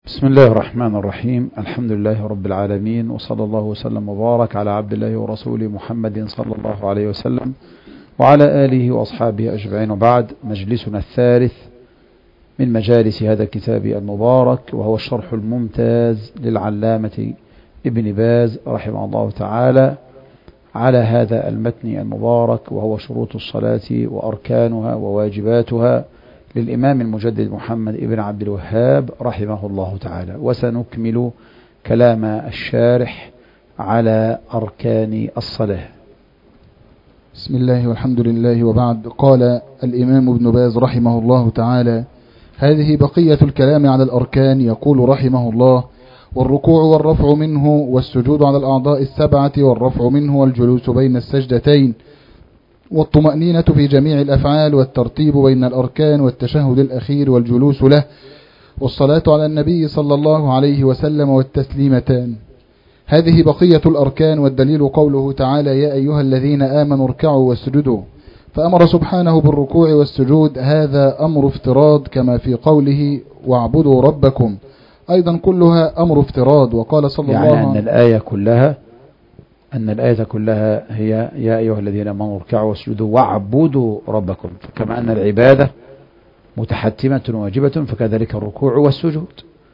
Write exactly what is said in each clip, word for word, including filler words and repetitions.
بسم الله الرحمن الرحيم. الحمد لله رب العالمين، وصلى الله وسلم وبارك على عبد الله ورسوله محمد صلى الله عليه وسلم وعلى آله وأصحابه أجمعين. وبعد، مجلسنا الثالث من مجالس هذا الكتاب المبارك، وهو الشرح الممتاز للعلامة ابن باز رحمه الله تعالى على هذا المتن المبارك، وهو شروط الصلاة وأركانها وواجباتها للإمام المجدد محمد ابن عبد الوهاب رحمه الله تعالى. وسنكمل كلام الشارح على أركان الصلاة. بسم الله والحمد لله وبعد. قال الإمام ابن باز رحمه الله تعالى: هذه بقية الكلام على الأركان. يقول رحمه الله: والركوع والرفع منه، والسجود على الأعضاء السبعة والرفع منه، والجلوس بين السجدتين، والطمأنينة في جميع الأفعال، والترتيب بين الأركان، والتشهد الأخير والجلوس له، والصلاة على النبي صلى الله عليه وسلم، والتسليمتان. هذه بقية الأركان، والدليل قوله تعالى: يا أيها الذين آمنوا اركعوا واسجدوا، فأمر سبحانه بالركوع والسجود. هذا أمر افتراض، كما في قوله: واعبدوا ربكم، أيضا كلها أمر افتراض. وقال صلى يعني الله عليه وسلم أن الآية كلها أن الآية كلها هي يا أيها الذين آمنوا اركعوا واسجدوا واعبدوا ربكم، كما أن العبادة متحتمة واجبة، فكذلك الركوع والسجود.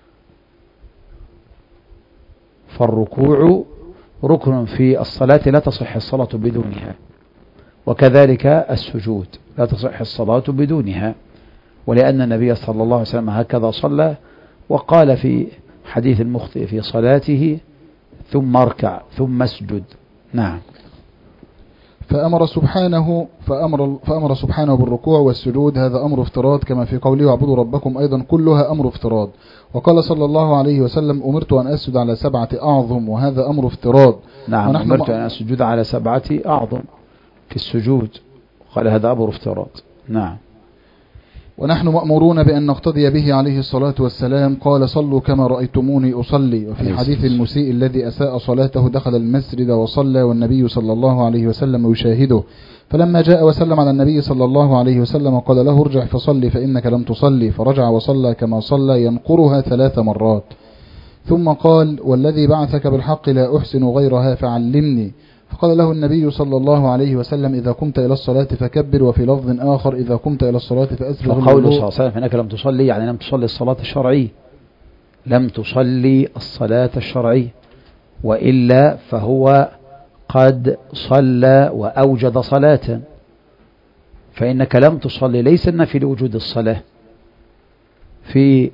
فالركوع ركن في الصلاة لا تصح الصلاة بدونها، وكذلك السجود لا تصح الصلاة بدونها، ولأن النبي صلى الله عليه وسلم هكذا صلى، وقال في حديث المخطئ في صلاته: ثم اركع ثم اسجد. نعم. فأمر سبحانه فأمر, فأمر سبحانه بالركوع والسجود. هذا أمر افتراض، كما في قوله: واعبدوا ربكم، أيضا كلها أمر افتراض. وقال صلى الله عليه وسلم: أمرت أن أسجد على سبعة أعظم، وهذا أمر افتراض. نعم، أمرت أن أسجد على سبعة أعظم في السجود، قال هذا أمر افتراض. نعم. ونحن مأمورون بأن نقتدي به عليه الصلاة والسلام. قال: صلوا كما رأيتموني أصلي. وفي حديث المسيء الذي أساء صلاته: دخل المسجد وصلى والنبي صلى الله عليه وسلم يشاهده، فلما جاء وسلم على النبي صلى الله عليه وسلم قال له: ارجع فصلي فإنك لم تصلي، فرجع وصلى كما صلى، ينقرها ثلاث مرات. ثم قال: والذي بعثك بالحق لا أحسن غيرها فعلمني. فقال له النبي صلى الله عليه وسلم: إذا قمت إلى الصلاة فكبر. وفي لفظ آخر: إذا قمت إلى الصلاة فأسبغ الوضوء. فقوله صلى الله عليه وسلم: فإنك لم تصلي، يعني لم تصلي الصلاة الشرعية، لم تصلي الصلاة الشرعية، وإلا فهو قد صلى وأوجد صلاة. فإنك لم تصلي ليس النفي لوجود الصلاة في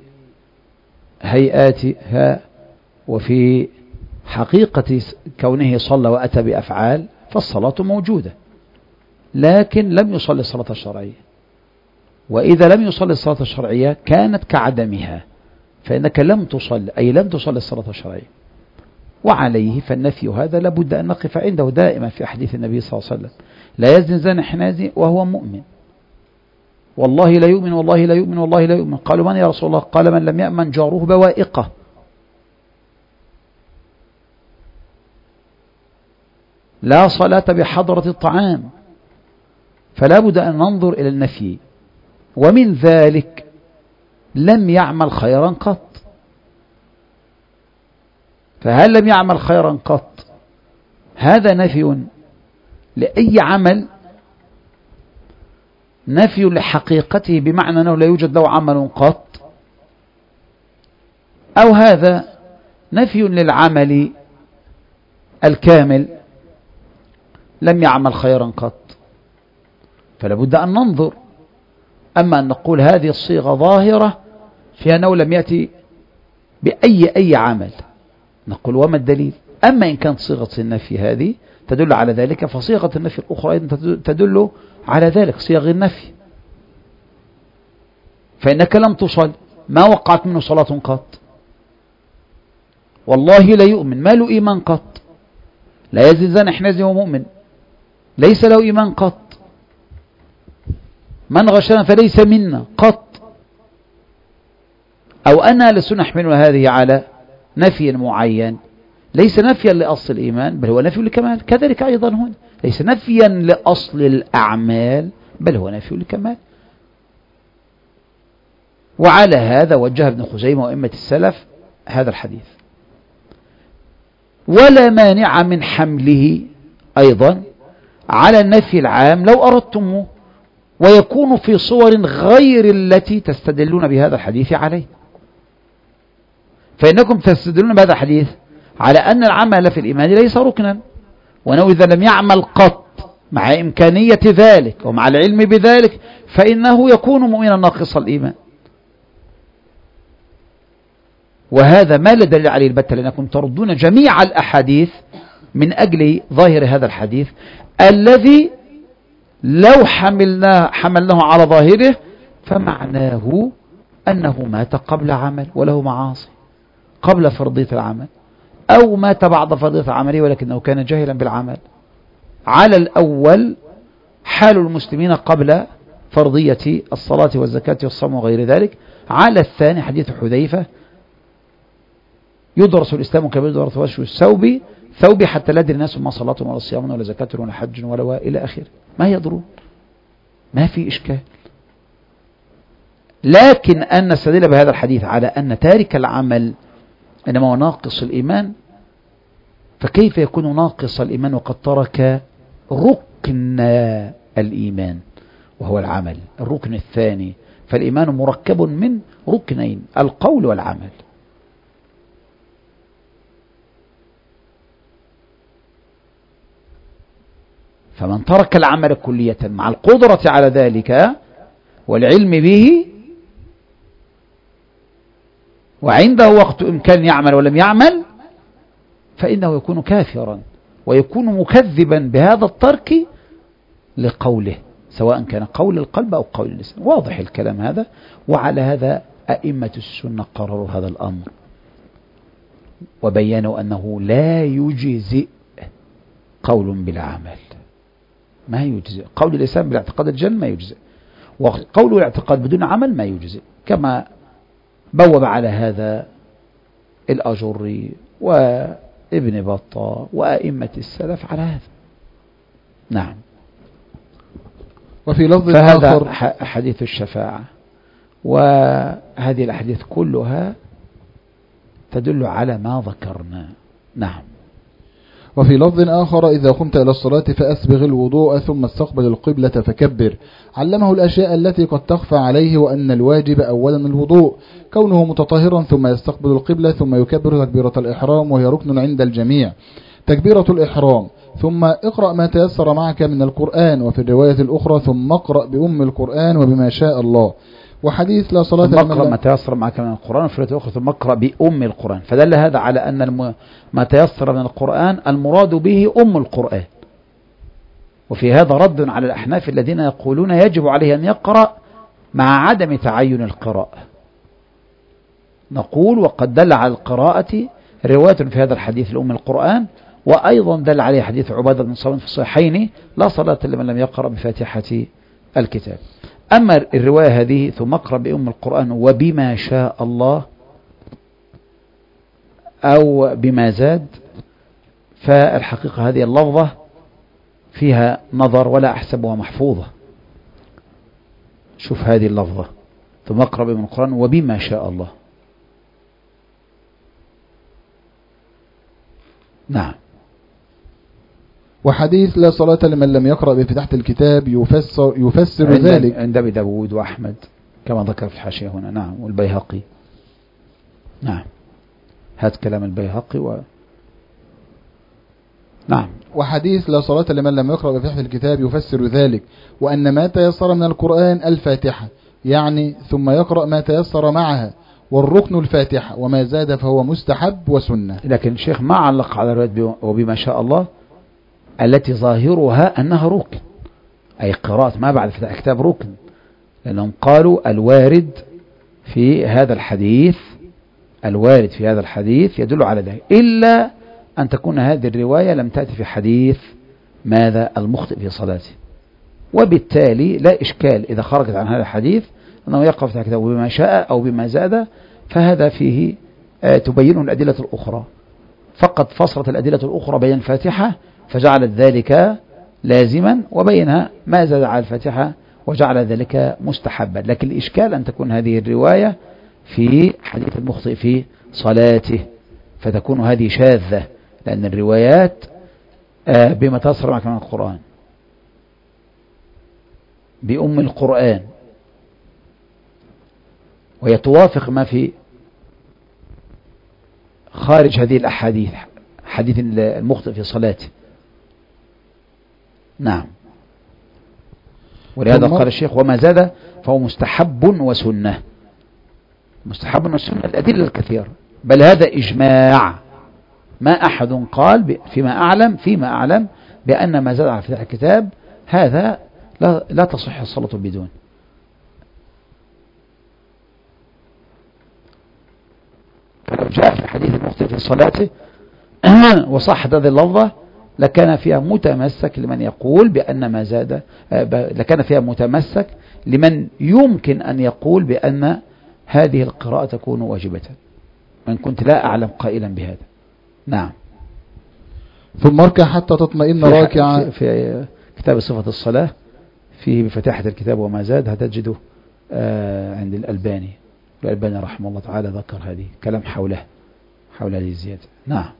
هيئاتها وفي حقيقة كونه صلى وأتى بأفعال، فالصلاة موجودة، لكن لم يصلي الصلاة الشرعية. وإذا لم يصلي الصلاة الشرعية كانت كعدمها، فإنك لم تصلي أي لم تصلي الصلاة الشرعية. وعليه فالنفي هذا لابد أن نقف عنده دائما في أحاديث النبي صلى الله عليه وسلم: لا يزني زاني حين وهو مؤمن، والله لا يؤمن والله لا يؤمن والله لا يؤمن. قالوا: من يا رسول الله؟ قال: من لم يأمن جاره بوائقه. لا صلاة بحضرة الطعام. فلا بد أن ننظر إلى النفي. ومن ذلك: لم يعمل خيرا قط. فهل لم يعمل خيرا قط هذا نفي لأي عمل، نفي لحقيقته بمعنى أنه لا يوجد له عمل قط، أو هذا نفي للعمل الكامل، لم يعمل خيرا قط. فلا بد أن ننظر. أما أن نقول هذه الصيغة ظاهرة في أنه لم يأتي بأي أي عمل، نقول: وما الدليل؟ أما إن كانت صيغة النفي هذه تدل على ذلك، فصيغة النفي الأخرى أيضا تدل على ذلك، صيغ النفي. فإنك لم تصل، ما وقعت منه صلاة قط. والله لا يؤمن، ما له إيمان قط. لا يزني زاني حين وهو مؤمن، ليس له إيمان قط. من غشنا فليس منا قط. أو أنا لسنحمل هذه على نفي معين، ليس نفيا لأصل الإيمان بل هو نفي لكمال. كذلك أيضا هنا ليس نفيا لأصل الأعمال بل هو نفي لكمال. وعلى هذا وجه ابن خزيمة وأئمة السلف هذا الحديث. ولا مانع من حمله أيضا على النفي العام لو أردتموه، ويكون في صور غير التي تستدلون بهذا الحديث عليه. فإنكم تستدلون بهذا الحديث على أن العمل في الإيمان ليس ركنا، وأنه إذا لم يعمل قط مع إمكانية ذلك ومع العلم بذلك فإنه يكون مؤمنا ناقص الإيمان. وهذا ما لا دليل عليه البتة، لأنكم تردون جميع الأحاديث من أجل ظاهر هذا الحديث الذي لو حملناه حملناه على ظاهره فمعناه أنه مات قبل عمل وله معاصي قبل فرضية العمل، أو مات بعد فرضية العمل ولكنه كان جاهلا بالعمل. على الأول حال المسلمين قبل فرضية الصلاة والزكاة والصوم وغير ذلك. على الثاني حديث حذيفة يدرس الإسلام كما يدرس وجه الثوب ثوبي حتى لا يدري الناس ما صلاة ولا صيام ولا زكاة ولا حج ولا إلى آخره، ما يدرون، ما في إشكال. لكن أن نستدل بهذا الحديث على أن تارك العمل إنما هو ناقص الإيمان، فكيف يكون ناقص الإيمان وقد ترك ركن الإيمان وهو العمل، الركن الثاني؟ فالإيمان مركب من ركنين، القول والعمل. فمن ترك العمل كلية مع القدرة على ذلك والعلم به وعنده وقت إمكان يعمل ولم يعمل فإنه يكون كافرا ويكون مكذبا بهذا الترك لقوله، سواء كان قول القلب أو قول اللسان. واضح الكلام هذا. وعلى هذا أئمة السنة قرروا هذا الأمر وبينوا أنه لا يجزئ قول بلا عمل، ما يجزئ. قول اللسان بالاعتقاد الجن ما يجزئ، وقول الاعتقاد بدون عمل ما يجزئ، كما بوب على هذا الأجري وابن بطة وأئمة السلف على هذا. نعم. وفي لفظ فهذا آخر حديث الشفاعة، وهذه الأحاديث كلها تدل على ما ذكرنا. نعم. وفي لفظ آخر إذا قمت إلى الصلاة فأسبغ الوضوء ثم استقبل القبلة فكبر. علمه الأشياء التي قد تخفى عليه، وأن الواجب أولا الوضوء كونه متطهرا ثم يستقبل القبلة ثم يكبر تكبيرة الإحرام وهي ركن عند الجميع، تكبيرة الإحرام، ثم اقرأ ما تيسر معك من القرآن، وفي الرواية الأخرى ثم اقرأ بأم القرآن وبما شاء الله. وحديث لا صلاة ثم اقرأ ما تيسر معك من القرآن، وفي الرواية الأخرى ثم اقرأ بأم القرآن. فدل هذا على أن الم... ما تيسر من القرآن المراد به أم القرآن. وفي هذا رد على الأحناف الذين يقولون يجب عليه أن يقرأ مع عدم تعين القراءة. نقول وقد دل على القراءة رواية في هذا الحديث لأم القرآن، وأيضا دل عليه حديث عبادة بن صامت في الصحيحين لا صلاة لمن لم يقرأ بفاتحة الكتاب. أما الرواية هذه ثم اقرأ بأم القرآن وبما شاء الله أو بما زاد، فالحقيقة هذه اللفظة فيها نظر ولا أحسبها محفوظة. شوف هذه اللفظة ثم اقرأ بأم القرآن وبما شاء الله. نعم. وحديث لا صلاة لمن لم يقرأ بفتحة الكتاب يفسر, يفسر عند ذلك عند أبي داود وأحمد كما ذكر في الحاشية هنا. نعم. والبيهقي. نعم. هذا كلام البيهقي و... نعم. وحديث لا صلاة لمن لم يقرأ بفتحة الكتاب يفسر ذلك، وأن ما تيسر من القرآن الفاتحة، يعني ثم يقرأ ما تيسر معها، والركن الفاتحة، وما زاد فهو مستحب وسنة. لكن الشيخ ما علق على رواية وبما شاء الله التي ظاهرها أنها ركن، أي قراءة ما بعد فتح الكتاب ركن، لأنهم قالوا الوارد في هذا الحديث الوارد في هذا الحديث يدل على ذلك، إلا أن تكون هذه الرواية لم تأتي في حديث ماذا المخطئ في صلاته، وبالتالي لا إشكال إذا خرجت عن هذا الحديث أنه يقرأ فتح الكتاب بما شاء أو بما زاد، فهذا فيه تبين الأدلة الأخرى، فقط فصلت الأدلة الأخرى بين الفاتحة فجعلت ذلك لازما، وبينها ما زاد على الفاتحة وجعل ذلك مستحبا. لكن الإشكال أن تكون هذه الرواية في حديث المخطئ في صلاته، فتكون هذه شاذة، لأن الروايات بما تصر معك من القرآن بأم القرآن، ويتوافق ما في خارج هذه الأحاديث، حديث المخطئ في صلاته. نعم. ولهذا قال الشيخ وما زاد فهو مستحب وسنة. مستحب وسنة الأدلة الكثيرة، بل هذا إجماع، ما أحد قال فيما أعلم فيما أعلم بأن ما زاد على فتح الكتاب هذا لا, لا تصح الصلاة بدون. فلو جاء في حديث المخطئ في صلاته وصحت هذه اللفظة لكان فيها متمسك لمن يقول بأن ما زاد، لكان فيها متمسك لمن يمكن أن يقول بأن هذه القراءة تكون واجبة، من كنت لا أعلم قائلا بهذا. نعم. ثم اركع حتى تطمئن راكعا. في كتاب صفة الصلاة فيه بفتاحة الكتاب وما زاد هتجده عند الألباني، الألباني رحمه الله تعالى ذكر هذه كلام حوله حول هذه الزيادة. نعم.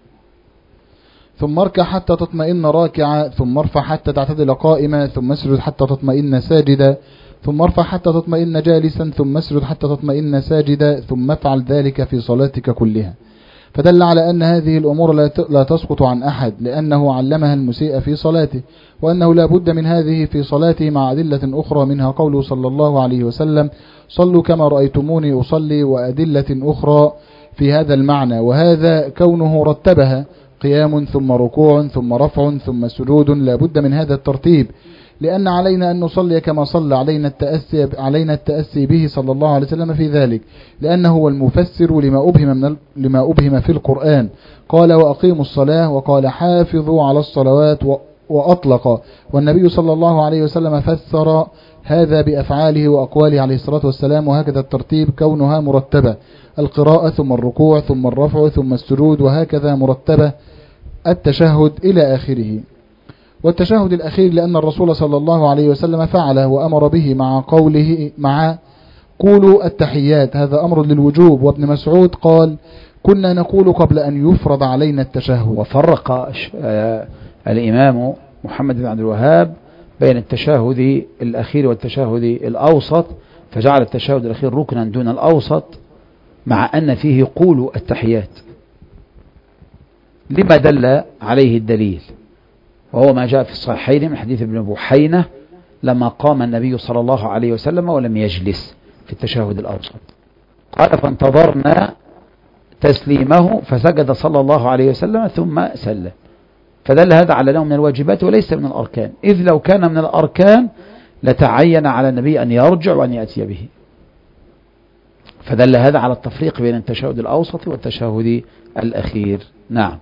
ثم اركع حتى تطمئن راكعا، ثم ارفع حتى تعتدل قائما، ثم اسجد حتى تطمئن ساجدا، ثم ارفع حتى تطمئن جالسا، ثم اسجد حتى تطمئن ساجدا، ثم افعل ذلك في صلاتك كلها. فدل على أن هذه الأمور لا تسقط عن أحد، لأنه علمها المسيء في صلاته، وأنه لا بد من هذه في صلاته مع أدلة أخرى، منها قوله صلى الله عليه وسلم صلوا كما رأيتموني أصلي، وأدلة أخرى في هذا المعنى، وهذا كونه رتبها قيام ثم ركوع ثم رفع ثم سجود، لا بد من هذا الترتيب، لأن علينا أن نصلي كما صلى، علينا التأسي, علينا التأسي به صلى الله عليه وسلم في ذلك، لأنه هو المفسر لما أبهم, من لما أبهم في القرآن. قال وأقيموا الصلاة، وقال حافظوا على الصلوات، وأطلق، والنبي صلى الله عليه وسلم فسر هذا بأفعاله وأقواله عليه الصلاة والسلام، وهكذا الترتيب كونها مرتبة، القراءة ثم الركوع ثم الرفع ثم السجود، وهكذا مرتبة التشهد إلى آخره. والتشهد الأخير لأن الرسول صلى الله عليه وسلم فعله وأمر به مع قوله مع قولوا التحيات، هذا أمر للوجوب. وابن مسعود قال كنا نقول قبل أن يفرض علينا التشهد. وفرق الإمام محمد بن عبد الوهاب بين التشهد الأخير والتشهد الأوسط، فجعل التشهد الأخير ركنا دون الأوسط، مع أن فيه قولوا التحيات، لما دل عليه الدليل، وهو ما جاء في الصحيحين من حديث ابن بحينة لما قام النبي صلى الله عليه وسلم ولم يجلس في التشهد الأوسط، قال فانتظرنا تسليمه فسجد صلى الله عليه وسلم ثم سلم، فدل هذا على أنه من الواجبات وليس من الأركان، إذ لو كان من الأركان لتعين على النبي أن يرجع وأن يأتي به، فدل هذا على التفريق بين التشهد الأوسط والتشهد الأخير. نعم.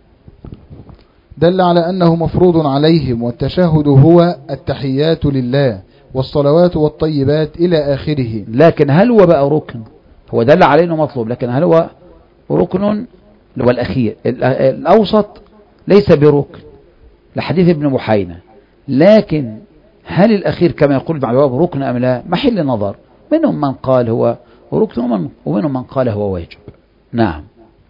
دل على أنه مفروض عليهم، والتشهد هو التحيات لله والصلوات والطيبات إلى آخره. لكن هل هو بقى ركن؟ هو دل عليه أنه مطلوب، لكن هل هو ركن؟ هو الأخير. الأوسط ليس بركن لحديث ابن بحينة، لكن هل الأخير كما يقول ابن عبد ركن أم لا؟ محل نظر، منهم من قال هو ركن ومنهم من قال هو واجب. نعم.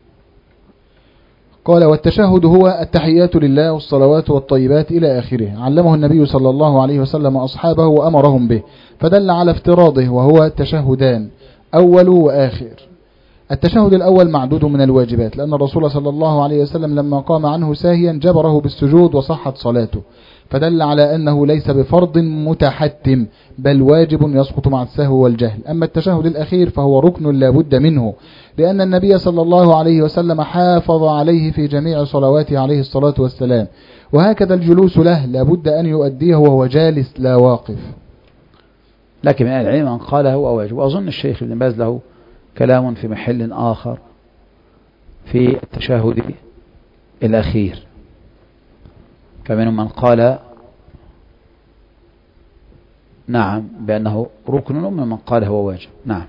قال والتشهد هو التحيات لله والصلوات والطيبات إلى آخره، علمه النبي صلى الله عليه وسلم أصحابه وأمرهم به، فدل على افتراضه، وهو تشهدان أول وآخر. التشهد الأول معدود من الواجبات، لأن الرسول صلى الله عليه وسلم لما قام عنه ساهيا جبره بالسجود وصحت صلاته، فدل على أنه ليس بفرض متحتم بل واجب يسقط مع السهو والجهل. أما التشهد الأخير فهو ركن لا بد منه، لأن النبي صلى الله عليه وسلم حافظ عليه في جميع صلواته عليه الصلاة والسلام، وهكذا الجلوس له لا بد أن يؤديه وهو جالس لا واقف. لكن من العلم من قال هو واجب، وأظن الشيخ ابن باز له كلام في محل آخر في التشهد الأخير، فمنهم من قال نعم بأنه ركن، ومن من قال هو واجب. نعم.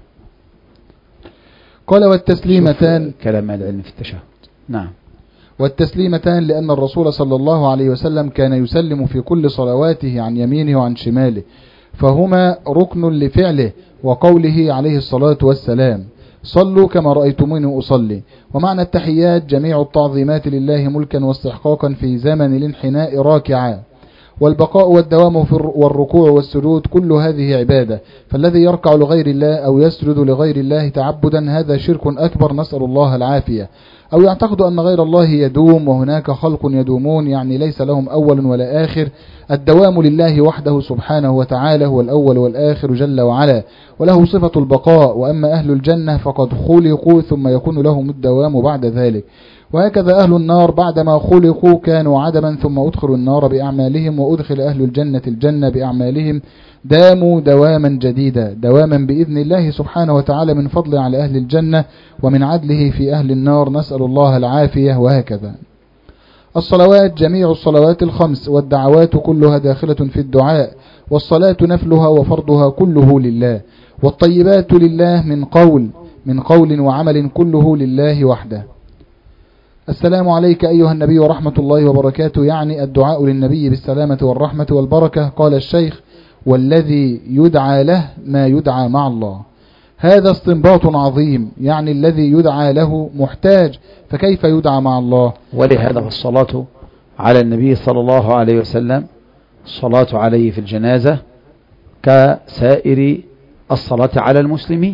قال والتسليمتان، كلام العلم في التشهد. نعم. والتسليمتان لأن الرسول صلى الله عليه وسلم كان يسلم في كل صلواته عن يمينه وعن شماله، فهما ركن لفعله وقوله عليه الصلاة والسلام صلوا كما رأيتموني أصلي. ومعنى التحيات جميع التعظيمات لله ملكا واستحقاقا في زمن الانحناء راكعا، والبقاء والدوام في والركوع والسجود كل هذه عبادة، فالذي يركع لغير الله أو يسجد لغير الله تعبدا هذا شرك أكبر، نسأل الله العافية. أو يعتقد أن غير الله يدوم وهناك خلق يدومون، يعني ليس لهم أول ولا آخر. الدوام لله وحده سبحانه وتعالى هو الأول والآخر جل وعلا، وله صفة البقاء. وأما أهل الجنة فقد خلقوا ثم يكون لهم الدوام بعد ذلك. وهكذا أهل النار بعدما خلقوا كانوا عدما ثم أدخلوا النار بأعمالهم، وأدخل أهل الجنة الجنة بأعمالهم، داموا دواما جديدا، دواما بإذن الله سبحانه وتعالى من فضل على أهل الجنة ومن عدله في أهل النار، نسأل الله العافية. وهكذا الصلوات جميع الصلوات الخمس والدعوات كلها داخلة في الدعاء، والصلاة نفلها وفرضها كله لله، والطيبات لله من قول من قول وعمل كله لله وحده. السلام عليك أيها النبي ورحمة الله وبركاته، يعني الدعاء للنبي بالسلامة والرحمة والبركة. قال الشيخ والذي يدعى له ما يدعى مع الله. هذا استنباط عظيم، يعني الذي يدعى له محتاج، فكيف يدعى مع الله؟ ولهذا الصلاة على النبي صلى الله عليه وسلم، الصلاة عليه في الجنازة كسائر الصلاة على المسلمين،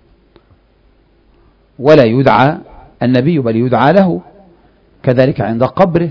ولا يدعى النبي بل يدعى له، كذلك عند قبره.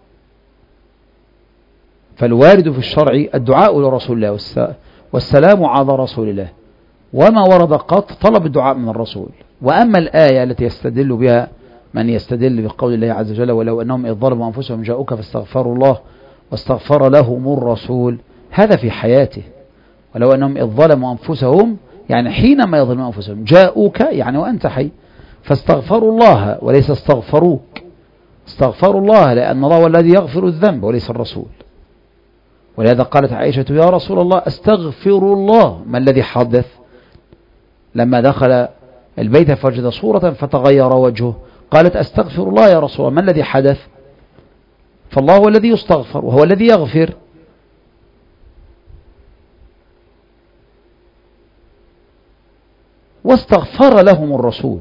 فالوارد في الشرع الدعاء لرسول الله والسلام على رسول الله، وما ورد قط طلب الدعاء من الرسول. وأما الآية التي يستدل بها من يستدل بقول الله عز وجل ولو أنهم إذ ظلموا أنفسهم جاءوك فاستغفروا الله واستغفر لهم الرسول، هذا في حياته. ولو أنهم إذ ظلموا أنفسهم يعني حينما يظلموا أنفسهم، جاءوك يعني وأنت حي، فاستغفروا الله وليس استغفروك. استغفروا الله لأن الله هو الذي يغفر الذنب وليس الرسول. ولهذا قالت عائشة يا رسول الله استغفر الله. ما الذي حدث؟ لما دخل البيت فوجد صورة فتغير وجهه، قالت استغفر الله يا رسول الله. ما الذي حدث؟ فالله هو الذي يستغفر وهو الذي يغفر. واستغفر لهم الرسول،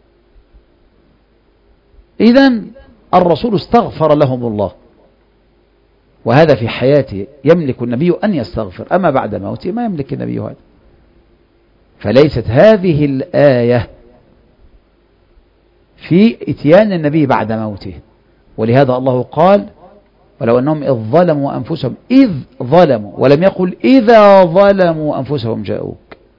إذن الرسول استغفر لهم الله، وهذا في حياته يملك النبي أن يستغفر، أما بعد موته ما يملك النبي هذا. فليست هذه الآية في إتيان النبي بعد موته. ولهذا الله قال ولو أنهم إذ ظلموا أنفسهم، إذ ظلموا، ولم يقل إذا ظلموا أنفسهم جاءوك،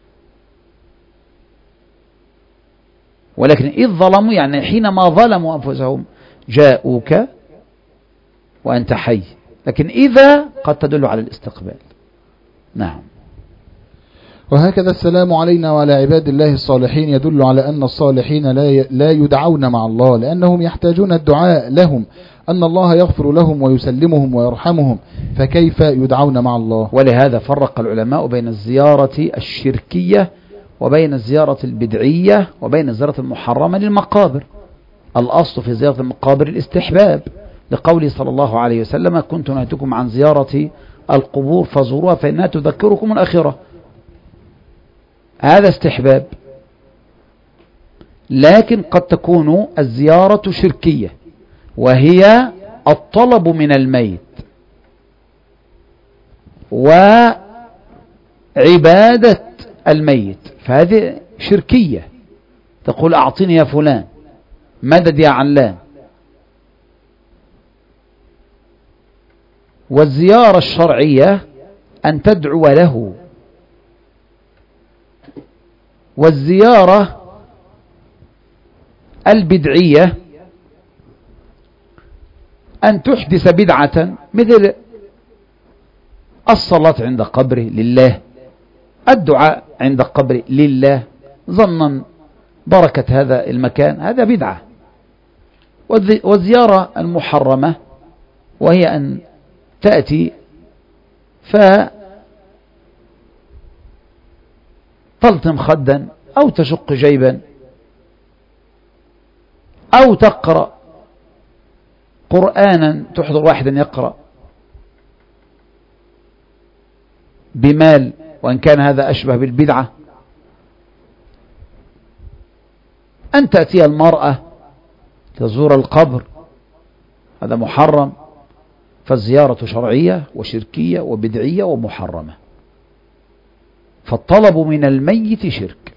ولكن إذ ظلموا يعني حينما ظلموا أنفسهم جاءوك وأنت حي. لكن إذا قد تدل على الاستقبال. نعم. وهكذا السلام علينا وعلى عباد الله الصالحين يدل على أن الصالحين لا يدعون مع الله، لأنهم يحتاجون الدعاء لهم، أن الله يغفر لهم ويسلمهم ويرحمهم، فكيف يدعون مع الله؟ ولهذا فرق العلماء بين الزيارة الشركية وبين الزيارة البدعية وبين الزيارة المحرمة للمقابر. الأصل في زيارة المقابر الاستحباب، لقوله صلى الله عليه وسلم كنت نهيتكم عن زيارة القبور فزوروها فإنها تذكركم الآخرة. هذا استحباب، لكن قد تكون الزيارة شركية، وهي الطلب من الميت وعبادة الميت، فهذه شركية. تقول أعطيني يا فلان، مدد يا علان. والزيارة الشرعية أن تدعو له، والزيارة البدعية أن تحدث بدعة مثل الصلاة عند قبره لله، الدعاء عند قبره لله ظنا بركة هذا المكان، هذا بدعة. والزيارة المحرمة وهي أن تأتي فتلطم خدا أو تشق جيبا أو تقرأ قرآنا، تحضر واحدا يقرأ، بمال، وإن كان هذا أشبه بالبدعة. أن تأتي المرأة تزور القبر هذا محرم، فالزيارة شرعية وشركية وبدعية ومحرمة، فالطلب من الميت شرك،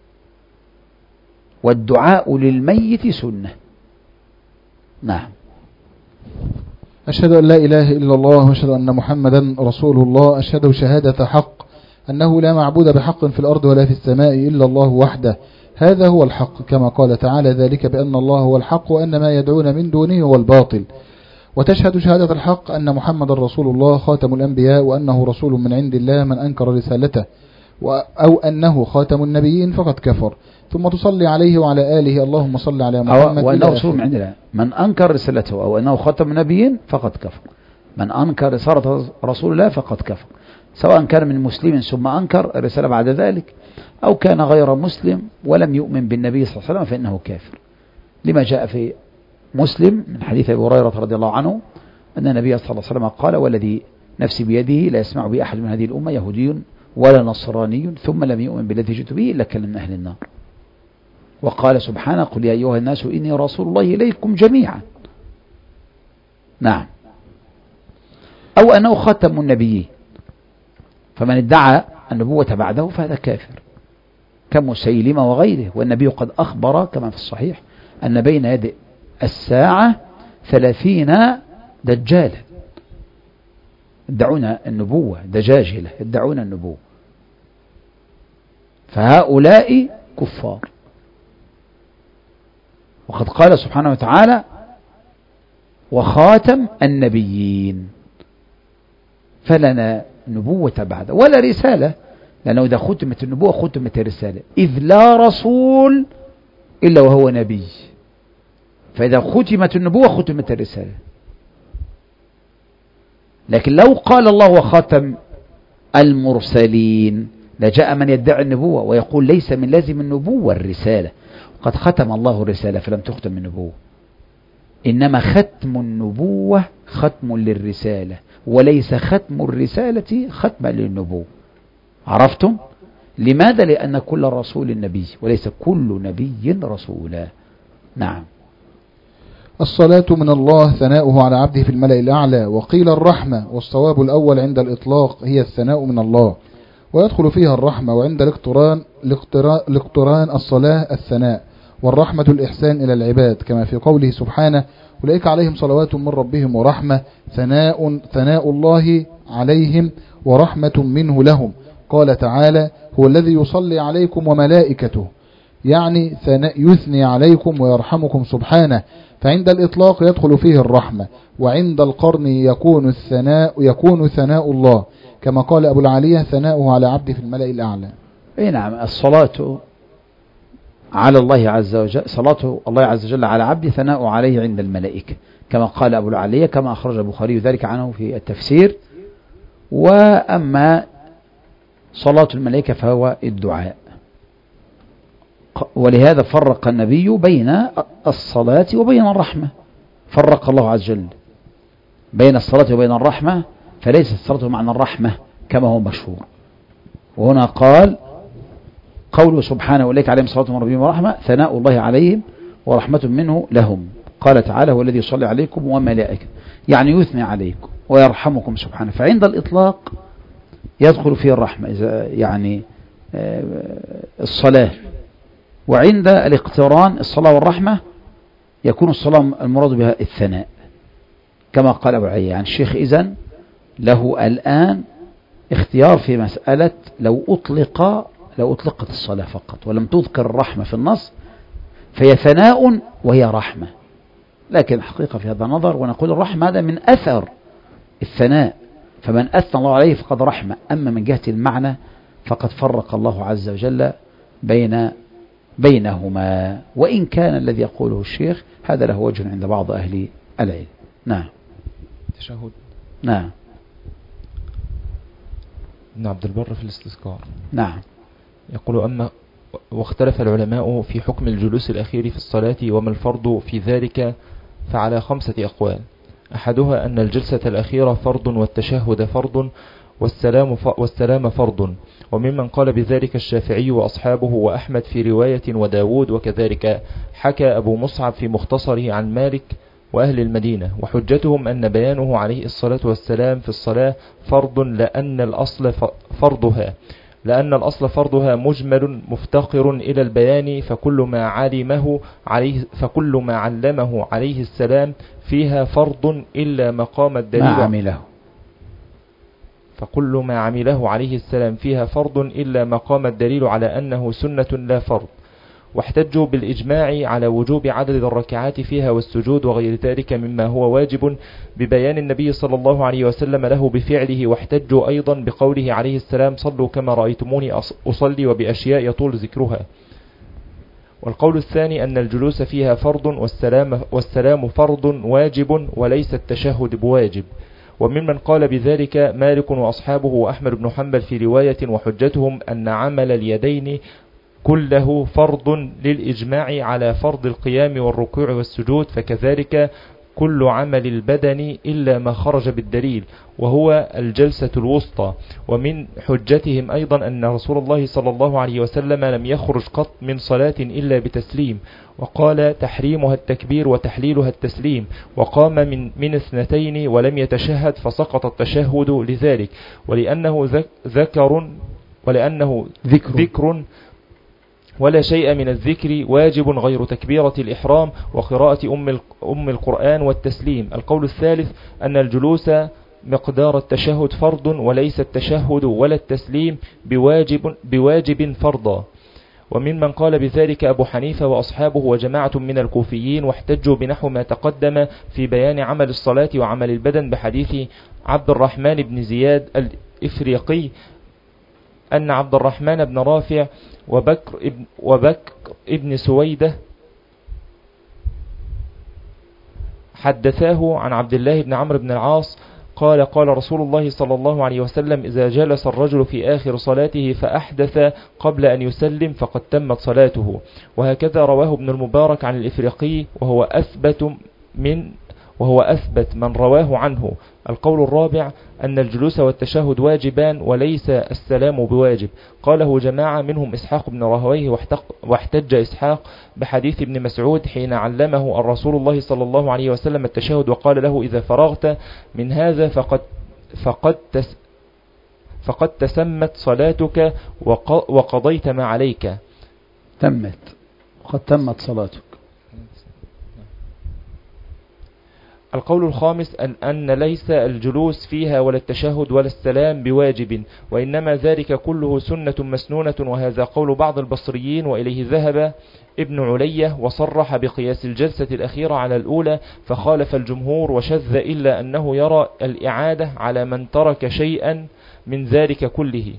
والدعاء للميت سنة. نعم. أشهد أن لا إله إلا الله وأشهد أن محمدا رسول الله. أشهد شهادة حق أنه لا معبود بحق في الأرض ولا في السماء إلا الله وحده، هذا هو الحق، كما قال تعالى ذلك بأن الله هو الحق وأن ما يدعون من دونه هو الباطل. وتشهد شهادة الحق أن محمد رسول الله خاتم الأنبياء، وأنه رسول من عند الله، من أنكر رسالته أو أنه خاتم النبيين فقد كفر. ثم تصلي عليه وعلى آله، اللهم صل على محمد. وأنه رسول من عند الله، من أنكر رسالته أو أنه خاتم النبيين فقد كفر. من أنكر رسالة رسول الله فقد كفر، سواء كان من مسلم ثم أنكر الرسالة بعد ذلك، أو كان غير مسلم ولم يؤمن بالنبي صلى الله عليه وسلم فإنه كافر، لما جاء في مسلم من حديث أبي هريرة رضي الله عنه أن النبي صلى الله عليه وسلم قال: والذي نفسي بيده لا يسمع بي أحد من هذه الأمة يهودي ولا نصراني ثم لم يؤمن بالذي جئت به إلا كان من أهل النار. وقال سبحانه: قل يا أيها الناس إني رسول الله إليكم جميعا. نعم. أو أنه خاتم النبيين، فمن ادعى النبوة بعده فهذا كافر كمسيلمة وغيره. والنبي قد أخبر كما في الصحيح أن بين يدي الساعة ثلاثين دجالا يدعون النبوة، دجاجلة يدعون النبوة، فهؤلاء كفار. وقد قال سبحانه وتعالى: وخاتم النبيين، فلنا نبوة بعد ولا رسالة، لأنه إذا ختمت النبوة ختمت الرسالة، إذ لا رسول إلا وهو نبي، فإذا ختمت النبوة ختمت الرسالة. لكن لو قال الله وخاتم المرسلين لجاء من يدعي النبوة ويقول ليس من لازم النبوة الرسالة، قد ختم الله الرسالة فلم تختم النبوة، إنما ختم النبوة ختم للرسالة، وليس ختم الرسالة ختم للنبوة. عرفتم؟ لماذا؟ لأن كل رسول نبي وليس كل نبي رسولا. نعم. الصلاة من الله ثناؤه على عبده في الملأ الأعلى، وقيل الرحمة، والصواب الأول عند الإطلاق هي الثناء من الله ويدخل فيها الرحمة، وعند الاقتران الاقتران الصلاة الثناء، والرحمة الإحسان إلى العباد، كما في قوله سبحانه: أولئك عليهم صلوات من ربهم ورحمة، ثناء ثناء الله عليهم ورحمة منه لهم. قال تعالى: هو الذي يصلي عليكم وملائكته، يعني يثني عليكم ويرحمكم سبحانه. فعند الإطلاق يدخل فيه الرحمة، وعند القرن يكون الثناء يكون ثناء الله، كما قال أبو العالية: ثناؤه على عبده في الملأ الأعلى. أي نعم. الصلاة على الله عز وجل، صلاة الله عز وجل على عبده ثناؤه عليه عند الملائكة، كما قال أبو العالية، كما أخرج البخاري ذلك عنه في التفسير. وأما صلاة الملائكة فهو الدعاء. ولهذا فرق النبي بين الصلاة وبين الرحمة، فرق الله عز وجل بين الصلاة وبين الرحمة، فليس الصلاة معنى الرحمة كما هو مشهور. وهنا قال قوله سبحانه: أولئك عليهم صلاة من ربهم ورحمة، ثناء الله عليهم ورحمة منه لهم. قال تعالى: هو الذي يصلي عليكم وملائكته، يعني يثني عليكم ويرحمكم سبحانه. فعند الإطلاق يدخل فيه الرحمة، إذا يعني الصلاة. وعند الاقتران الصلاة والرحمة يكون الصلاة المراد بها الثناء، كما قال أبو العالية. يعني الشيخ إذن له الآن اختيار في مسألة لو أطلق لو أطلقت الصلاة فقط ولم تذكر الرحمة في النص فهي ثناء وهي رحمة، لكن الحقيقة في هذا النظر ونقول الرحمة هذا من أثر الثناء، فمن أثنى الله عليه فقد رحمة. أما من جهة المعنى فقد فرق الله عز وجل بين بينهما، وإن كان الذي يقوله الشيخ هذا له وجه عند بعض أهل العلم. نعم. تشهد. نعم. ابن عبد البر في الاستذكار. نعم. يقول: أما واختلف العلماء في حكم الجلوس الأخير في الصلاة وما الفرض في ذلك، فعلى خمسة أقوال. أحدها أن الجلسة الأخيرة فرض والتشهد فرض، والسلام, والسلام فرض. وممن قال بذلك الشافعي وأصحابه وأحمد في رواية وداود، وكذلك حكى أبو مصعب في مختصره عن مالك وأهل المدينة. وحجتهم أن بيانه عليه الصلاة والسلام في الصلاة فرض لأن الأصل فرضها لأن الأصل فرضها مجمل مفتقر إلى البيان، فكل ما علمه عليه فكل ما علمه عليه السلام فيها فرض إلا مقام الدليل ما عمله فكل ما عمله عليه السلام فيها فرض إلا مقام الدليل على أنه سنة لا فرض. واحتجوا بالإجماع على وجوب عدد الركعات فيها والسجود وغير ذلك مما هو واجب ببيان النبي صلى الله عليه وسلم له بفعله. واحتجوا أيضا بقوله عليه السلام صلوا كما رأيتموني أصلي، وبأشياء يطول ذكرها. والقول الثاني أن الجلوس فيها فرض والسلام, والسلام فرض واجب وليس التشهد بواجب. وممن قال بذلك مالك وأصحابه وأحمد بن حنبل في رواية. وحجتهم أن عمل اليدين كله فرض للإجماع على فرض القيام والركوع والسجود، فكذلك كل عمل البدن إلا ما خرج بالدليل وهو الجلسة الوسطى. ومن حجتهم أيضا أن رسول الله صلى الله عليه وسلم لم يخرج قط من صلاة إلا بتسليم، وقال تحريمها التكبير وتحليلها التسليم، وقام من, من اثنتين ولم يتشهد فسقط التشهد لذلك، ولأنه ذكر ولأنه ذكر, ذكر ولا شيء من الذكر واجب غير تكبيرة الإحرام وقراءة أم, أم القرآن والتسليم. القول الثالث أن الجلوس مقدار التشهد فرض وليس التشهد ولا التسليم بواجب, بواجب فرضا. وممن قال بذلك أبو حنيفة وأصحابه وجماعة من الكوفيين، واحتجوا بنحو ما تقدم في بيان عمل الصلاة وعمل البدن بحديث عبد الرحمن بن زياد الإفريقي أن عبد الرحمن بن رافع وبكر ابن, وبكر ابن سويدة حدثاه عن عبد الله بن عمرو بن العاص قال قال رسول الله صلى الله عليه وسلم إذا جلس الرجل في آخر صلاته فأحدث قبل أن يسلم فقد تمت صلاته. وهكذا رواه ابن المبارك عن الإفريقي وهو أثبت من وهو أثبت من رواه عنه. القول الرابع أن الجلوس والتشهد واجبان وليس السلام بواجب، قاله جماعة منهم إسحاق بن راهويه، واحتج إسحاق بحديث ابن مسعود حين علمه الرسول الله صلى الله عليه وسلم التشهد وقال له إذا فرغت من هذا فقد فقد تس فقد تسمت صلاتك وقضيت ما عليك. تمت وقد تمت صلاتك. القول الخامس أن, أن ليس الجلوس فيها ولا التشهد ولا السلام بواجب، وإنما ذلك كله سنة مسنونة، وهذا قول بعض البصريين وإليه ذهب ابن علية وصرح بقياس الجلسة الأخيرة على الأولى فخالف الجمهور وشذ إلا أنه يرى الإعادة على من ترك شيئا من ذلك كله.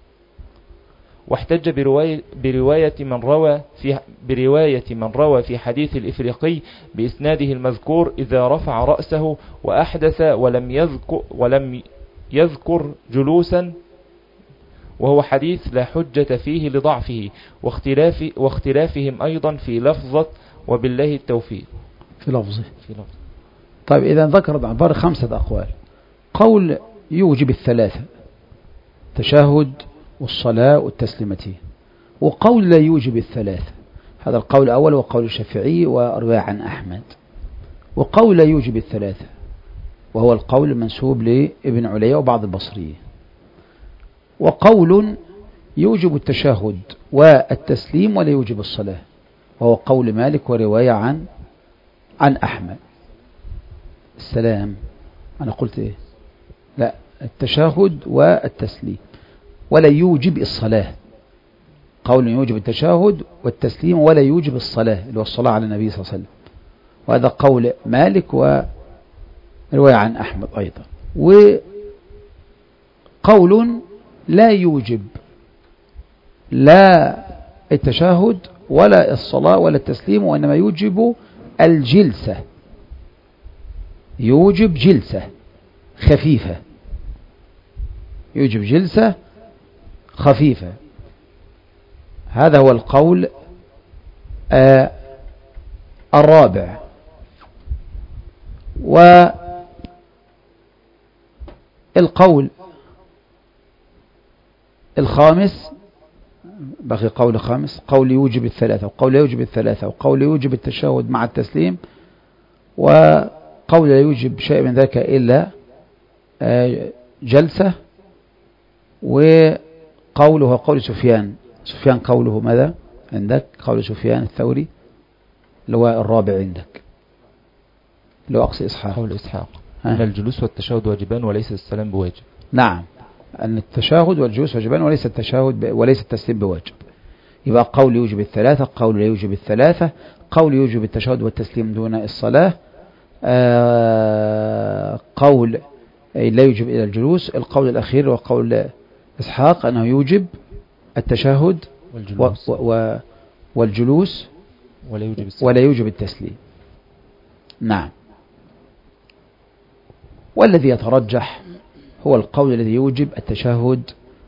واحتج برواية, برواية من روى في برواية من روى في حديث الإفريقي بإسناده المذكور إذا رفع رأسه وأحدث ولم يذكر ولم يذكر جلوسا، وهو حديث لا حجة فيه لضعفه واختلاف واختلافهم أيضا في لفظة وبالله التوفيق. في لفظه في لفظه. طيب إذا ذكر عبارة خمسة أقوال. قول يوجب الثلاثة تشهد والصلاة والتسليمتين، وقول لا يوجب الثلاثة، هذا القول الأول وقول الشافعي ورواية عن أحمد. وقول لا يوجب الثلاثة وهو القول المنسوب لابن علية وبعض البصريين. وقول يوجب التشهد والتسليم ولا يوجب الصلاة وهو قول مالك ورواية عن عن أحمد. السلام أنا قلت إيه؟ لا، التشهد والتسليم ولا يوجب الصلاة. قول يوجب التشهد والتسليم ولا يوجب الصلاة اللي هو الصلاة على النبي صلى الله عليه وسلم، وهذا قول مالك ورواية عن أحمد أيضا. وقول لا يوجب لا التشهد ولا الصلاة ولا التسليم، وإنما يوجب الجلسة، يوجب جلسة خفيفة، يوجب جلسة خفيفة. هذا هو القول آه الرابع. والقول الخامس بقي قول خامس، قول يوجب الثلاثة وقول لا يوجب الثلاثة وقول يوجب التشهد مع التسليم، وقول لا يوجب شيء من ذلك إلا جلسة، وقوله قول سفيان. سفيان قوله ماذا عندك؟ قول سفيان الثوري اللي هو الرابع عندك، اللي هو أقصى إسحاق. قول إسحاق أن الجلوس والتشهد واجبان وليس السلام بواجب. نعم، أن التشهد والجلوس واجبان وليس التشهد ب... وليس التسليم بواجب. يبقى قول يوجب الثلاثة، قول لا يوجب الثلاثة، قول يوجب التشهد والتسليم دون الصلاة، آه قول لا يوجب إلى الجلوس. القول الأخير وقول إسحاق أنه يوجب التشهد والجلوس, و... و... والجلوس ولا يوجب, ولا يوجب التسليم. نعم. والذي يترجح هو القول الذي يوجب التشهد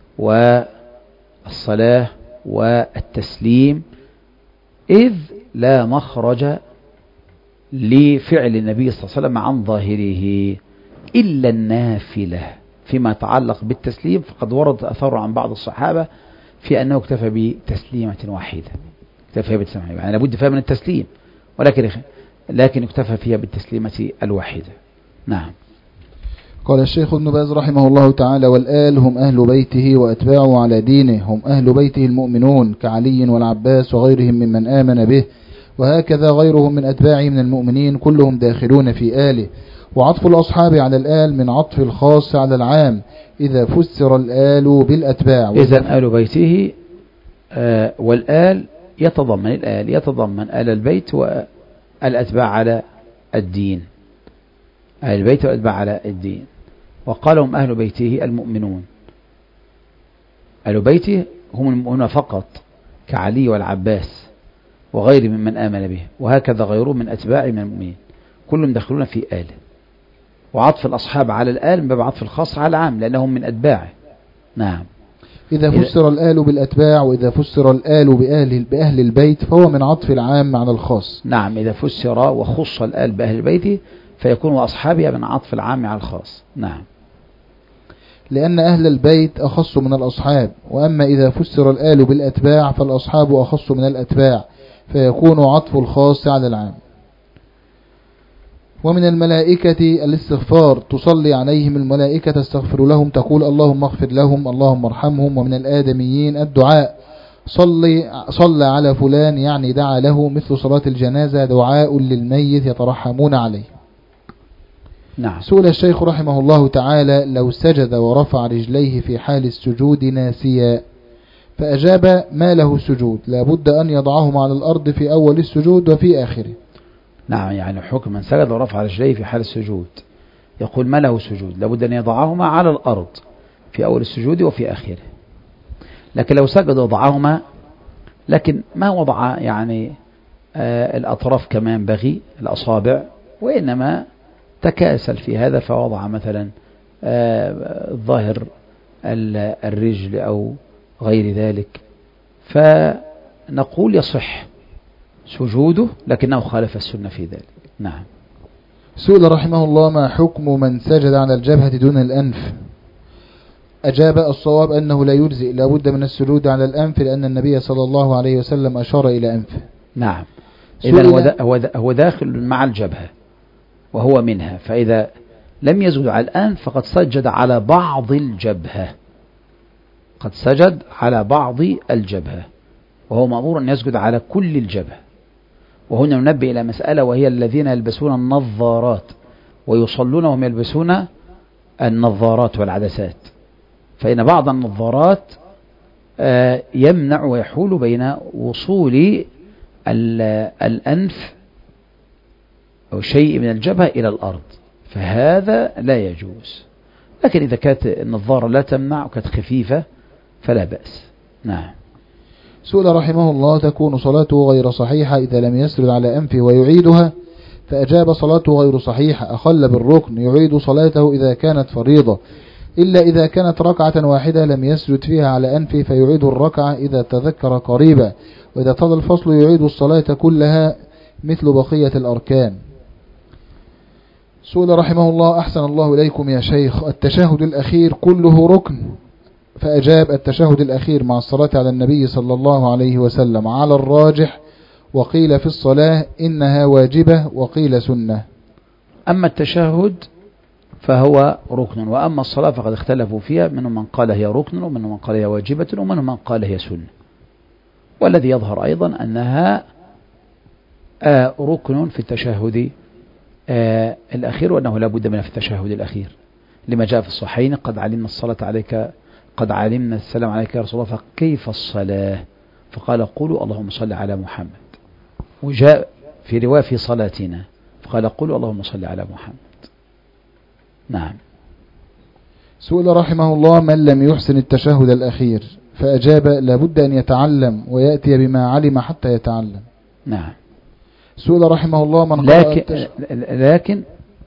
والصلاة والتسليم، إذ لا مخرج لفعل النبي صلى الله عليه وسلم عن ظاهره إلا النافلة. فيما يتعلق بالتسليم فقد ورد أثر عن بعض الصحابة في أنه اكتفى بتسليمة واحدة، اكتفى بتسليمة، يعني لابد فيها من التسليم، ولكن لكن اكتفى فيها بالتسليمة الواحدة. نعم. قال الشيخ ابن باز رحمه الله تعالى: والآل هم أهل بيته وأتباعه على دينه، هم أهل بيته المؤمنون كعلي والعباس وغيرهم ممن آمن به، وهكذا غيرهم من أتباعه من المؤمنين كلهم داخلون في آله. وعطف الأصحاب على الآل من عطف الخاص على العام إذا فسر الآل بالأتباع. إذا آل بيته آه والآل يتضمن الآل يتضمن آل البيت والأتباع على الدين، آل البيت والأتباع على الدين. وقالهم أهل بيته المؤمنون، أهل بيته هم المؤمنون فقط كعلي والعباس وغير ممن آمن به، وهكذا غيرهم من أتباع من المؤمنين كلهم داخلون في آله. وعطف الأصحاب على الآل من باب عطف الخاص على العام لأنهم من أتباعه. نعم. إذا فسر الآل بالأتباع، وإذا فسر الآل بأهل, بأهل البيت فهو من عطف العام على الخاص. نعم، إذا فسر وخص الآل بأهل البيت فيكون أصحابها من عطف العام على الخاص. نعم. لأن أهل البيت أخص من الأصحاب، وأما إذا فسر الآل بالأتباع فالأصحاب أخص من الأتباع، فيكون عطف الخاص على العام. ومن الملائكة الاستغفار، تصلي عليهم الملائكة تستغفر لهم، تقول اللهم اغفر لهم اللهم ارحمهم. ومن الآدميين الدعاء، صلي صلى على فلان يعني دعا له، مثل صلاة الجنازة دعاء للميت يترحمون عليه. نعم. سئل الشيخ رحمه الله تعالى: لو سجد ورفع رجليه في حال السجود ناسيا، فأجاب: ما له سجود، لابد أن يضعهما على الأرض في أول السجود وفي آخره. نعم، يعني حكم من سجد ورفع رجليه في حال السجود يقول ما له سجود، لابد أن يضعهما على الأرض في أول السجود وفي آخره. لكن لو سجد وضعهما، لكن ما وضع يعني آه الأطراف كما ينبغي الأصابع، وإنما تكاسل في هذا فوضع مثلا آه ظاهر الرجل أو غير ذلك، فنقول يصح سجوده لكنه خالف السنة في ذلك. نعم. سئل رحمه الله: ما حكم من سجد على الجبهة دون الأنف؟ أجاب: الصواب أنه لا يجزئ، لا بد من السجود على الأنف، لأن النبي صلى الله عليه وسلم أشار إلى أنفه. نعم. إذن هو داخل مع الجبهة وهو منها، فإذا لم يسجد على الأنف فقد سجد على بعض الجبهة، قد سجد على بعض الجبهة، وهو مأمور أن يسجد على كل الجبهة. وهنا ننبه إلى مسألة، وهي الذين يلبسون النظارات ويصلون وهم يلبسون النظارات والعدسات، فإن بعض النظارات يمنع ويحول بين وصول الأنف أو شيء من الجبهة إلى الأرض، فهذا لا يجوز. لكن إذا كانت النظارة لا تمنع وكانت خفيفة فلا بأس. نعم. سئل رحمه الله: تكون صلاته غير صحيحة إذا لم يسجد على أنفه ويعيدها؟ فأجاب: صلاته غير صحيحة، أخل بالركن، يعيد صلاته إذا كانت فريضة، إلا إذا كانت ركعة واحدة لم يسجد فيها على أنفه فيعيد الركعة إذا تذكر قريبا، وإذا طال الفصل يعيد الصلاة كلها مثل بقية الأركان. سئل رحمه الله: أحسن الله إليكم يا شيخ، التشهد الأخير كله ركن، فأجاب التشهد الأخير مع الصلاة على النبي صلى الله عليه وسلم على الراجح، وقيل في الصلاة إنها واجبة وقيل سنة. أما التشهد فهو ركن، وأما الصلاة فقد اختلفوا فيها، منهم من قال هي ركن ومنهم من قال هي واجبة ومنهم من قال هي سنة. والذي يظهر أيضا أنها آه ركن في التشهد آه الأخير، وأنه لا بد منها في التشهد الأخير، لما جاء في الصحيحين قد علمنا الصلاة عليك قد علمنا السلام عليك يا رسول الله فكيف الصلاة؟ فقال قولوا اللهم صل على محمد. وجاء في رواية في صلاتنا فقال قولوا اللهم صل على محمد. نعم. سئل رحمه الله من لم يحسن التشهد الأخير فأجاب لابد أن يتعلم ويأتي بما علم حتى يتعلم. نعم. سئل رحمه الله من لكن, لكن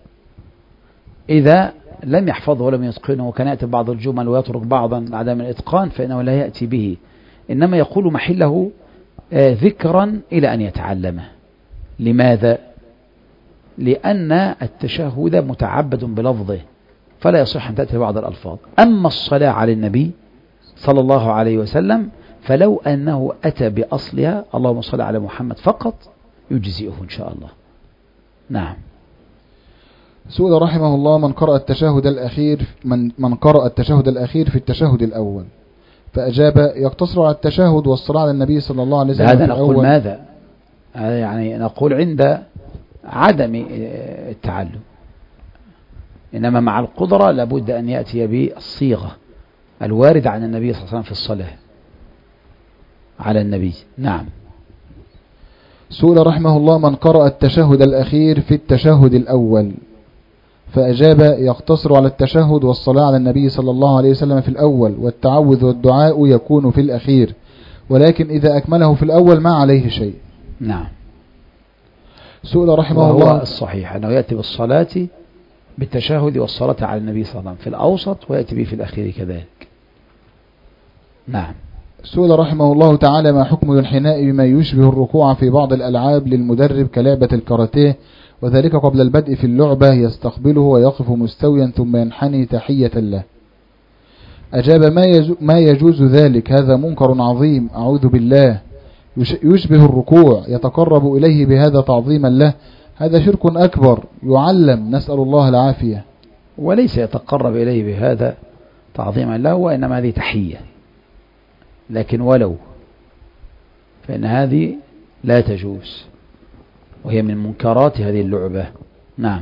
إذا لم يحفظه ولم يتقنه وكان يأتي بعض الجمل ويترك بعضا عدم الإتقان فإنه لا يأتي به، إنما يقول محله ذكرا إلى أن يتعلمه. لماذا؟ لأن التشهد متعبد بلفظه فلا يصح أن تأتي بعض الألفاظ. أما الصلاة على النبي صلى الله عليه وسلم فلو أنه أتى بأصلها اللهم صل على محمد فقط يجزئه إن شاء الله. نعم. سئل رحمه الله من قرأ التشهد الأخير من من قرأ التشهد الأخير في التشهد الأول فأجاب يقتصر على التشهد والصلاة على النبي صلى الله عليه وسلم. هذا نقول ماذا؟ يعني نقول عند عدم التعلم، إنما مع القدرة لابد أن يأتي بالصيغة الواردة عن النبي صلى الله عليه وسلم في الصلاة على النبي. نعم. سئل رحمه الله من قرأ التشهد الأخير في التشهد الأول فأجاب يقتصر على التشهد والصلاة على النبي صلى الله عليه وسلم في الأول، والتعوذ والدعاء يكون في الأخير، ولكن إذا أكمله في الأول ما عليه شيء. نعم. سئل رحمه وهو الله الصحيح أنه يأتي بالصلاة بالتشهد والصلاة على النبي صلى الله عليه وسلم في الأوسط ويأتي به في الأخير كذلك. نعم. سئل رحمه الله تعالى ما حكم الانحناء بما يشبه الركوع في بعض الألعاب للمدرب كلعبة الكاراتيه، وذلك قبل البدء في اللعبة يستقبله ويقف مستويا ثم ينحني تحية له. أجاب ما يجوز ذلك هذا منكر عظيم أعوذ بالله، يشبه الركوع يتقرب إليه بهذا تعظيما له، هذا شرك أكبر يعلم نسأل الله العافية. وليس يتقرب إليه بهذا تعظيما له، وإنما هذه تحية، لكن ولو فإن هذه لا تجوز وهي من منكرات هذه اللعبة. نعم.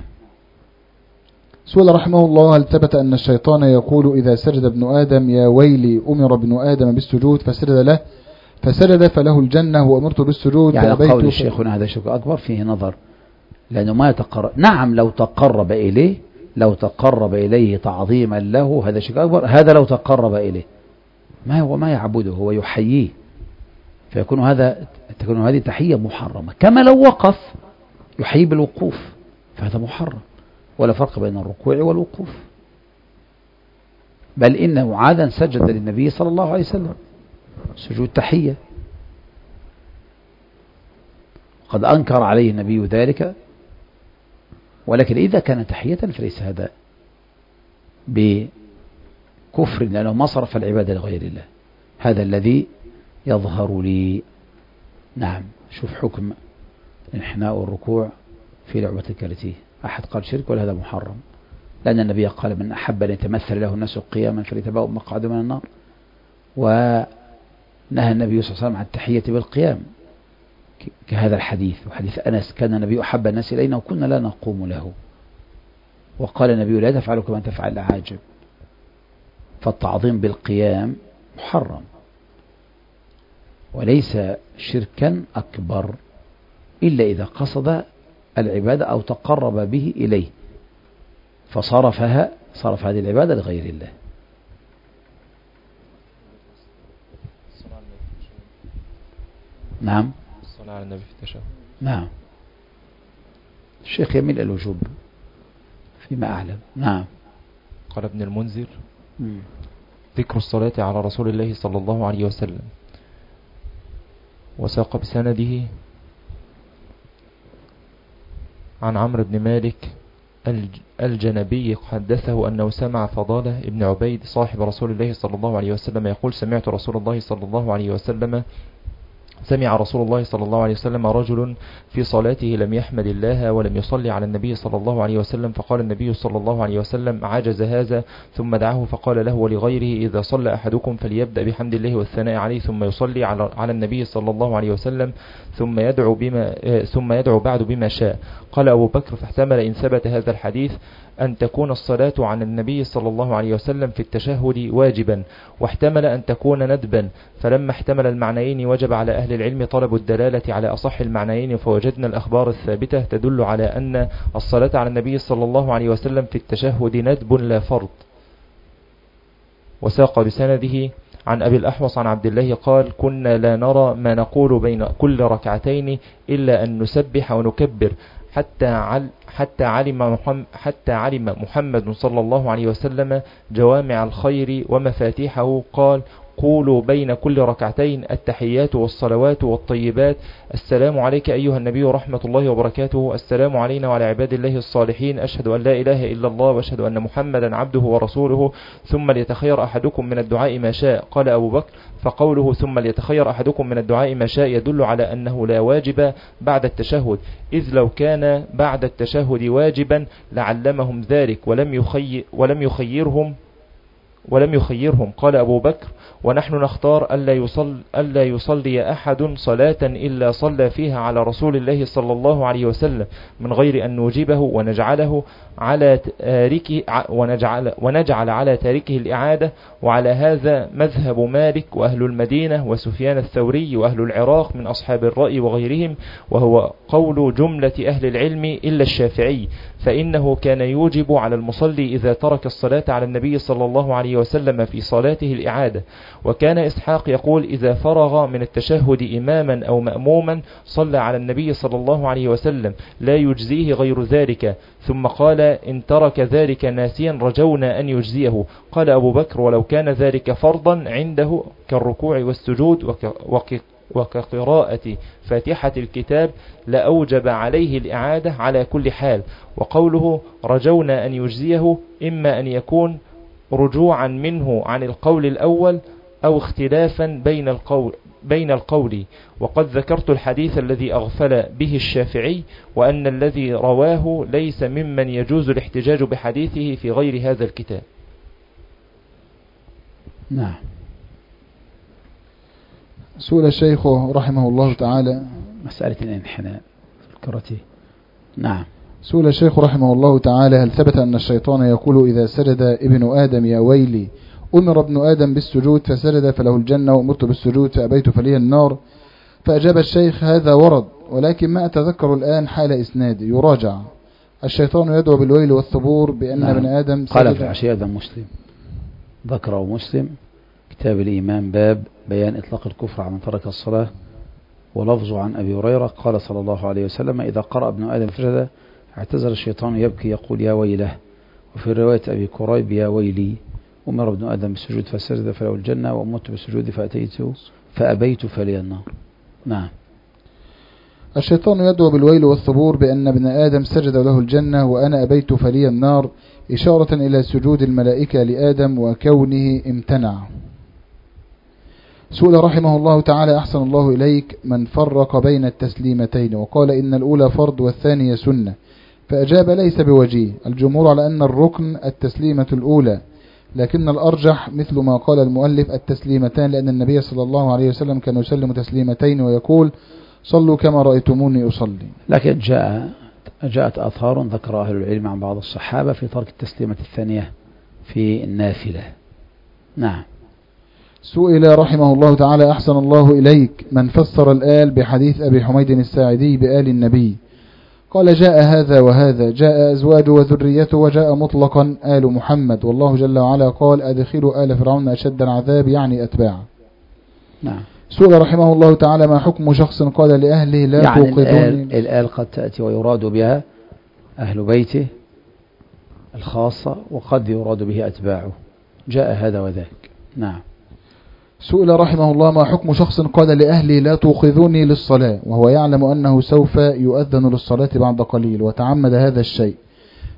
سئل رحمه الله هل ثبت أن الشيطان يقول إذا سجد ابن آدم يا ويلي أمر ابن آدم بالسجود فسجد له فسجد فله الجنة وأمرت بالسجود يعني فأبيت؟ قول الشيخنا هذا شرك أكبر فيه نظر، لأنه ما يتقرب. نعم لو تقرب إليه لو تقرب إليه تعظيما له هذا شرك أكبر، هذا لو تقرب إليه ما هو ما يعبده هو يحييه، فيكون هذا تكون هذه تحية محرمة. كما لو وقف يحيي بالوقوف فهذا محرم، ولا فرق بين الركوع والوقوف. بل إن معاذا سجد للنبي صلى الله عليه وسلم سجود تحية، قد أنكر عليه النبي ذلك، ولكن إذا كان تحية فليس هذا بكفر لأنه ما صرف العبادة لغير الله. هذا الذي يظهر لي. نعم. شوف حكم الانحناء والركوع في لعبة الكاراتيه، أحد قال شرك ولا هذا محرم، لأن النبي قال من أحب أن يتمثل له الناس قياما فليتبوأ مقعده من النار، ونهى النبي صلى الله عليه وسلم عن التحية بالقيام كهذا الحديث، وحديث أنس كان النبي أحب الناس إلينا وكنا لا نقوم له، وقال النبي لا تفعلوا كما تفعل الأعاجم. فالتعظيم بالقيام محرم وليس شركا أكبر إلا إذا قصد العبادة أو تقرب به إليه فصرفها صرف هذه العبادة لغير الله. نعم. الصلاة على النبي في التشهد. نعم. الشيخ يميل الوجوب فيما أعلم. نعم. قال ابن المنذر م. ذكر الصلاة على رسول الله صلى الله عليه وسلم، وساق بسنده عن عمرو بن مالك الجنبي حدثه أنه سمع فضالة ابن عبيد صاحب رسول الله صلى الله عليه وسلم يقول: سمعت رسول الله صلى الله عليه وسلم سمع رسول الله صلى الله عليه وسلم رجل في صلاته لم يحمد الله ولم يصلي على النبي صلى الله عليه وسلم، فقال النبي صلى الله عليه وسلم: عجز هذا. ثم دعاه فقال له ولغيره: إذا صلى أحدكم فليبدأ بحمد الله والثناء عليه ثم يصلي على على النبي صلى الله عليه وسلم ثم يدعو بما ثم يدعو بعد بما شاء. قال أبو بكر: فاحتمل إن ثبت هذا الحديث أن تكون الصلاة عن النبي صلى الله عليه وسلم في التشهد واجبا، واحتمل أن تكون ندبا، فلما احتمل المعنيين وجب على أهل العلم طلب الدلالة على أصح المعنيين، فوجدنا الأخبار الثابتة تدل على أن الصلاة على النبي صلى الله عليه وسلم في التشهد ندب لا فرض. وساق بسنده عن أبي الأحوص عن عبد الله قال: كنا لا نرى ما نقول بين كل ركعتين إلا أن نسبح ونكبر حتى عل حتى علم محمد حتى علم محمد صلى الله عليه وسلم جوامع الخير ومفاتيحه. قال: قولوا بين كل ركعتين التحيات والصلوات والطيبات: السلام عليك أيها النبي ورحمة الله وبركاته، السلام علينا وعلى عباد الله الصالحين، أشهد أن لا إله إلا الله وأشهد أن محمدا عبده ورسوله، ثم ليتخير أحدكم من الدعاء ما شاء. قال أبو بكر: فقوله ثم ليتخير أحدكم من الدعاء ما شاء يدل على أنه لا واجب بعد التشهد، إذ لو كان بعد التشهد واجبا لعلمهم ذلك ولم يخير ولم يخيرهم ولم يخيرهم. قال أبو بكر: ونحن نختار ألا يصل ألا يصلي أحد صلاة إلا صلى فيها على رسول الله صلى الله عليه وسلم من غير أن نوجبه ونجعله على تاركه ونجعل ونجعل على تاركه الإعادة. وعلى هذا مذهب مالك وأهل المدينة وسفيان الثوري وأهل العراق من أصحاب الرأي وغيرهم، وهو قول جملة أهل العلم إلا الشافعي، فإنه كان يوجب على المصلي إذا ترك الصلاة على النبي صلى الله عليه وسلم في صلاته الإعادة. وكان إسحاق يقول: إذا فرغ من التشهد إماما أو مأموما صلى على النبي صلى الله عليه وسلم لا يجزيه غير ذلك. ثم قال: إن ترك ذلك ناسيا رجونا أن يجزيه. قال أبو بكر: ولو كان ذلك فرضا عنده كالركوع والسجود وك وكقراءة فاتحة الكتاب لأوجب عليه الإعادة على كل حال. وقوله رجونا أن يجزيه إما أن يكون رجوعا منه عن القول الأول أو اختلافا بين القول بين القول وقد ذكرت الحديث الذي أغفل به الشافعي، وأن الذي رواه ليس ممن يجوز الاحتجاج بحديثه في غير هذا الكتاب. نعم. سئل الشيخ رحمه الله تعالى مسألة الانحناء ذكرته. نعم. سئل الشيخ رحمه الله تعالى: هل ثبت أن الشيطان يقول إذا سجد ابن آدم يا ويلي أمر ابن آدم بالسجود فسجد فله الجنة وأمرت بالسجود فأبيت فلي النار؟ فأجاب الشيخ: هذا ورد، ولكن ما أتذكر الآن حال إسناد يراجع. الشيطان يدعو بالويل والثبور بأن نعم. ابن آدم قال في عشية مسلم، ذكره مسلم كتاب الإيمان باب بيان إطلاق الكفر عن ترك الصلاة، ولفظ عن أبي هريرة قال صلى الله عليه وسلم: إذا قرأ ابن آدم سجد اعتذر الشيطان يبكي يقول يا ويله. وفي رواية أبي كريب يا ويلي أمر ابن آدم بالسجود فسجد فله الجنة وأمرت بالسجود فأتيت فأبيت فلي النار. نعم. الشيطان يدعو بالويل والثبور بأن ابن آدم سجد له الجنة وأنا أبيت فلي النار، إشارة إلى سجود الملائكة لآدم وكونه امتنع. سئل رحمه الله تعالى أحسن الله إليك من فرق بين التسليمتين وقال إن الأولى فرض والثانية سنة، فأجاب: ليس بوجيه. الجمهور على أن الركن التسليمة الأولى، لكن الأرجح مثل ما قال المؤلف التسليمتان، لأن النبي صلى الله عليه وسلم كان يسلم تسليمتين ويقول: صلوا كما رأيتموني أصلي. لكن جاء جاءت آثار ذكر أهل العلم عن بعض الصحابة في ترك التسليمة الثانية في النافلة. نعم. سئل رحمه الله تعالى أحسن الله إليك من فسر الآل بحديث أبي حميد الساعدي بآل النبي؟ قال: جاء هذا وهذا، جاء أزواج وذريته، وجاء مطلقا آل محمد، والله جل وعلا قال: أدخلوا آل فرعون أشد العذاب، يعني أتباع. نعم. سئل رحمه الله تعالى ما حكم شخص قال لأهله لا يعني توقظوني؟ الآل, الآل قد تأتي ويراد بها أهل بيته الخاصة، وقد يراد به أتباعه، جاء هذا وذاك. نعم. سئل رحمه الله ما حكم شخص قال لأهلي لا توقظوني للصلاة وهو يعلم أنه سوف يؤذن للصلاة بعد قليل وتعمد هذا الشيء،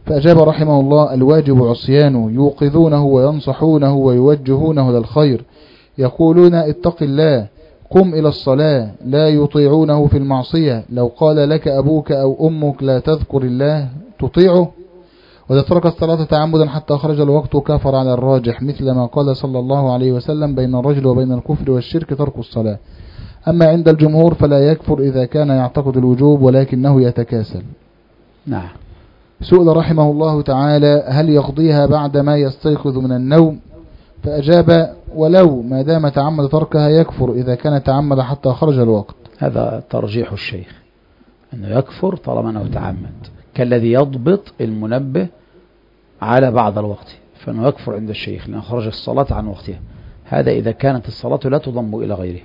فأجاب رحمه الله: الواجب عصيانه، يوقظونه وينصحونه ويوجهونه للخير، يقولون اتق الله، قم إلى الصلاة، لا يطيعونه في المعصية. لو قال لك أبوك أو أمك لا تذكر الله تطيعه؟ وإذا ترك الصلاة تعمدا حتى خرج الوقت كفر على الراجح، مثل ما قال صلى الله عليه وسلم: بين الرجل وبين الكفر والشرك ترك الصلاة. أما عند الجمهور فلا يكفر إذا كان يعتقد الوجوب ولكنه يتكاسل. نعم. سئل رحمه الله تعالى: هل يقضيها بعد ما يستيقظ من النوم؟ فأجاب: ولو ما دام تعمد تركها يكفر إذا كان تعمد حتى خرج الوقت. هذا ترجيح الشيخ، أنه يكفر طالما أنه تعمد، كالذي يضبط المنبه على بعض الوقت، فإنه يكفر عند الشيخ لأنه خرج الصلاة عن وقتها. هذا إذا كانت الصلاة لا تضم إلى غيره.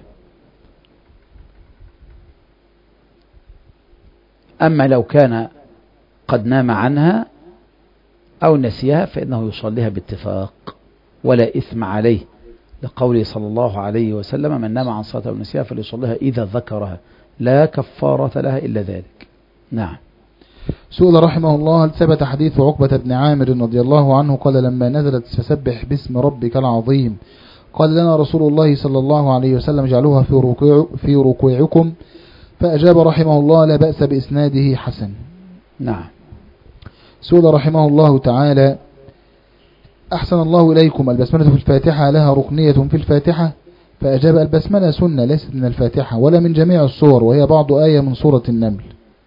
أما لو كان قد نام عنها أو نسيها فإنه يصليها باتفاق ولا إثم عليه، لقوله صلى الله عليه وسلم: من نام عن صلاة أو نسيها فليصليها إذا ذكرها، لا كفارة لها إلا ذلك. نعم. سئل رحمه الله: هل ثبت حديث عقبة بن عامر رضي الله عنه قال لما نزلت فسبح باسم ربك العظيم قال لنا رسول الله صلى الله عليه وسلم: اجعلوها في ركوع في ركوعكم؟ فأجاب رحمه الله: لا بأس بإسناده حسن. نعم. سئل رحمه الله تعالى: أحسن الله إليكم، البسملة في الفاتحة لها ركنية في الفاتحة؟ فأجاب: البسملة سنة ليست من الفاتحة ولا من جميع السور، وهي بعض آية من سورة النمل.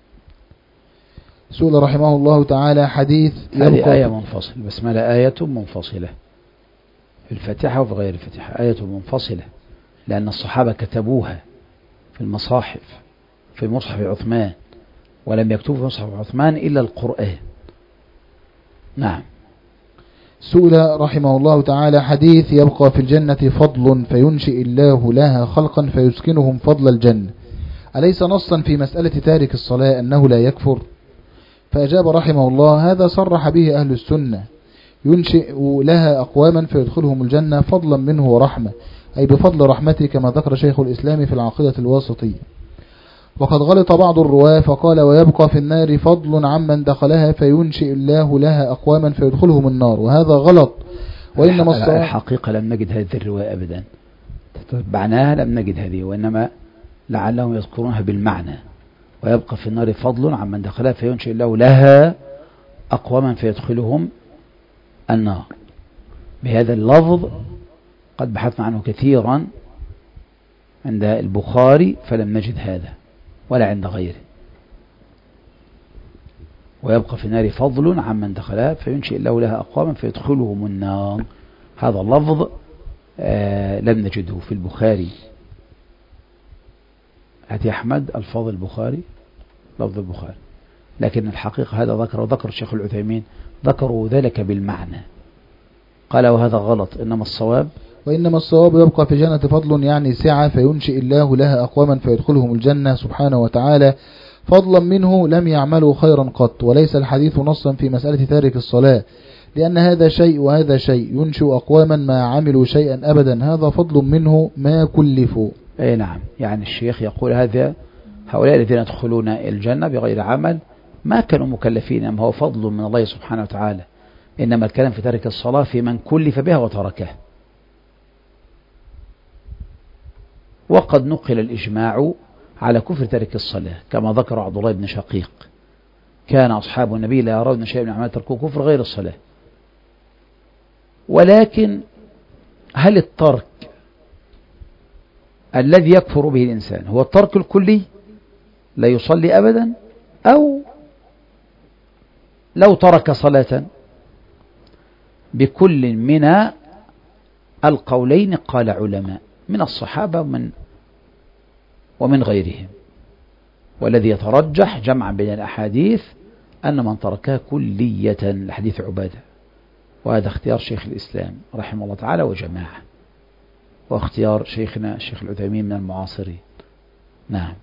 سئل رحمه الله تعالى: حديث هذه آية منفصلة، البسملة آية منفصلة في الفاتحة وفي غير الفاتحة، آية منفصلة، لأن الصحابة كتبوها في المصاحف في مصحف عثمان، ولم يكتبوا في مصحف عثمان إلا القرآن. نعم. سئل رحمه الله تعالى: حديث يبقى في الجنة فضل فينشئ الله لها خلقا فيسكنهم فضل الجنة، أليس نصا في مسألة تارك الصلاة أنه لا يكفر؟ فأجاب رحمه الله: هذا صرح به أهل السنة، ينشئ لها أقواما فيدخلهم الجنة فضلا منه ورحمة، أي بفضل رحمته، كما ذكر شيخ الإسلام في العقيدة الواسطية. وقد غلط بعض الرواة فقال: ويبقى في النار فضل عمن دخلها فينشئ الله لها أقواما فيدخلهم النار، وهذا غلط. وإنما الصواب الحقيقة لم نجد هذه الرواية أبدا، تتبعناها لم نجد هذه، وإنما لعلهم يذكرونها بالمعنى: ويبقى في النار فضل عمن دخلها فينشئ الله لها أقواما فيدخلهم النار. بهذا اللفظ قد بحثنا عنه كثيرا عند البخاري فلم نجد هذا ولا عند غيره. ويبقى في النار فضل عمن دخلها فينشئ الله لها أقواما فيدخلهم النار، هذا اللفظ آه لم نجده في البخاري. هاتي أحمد الفاظ البخاري، لفظ البخاري، لكن الحقيقة هذا ذكر وذكر الشيخ العثيمين ذكروا ذلك بالمعنى، قال وهذا غلط، إنما الصواب وإنما الصواب يبقى في جنة فضل يعني سعة فينشئ الله لها أقواما فيدخلهم الجنة سبحانه وتعالى فضلا منه لم يعملوا خيرا قط. وليس الحديث نصا في مسألة تارك الصلاة، لأن هذا شيء وهذا شيء، ينشئ أقواما ما عملوا شيئا أبدا، هذا فضل منه ما كلفوا. أي نعم، يعني الشيخ يقول هذا هؤلاء الذين يدخلون الجنة بغير عمل ما كانوا مكلفين، أما هو فضل من الله سبحانه وتعالى، إنما الكلام في تارك الصلاة في من كلف بها وتركها. وقد نقل الإجماع على كفر تارك الصلاة، كما ذكر عبد الله بن شقيق: كان أصحاب النبي لا يرون شيئا من أعمال تركوه كفر غير الصلاة. ولكن هل الترك الذي يكفر به الإنسان هو الترك الكلي لا يصلي أبدا، أو لو ترك صلاة؟ بكل من القولين قال علماء من الصحابة ومن ومن غيرهم، والذي يترجح جمعا بين الأحاديث أن من تركها كلية لحديث عبادة، وهذا اختيار شيخ الإسلام رحمه الله تعالى وجماعة، واختيار شيخنا الشيخ العثيمين من المعاصرين. نعم.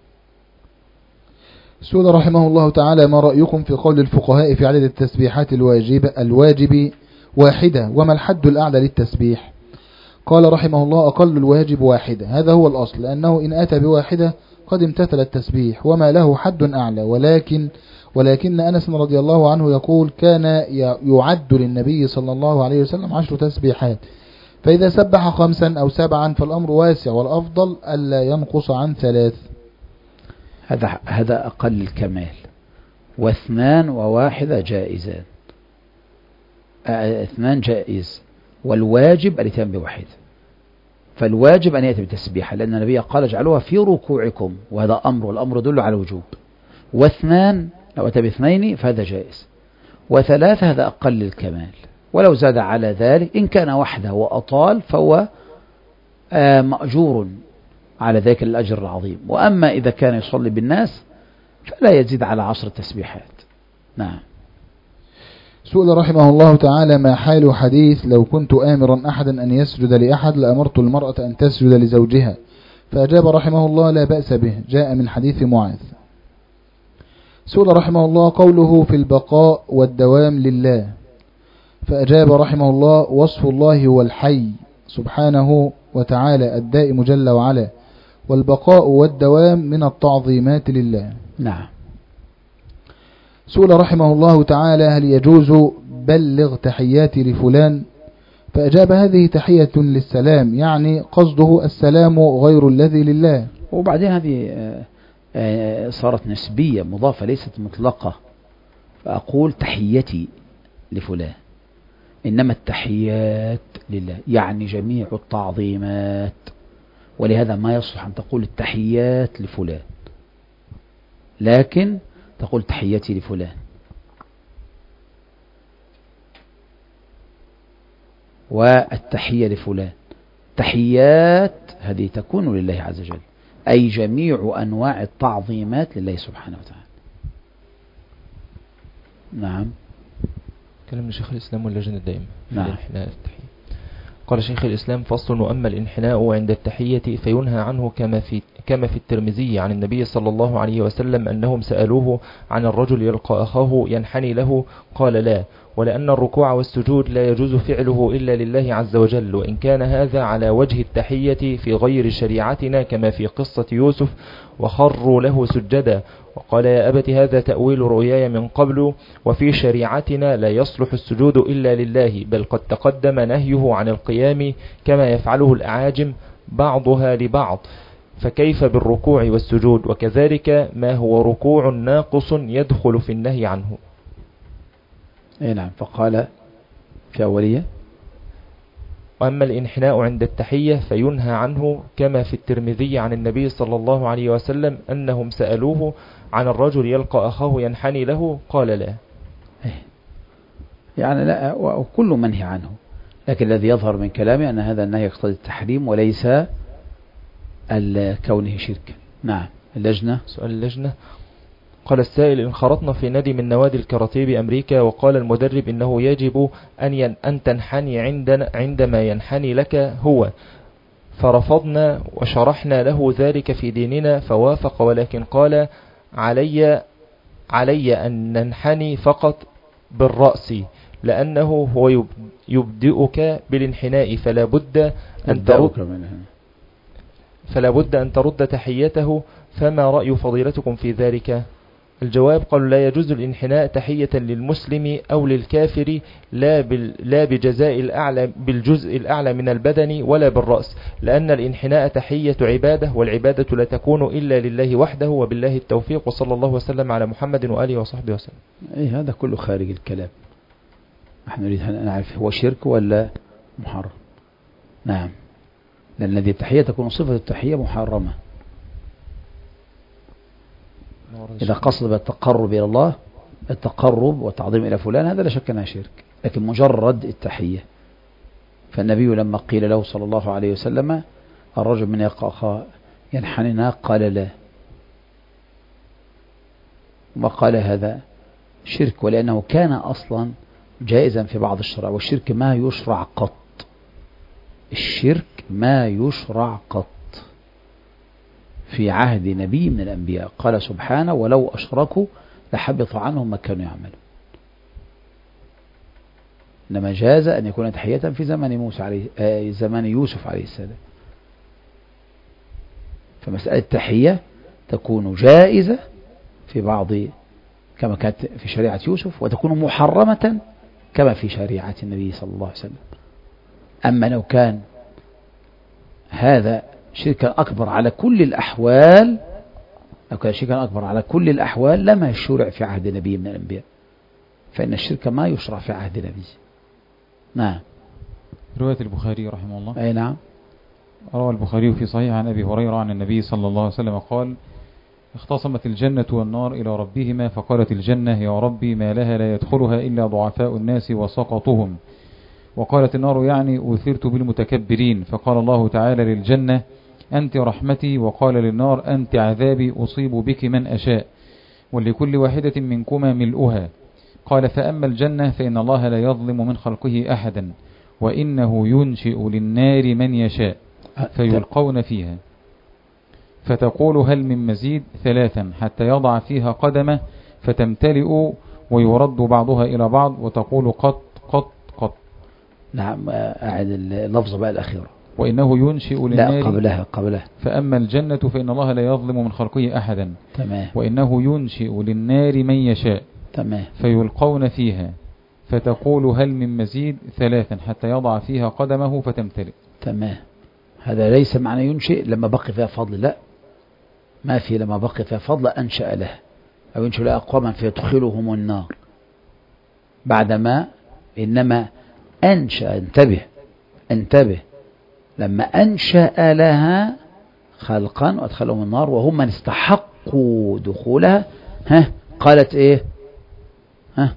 سئل رحمه الله تعالى: ما رأيكم في قول الفقهاء في عدد التسبيحات الواجب الواجب واحدة، وما الحد الأعلى للتسبيح؟ قال رحمه الله: أقل الواجب واحدة، هذا هو الأصل، لأنه إن أتى بواحدة قد امتثل التسبيح، وما له حد أعلى، ولكن ولكن أنس رضي الله عنه يقول كان يعد للنبي صلى الله عليه وسلم عشر تسبيحات، فإذا سبح خمسا أو سبعا فالأمر واسع، والأفضل ألا ينقص عن ثلاث. هذا هذا أقل الكمال، واثنان وواحدة جائزان، اثنان جائز، والواجب الاتيان بواحد. فالواجب أن يأتي بتسبيحة، لأن النبي قال اجعلوها في ركوعكم، وهذا أمر، والأمر يدل على الوجوب. واثنان لو أتى باثنين فهذا جائز، وثلاثة هذا أقل الكمال، ولو زاد على ذلك إن كان وحده وأطال فهو مأجور على ذلك الأجر العظيم. وأما إذا كان يصلي بالناس فلا يزيد على عشر تسبيحات. نعم. سئل رحمه الله تعالى ما حال حديث لو كنت آمرا أحدا أن يسجد لأحد لأمرت المرأة أن تسجد لزوجها، فأجاب رحمه الله لا بأس به، جاء من حديث معاذ. سئل رحمه الله قوله في البقاء والدوام لله، فأجاب رحمه الله وصف الله هو الحي سبحانه وتعالى الدائم جل وعلا، والبقاء والدوام من التعظيمات لله. نعم. سئل رحمه الله تعالى هل يجوز بلغ تحياتي لفلان، فأجاب هذه تحية للسلام، يعني قصده السلام غير الذي لله. وبعدين هذه صارت نسبية مضافة ليست مطلقة، فأقول تحيتي لفلان، إنما التحيات لله يعني جميع التعظيمات، ولهذا ما يصلح أن تقول التحيات لفلان، لكن تقول تحياتي لفلان. والتحية لفلان تحيات هذه تكون لله عز وجل، أي جميع أنواع التعظيمات لله سبحانه وتعالى. نعم. كلام شيخ الإسلام واللجنة الدائمة. نعم. قال شيخ الإسلام فصل: وأما الانحناء عند التحية فينهى عنه كما في كما في الترمذي عن النبي صلى الله عليه وسلم أنهم سألوه عن الرجل يلقى أخاه ينحني له قال لا، ولأن الركوع والسجود لا يجوز فعله إلا لله عز وجل، وإن كان هذا على وجه التحية في غير شريعتنا كما في قصة يوسف وخروا له سجدا. وقال يا أبت هذا تأويل رؤياي من قبل، وفي شريعتنا لا يصلح السجود إلا لله، بل قد تقدم نهيه عن القيام كما يفعله الأعاجم بعضها لبعض، فكيف بالركوع والسجود؟ وكذلك ما هو ركوع ناقص يدخل في النهي عنه. اي نعم. فقال في أولية: وأما الانحناء عند التحية فينهى عنه كما في الترمذي عن النبي صلى الله عليه وسلم أنهم سألوه عن الرجل يلقى أخاه ينحني له قال لا. يعني لا، وكل منهي عنه، لكن الذي يظهر من كلامه أن هذا النهي يقتضي التحريم وليس كونه شركا. نعم. اللجنة. سؤال اللجنة: قال السائل: انخرطنا في نادي من نوادي الكاراتيه بأمريكا، وقال المدرب إنه يجب أن ين أن تنحني عندنا عندما ينحني لك هو، فرفضنا وشرحنا له ذلك في ديننا فوافق، ولكن قال علي علي أن ننحني فقط بالرأس، لأنه هو يبدئك بالانحناء، فلا بد أن ترد فلا بد أن ترد تحيته، فما رأي فضيلتكم في ذلك؟ الجواب: قالوا لا يجوز الانحناء تحية للمسلم أو للكافر، لا, لا بجزاء الأعلى بالجزء الأعلى من البدن ولا بالرأس، لأن الانحناء تحية عبادة، والعبادة لا تكون إلا لله وحده، وبالله التوفيق، وصلى الله وسلم على محمد وآله وصحبه وسلم. أي هذا كله خارج الكلام، نحن نريد أن نعرف هو شرك ولا محرم. نعم. لأن هذه التحية تكون صفة التحية محرمة. إذا قصد بالتقرب إلى الله، التقرب والتعظيم إلى فلان، هذا لا شك أنها شرك، لكن مجرد التحية. فالنبي لما قيل له صلى الله عليه وسلم الرجل من يلقى أخاه ينحني قال لا، وما قال هذا شرك، ولأنه كان أصلا جائزا في بعض الشرع، والشرك ما يشرع قط. الشرك ما يشرع قط في عهد نبي من الأنبياء، قال سبحانه ولو أشركوا لحبط عنهم ما كانوا يعملون. إنما جاز أن يكون تحية في زمن موسى عليه آه زمن يوسف عليه السلام. فمسألة التحية تكون جائزة في بعض كما كانت في شريعة يوسف، وتكون محرمة كما في شريعة النبي صلى الله عليه وسلم. أما لو كان هذا شركا أكبر على كل الأحوال، لو كان شركا أكبر على كل الأحوال لما يشرع في عهد نبي من الأنبياء، فإن الشرك ما يشرع في عهد نبي. نعم. رواية البخاري رحمه الله. أي نعم. روى البخاري في صحيح عن أبي هريرة عن النبي صلى الله عليه وسلم قال: اختصمت الجنة والنار إلى ربهما، فقالت الجنة: يا ربي ما لها لا يدخلها إلا ضعفاء الناس وسقطهم. وقالت النار: يعني أثرت بالمتكبرين. فقال الله تعالى للجنة: أنت رحمتي. وقال للنار: أنت عذابي، أصيب بك من أشاء، ولكل واحدة منكما ملؤها. قال: فأما الجنة فإن الله لا يظلم من خلقه أحدا، وإنه ينشئ للنار من يشاء فيلقون فيها، فتقول: هل من مزيد؟ ثلاثا، حتى يضع فيها قدمه فتمتلئ ويرد بعضها إلى بعض، وتقول: قط قط قط. نعم. أعد اللفظ بقى الأخيرة. وإنه ينشئ للنار. لا، قبلها قبلها. فأما الجنة فإن الله لا يظلم من خلقه أحدا. تمام. وإنه ينشئ للنار من يشاء. تمام. فيلقون فيها، فتقول: هل من مزيد؟ ثلاثا، حتى يضع فيها قدمه فتمتلئ. تمام. هذا ليس معنى ينشئ لما بقي فيها فضل، لا، ما في لما بقي فيها فضل أنشأ له، أو ينشئ له أقواما فيدخلهم النار بعدما، إنما أنشأ، انتبه انتبه، لما أنشأ لها خلقا وأدخلهم النار وهم من استحقوا دخولها، ها قالت إيه؟ ها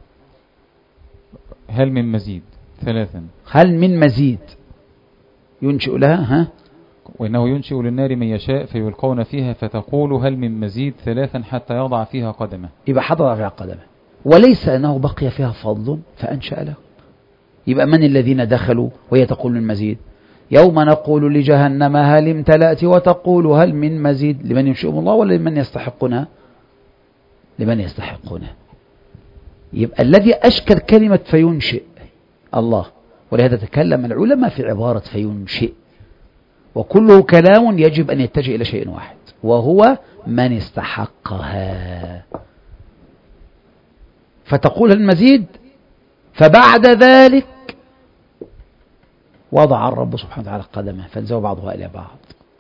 هل من مزيد؟ ثلاثا. هل من مزيد؟ ينشئ لها، ها وإنه ينشئ للنار من يشاء فيلقون فيها، فتقول: هل من مزيد؟ ثلاثا، حتى يضع فيها قدمه. يبقى حضر فيها قدمه، وليس أنه بقي فيها فضل فأنشأ له. يبقى من الذين دخلوا وهي تقول من مزيد؟ يوم نقول لجهنم هل امتلأت، وتقول: هل من مزيد؟ لمن ينشئهم الله ولا لمن يستحقونها؟ لمن يستحقونها. يبقى الذي أشكل كلمة فينشئ الله، ولهذا تكلم العلماء في عبارة فينشئ، وكله كلام يجب أن يتجه إلى شيء واحد، وهو من استحقها. فتقول المزيد، فبعد ذلك وضع الرب سبحانه وتعالى قدمه فانزوا بعضها إلى بعض.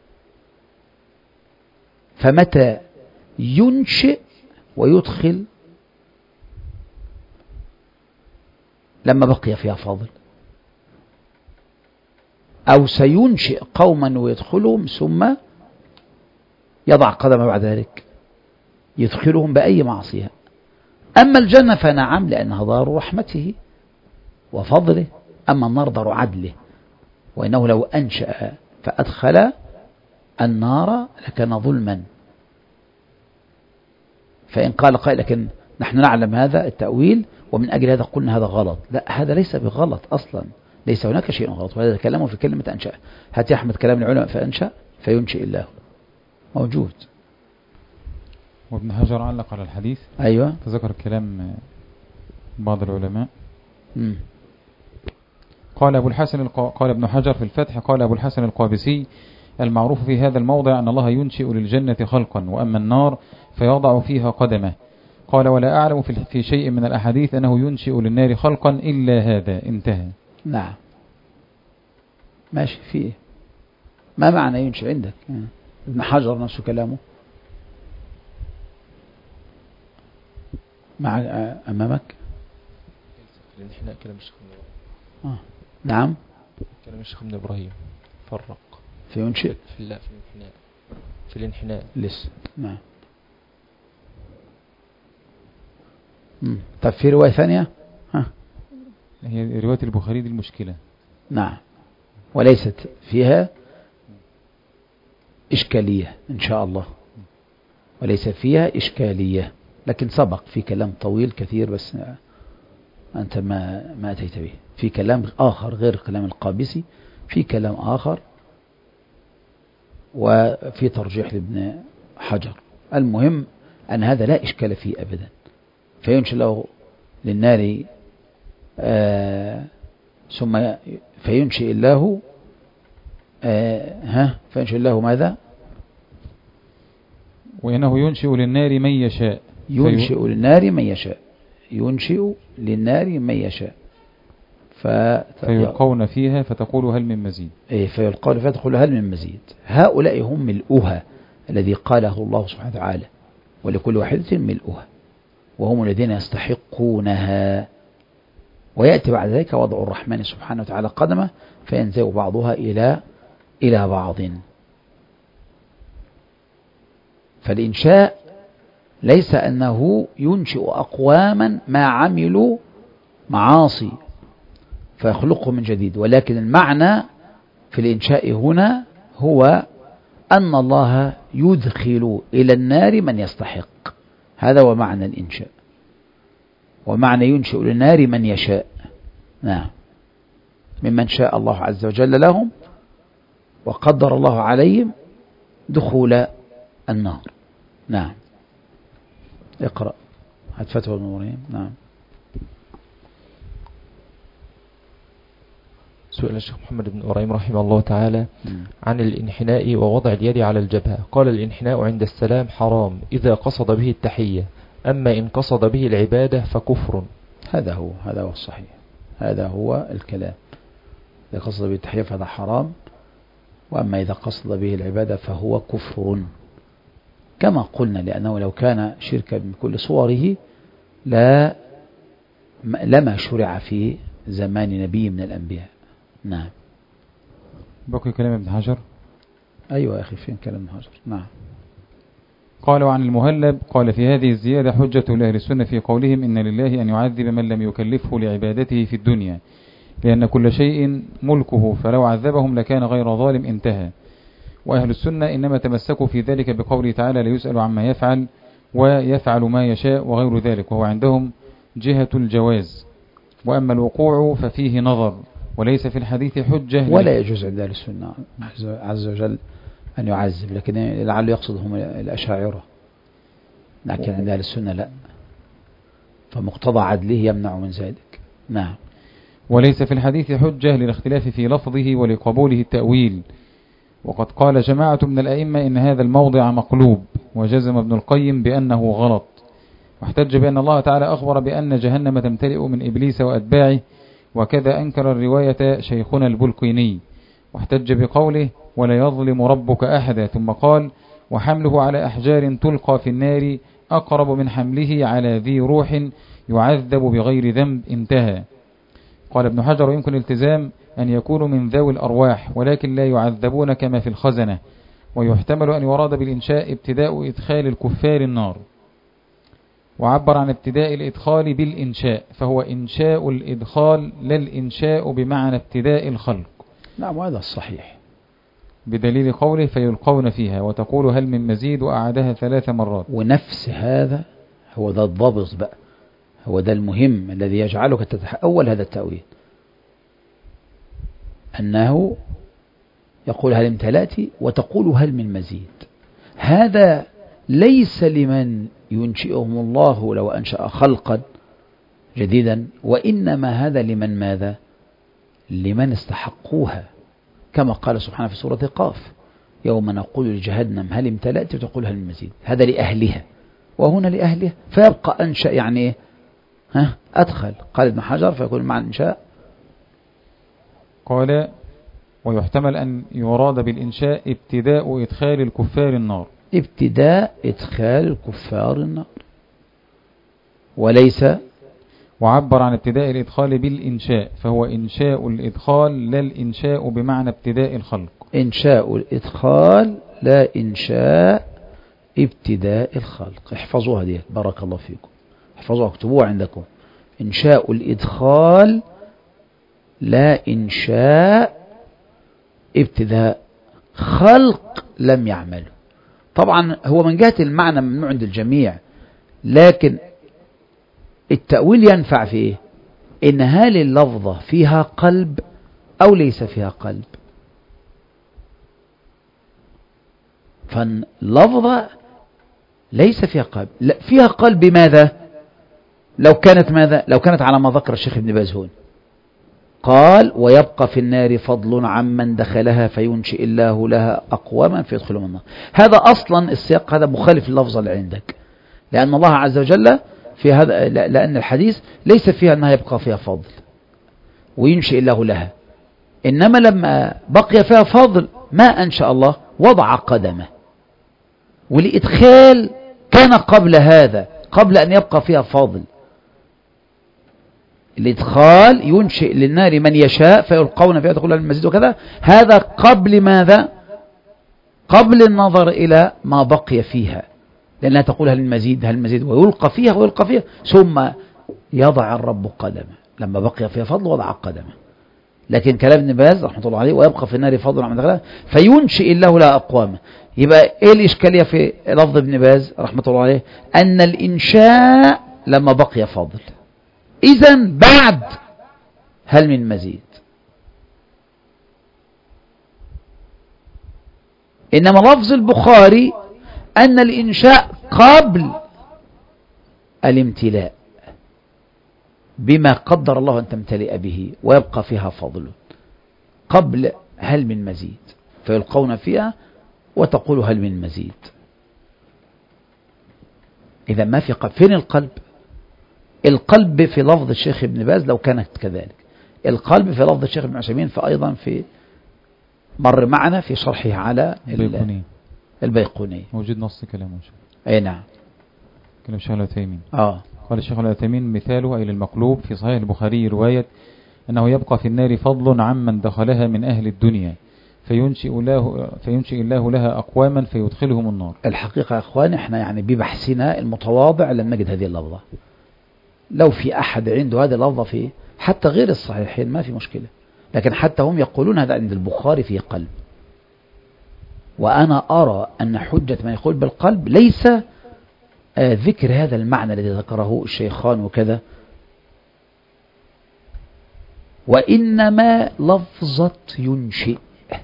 فمتى ينشئ ويدخل؟ لما بقي فيها فاضل. أو سينشئ قوما ويدخلهم ثم يضع قدمه بعد ذلك يدخلهم بأي معصية. أما الجنة فنعم، لأنها دار رحمته وفضله. أما النار دار عدله، وإنه لو أنشأ فأدخل النار لكان ظلما. فإن قال قائل: لكن نحن نعلم هذا التأويل ومن أجل هذا قلنا هذا غلط. لا، هذا ليس بغلط أصلا، ليس هناك شيء غلط، وهذا كلامه في كلمة أنشأ. هات يا أحمد كلام العلماء فأنشأ فينشئ الله موجود. وابن حجر علق على الحديث. أيوة. تذكر كلام بعض العلماء. م. قال أبو الحسن الق... قال ابن حجر في الفتح: قال أبو الحسن القابسي: المعروف في هذا الموضع أن الله ينشئ للجنة خلقا، وأما النار فيضع فيها قدمه. قال: ولا أعلم في شيء من الأحاديث أنه ينشئ للنار خلقا إلا هذا. انتهى. نعم. ماشي. فيه ما معنى ينشئ عندك؟ ابن حجر نفسه كلامه مع أمامك. الانحناء كلام الشيخ ابن آه. نعم. كلام الشيخ ابن إبراهيم فرق في ينشئ في لا في الانحناء في الانحناء لسه. نعم. مم. طب في رواية ثانية؟ ها. هي رواية البخاري دي المشكلة. نعم. وليست فيها إشكالية إن شاء الله، وليس فيها إشكالية، لكن سبق في كلام طويل كثير بس أنت ما ما أتيت به. في كلام آخر غير كلام القابسي، في كلام آخر، وفي ترجيح لابن حجر. المهم أن هذا لا إشكال فيه أبدا. فينشئ له للنار آه ثم فينشئ الله آه ها فينشئ الله ماذا؟ وإنه ينشئ للنار من يشاء ينشئ للنار من يشاء ينشئ للنار من يشاء ف... فيلقون فيها فتقول هل من مزيد. إيه فيلقون فيها فتقول هل من مزيد. هؤلاء هم ملؤها الذي قاله الله سبحانه وتعالى ولكل واحدة ملؤها وهم الذين يستحقونها. ويأتي بعد ذلك وضع الرحمن سبحانه وتعالى قدمه فينزل بعضها إلى إلى بعض. فالإنشاء ليس أنه ينشئ أقواما ما عملوا معاصي فيخلقهم من جديد، ولكن المعنى في الإنشاء هنا هو أن الله يدخل إلى النار من يستحق. هذا هو معنى الإنشاء. ومعنى ينشئ للنار من يشاء، نعم، ممن شاء الله عز وجل لهم وقدر الله عليهم دخول النار. نعم. اقرأ. هات فتوى النورين. نعم. سئل الشيخ محمد بن إبراهيم رحمه الله تعالى عن الانحناء ووضع اليد على الجبهة. قال الانحناء عند السلام حرام إذا قصد به التحية، أما إن قصد به العبادة فكفر. هذا هو هذا هو الصحيح، هذا هو الكلام. إذا قصد به التحية فهذا حرام، وأما إذا قصد به العبادة فهو كفر كما قلنا، لأنه لو كان شركا بكل صوره لا لما شرع في زمان نبي من الأنبياء. نعم. بقي كلام ابن حجر. أيوة يا أخي فين كلام ابن حجر. نعم. قال وعن المهلب قال في هذه الزيادة حجة لأهل السنة في قولهم إن لله أن يعذب من لم يكلفه لعبادته في الدنيا، لأن كل شيء ملكه، فلو عذبهم لكان غير ظالم. انتهى. وأهل السنة إنما تمسكوا في ذلك بقوله تعالى ليسأل عما يفعل ويفعل ما يشاء وغير ذلك، وهو عندهم جهة الجواز. وأما الوقوع ففيه نظر، وليس في الحديث حجة. ولا يجوز عند أهل السنة عز وجل أن يعذب، لكن لعله يقصدهم الأشاعرة، لكن عند أهل السنة لا، فمقتضى عدله يمنع من ذلك. نعم. وليس في الحديث حجة للاختلاف في لفظه ولقبوله التأويل. وقد قال جماعة من الأئمة إن هذا الموضع مقلوب، وجزم ابن القيم بأنه غلط، واحتج بأن الله تعالى أخبر بأن جهنم تمتلئ من إبليس وأتباعه، وكذا أنكر الرواية شيخنا البلقيني، واحتج بقوله ولا يظلم ربك أحدا، ثم قال وحمله على أحجار تلقى في النار أقرب من حمله على ذي روح يعذب بغير ذنب. انتهى. قال ابن حجر يمكن التزام أن يكونوا من ذوي الأرواح ولكن لا يعذبون كما في الخزنة، ويحتمل أن يراد بالإنشاء ابتداء إدخال الكفار النار، وعبر عن ابتداء الإدخال بالإنشاء، فهو إنشاء الإدخال لا الإنشاء بمعنى ابتداء الخلق. نعم هذا الصحيح، بدليل قوله فيلقون فيها وتقول هل من مزيد، وأعادها ثلاث مرات. ونفس هذا هو ذا الضبط بقى، هو ذا المهم الذي يجعلك تتحول هذا التأويل، أنه يقول هل امتلأت وتقول هل من مزيد. هذا ليس لمن ينشئهم الله لو أنشأ خلقا جديدا، وإنما هذا لمن ماذا؟ لمن استحقوها، كما قال سبحانه في سورة قاف يوم نقول لجهنم هل امتلأت وتقول هل من مزيد. هذا لأهلها وهنا لأهلها، فيبقى أنشأ يعني إيه؟ ها أدخل. قال ابن حجر فيكون مع الإنشاء. قال ويحتمل أن يراد بالإنشاء ابتداء إدخال الكفار النار، ابتداء إدخال الكفار النار، وليس. وعبر عن ابتداء الإدخال بالإنشاء، فهو إنشاء الإدخال لا الإنشاء بمعنى ابتداء الخلق. إنشاء الإدخال لا إنشاء ابتداء الخلق. احفظوها دي، بارك الله فيكم، احفظوها اكتبوها عندكم. إنشاء الإدخال لا إنشاء ابتداء خلق لم يعمله. طبعا هو من جهة المعنى ممنوع عند الجميع، لكن التأويل ينفع في إيه؟ إن هل اللفظة فيها قلب أو ليس فيها قلب؟ فاللفظة ليس فيها قلب، لا فيها قلب. ماذا؟ لو كانت ماذا؟ لو كانت على ما ذكر الشيخ ابن باز هون، قال ويبقى في النار فضل عمن دخلها فينشئ الله لها أقواما فيدخلهم النار. هذا أصلا السياق هذا مخالف اللفظة اللي عندك، لأن الله عز وجل في هذا، لأن الحديث ليس فيها أنها يبقى فيها فضل وينشئ الله لها، إنما لما بقي فيها فضل ما أنشأ الله وضع قدمه، والإدخال كان قبل هذا، قبل أن يبقى فيها فضل. الإدخال ينشئ للنار من يشاء فيلقون فيها يدخلون المسجد وكذا، هذا قبل ماذا؟ قبل النظر إلى ما بقي فيها، لأنها تقول هل المزيد هل المزيد، ويلقى فيها ويلقى فيها، ثم يضع الرب قدمه لما بقي فيها فضل وضع قدمه. لكن كلام ابن باز رحمة الله عليه ويبقى في النار فضل عن دخلها فينشئ الله لها أقواما. يبقى إيه الإشكالية في لفظ ابن باز رحمة الله عليه؟ أن الإنشاء لما بقي فضل، إذن بعد هل من مزيد. إنما لفظ البخاري أن الإنشاء قبل الامتلاء بما قدر الله أن تمتلئ به ويبقى فيها فضل، قبل هل من مزيد، فيلقون فيها وتقول هل من مزيد. إذا ما في قلب. فين القلب؟ القلب في لفظ الشيخ ابن باز لو كانت كذلك، القلب في لفظ الشيخ ابن عثيمين، فأيضا في مر معنا في شرحه على البيقوني البيقوني موجود نص كلامه. أي نعم، كلام الشيخ العثيمين. آه. قال الشيخ العثيمين مثاله أي للمقلوب في صحيح البخاري رواية أنه يبقى في النار فضل عمن دخلها من أهل الدنيا فينشئ الله فينشئ الله لها أقواما فيدخلهم النار. الحقيقة يا أخوان إحنا يعني ببحثنا المتواضع لم نجد هذه اللفظة. لو في أحد عنده هذه اللفظة في حتى غير الصحيحين ما في مشكلة، لكن حتى هم يقولون هذا عند البخاري في قلب. وأنا أرى أن حجة من يقول بالقلب ليس آه ذكر هذا المعنى الذي ذكره الشيخان وكذا، وإنما لفظة ينشئ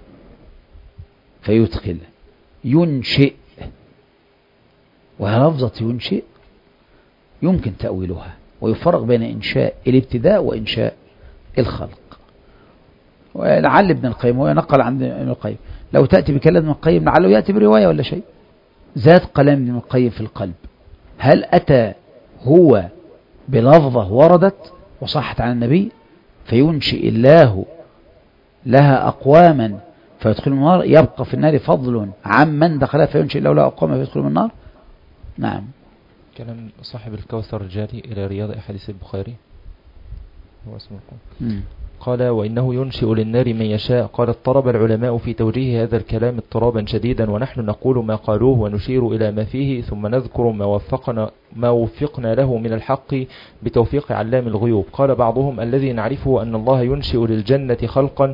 فيدخل ينشئ، ولفظة ينشئ يمكن تأويلها، ويفرق بين إنشاء الابتداء وإنشاء الخلق. ولعل ابن القيم هو نقل عن ابن القيم لو تأتي بكلام ابن القيم لعله يأتي برواية ولا شيء. ذات كلام ابن القيم في القلب هل أتى هو بلفظة وردت وصحت عن النبي فينشئ الله لها أقواما فيدخل النار، يبقى في النار فضل عمن دخلها فينشئ الله لها أقواما فيدخل النار؟ نعم. كلام صاحب الكوثر الجاري إلى رياض أحاديث البخاري هو اسمه. قال وإنه ينشئ للنار من يشاء. قال اضطرب العلماء في توجيه هذا الكلام اضطرابا شديدا، ونحن نقول ما قالوه ونشير إلى ما فيه، ثم نذكر ما وفقنا, ما وفقنا له من الحق بتوفيق علام الغيوب. قال بعضهم الذي نعرفه أن الله ينشئ للجنة خلقا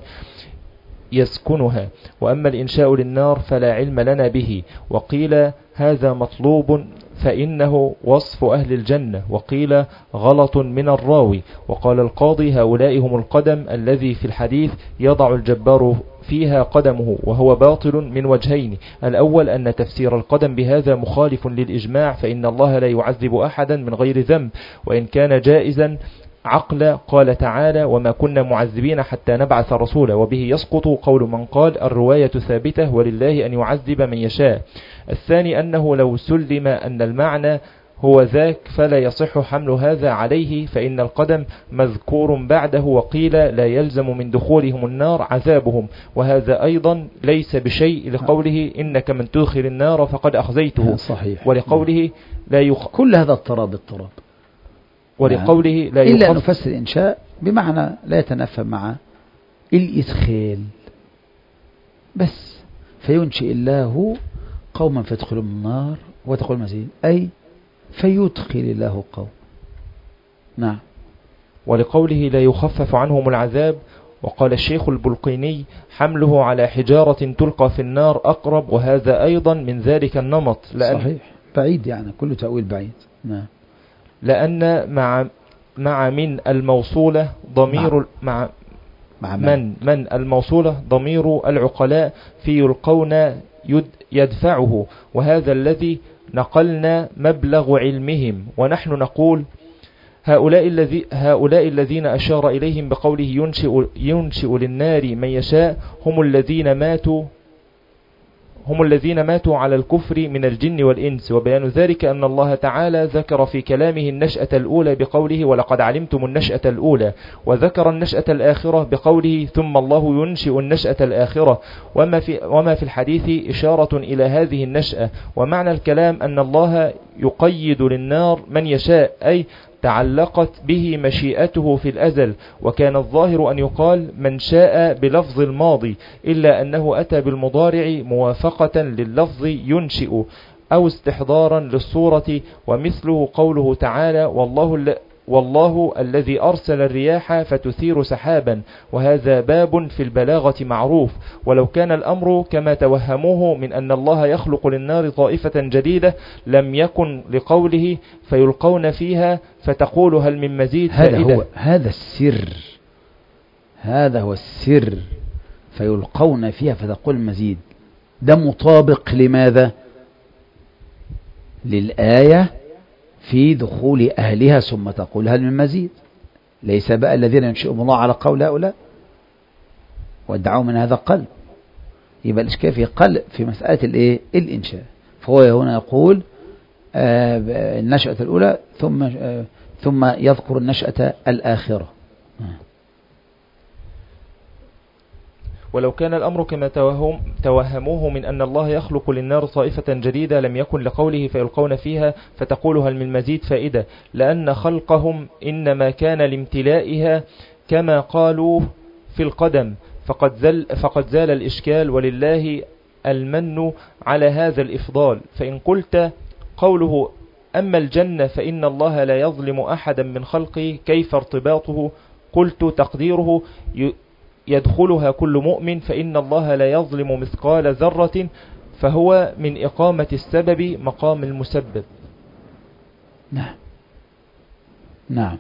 يسكنها، وأما الإنشاء للنار فلا علم لنا به. وقيل هذا مطلوب فإنه وصف أهل الجنة، وقيل غلط من الراوي. وقال القاضي هؤلاء هم القدم الذي في الحديث يضع الجبار فيها قدمه، وهو باطل من وجهين. الأول أن تفسير القدم بهذا مخالف للإجماع، فإن الله لا يعذب أحدا من غير ذنب وإن كان جائزا عقل. قال تعالى وما كنا معذبين حتى نبعث رسولا، وبه يسقط قول من قال الرواية ثابتة ولله أن يعذب من يشاء. الثاني أنه لو سلم أن المعنى هو ذاك فلا يصح حمل هذا عليه، فإن القدم مذكور بعده، وقيل لا يلزم من دخولهم النار عذابهم، وهذا أيضا ليس بشيء لقوله إنك من تدخل النار فقد أخزيته. صحيح. ولقوله لا يخ... كل هذا اضطراب اضطراب ولقوله لا إلا يخف... أن نفسر الإنشاء بمعنى لا يتنافى مع الإدخال بس. فينشئ الله قوما فيدخلوا النار وتقول مزيد، أي فيدخل الله قوم. نعم. ولقوله لا يخفف عنهم العذاب. وقال الشيخ البلقيني حمله على حجارة تلقى في النار أقرب، وهذا أيضا من ذلك النمط. لأن صحيح، بعيد يعني كله تأويل بعيد. نعم. لأن مع مع من الموصولة ضمير مع, مع من من الموصولة ضمير العقلاء في يلقون يد يدفعه، وهذا الذي نقلنا مبلغ علمهم. ونحن نقول هؤلاء الذي هؤلاء الذين أشار إليهم بقوله ينشئ ينشئ للنار من يشاء هم الذين ماتوا هم الذين ماتوا على الكفر من الجن والإنس. وبيان ذلك أن الله تعالى ذكر في كلامه النشأة الأولى بقوله ولقد علمتم النشأة الأولى، وذكر النشأة الآخرة بقوله ثم الله ينشئ النشأة الآخرة، وما في, وما في الحديث إشارة إلى هذه النشأة. ومعنى الكلام أن الله يقيد للنار من يشاء، أي تعلقت به مشيئته في الأزل. وكان الظاهر أن يقال من شاء بلفظ الماضي، إلا أنه أتى بالمضارع موافقة لللفظ ينشئ أو استحضارا للصورة، ومثله قوله تعالى والله, والله الذي أرسل الرياح فتثير سحابا، وهذا باب في البلاغة معروف. ولو كان الأمر كما توهموه من أن الله يخلق للنار طائفة جديدة لم يكن لقوله فيلقون فيها فتقول هل من مزيد. هذا هو هذا السر، هذا هو السر، فيلقون فيها فتقول مزيد. ده مطابق لماذا؟ للآية في دخول أهلها ثم تقول هل من مزيد. ليس بقى الذين ينشئهم الله على قول هؤلاء وادعوا من هذا قلب. يبقى الإشكال في قلب في مسألة الإيه؟ الإنشاء. فهو هنا يقول آه النشأة الأولى ثم آه ثم يذكر النشأة الآخرة. ولو كان الأمر كما توهم توهموه من أن الله يخلق للنار طائفة جديدة لم يكن لقوله فيلقون فيها فتقول هل من مزيد فائدة، لأن خلقهم إنما كان لامتلائها كما قالوا في القدم، فقد, زل فقد زال الإشكال ولله المن على هذا الإفضال. فإن قلت قوله أما الجنة فإن الله لا يظلم أحدا من خلقه كيف ارتباطه؟ قلت تقديره يدخلها كل مؤمن، فإن الله لا يظلم مثقال ذرة، فهو من إقامة السبب مقام المسبب. نعم نعم.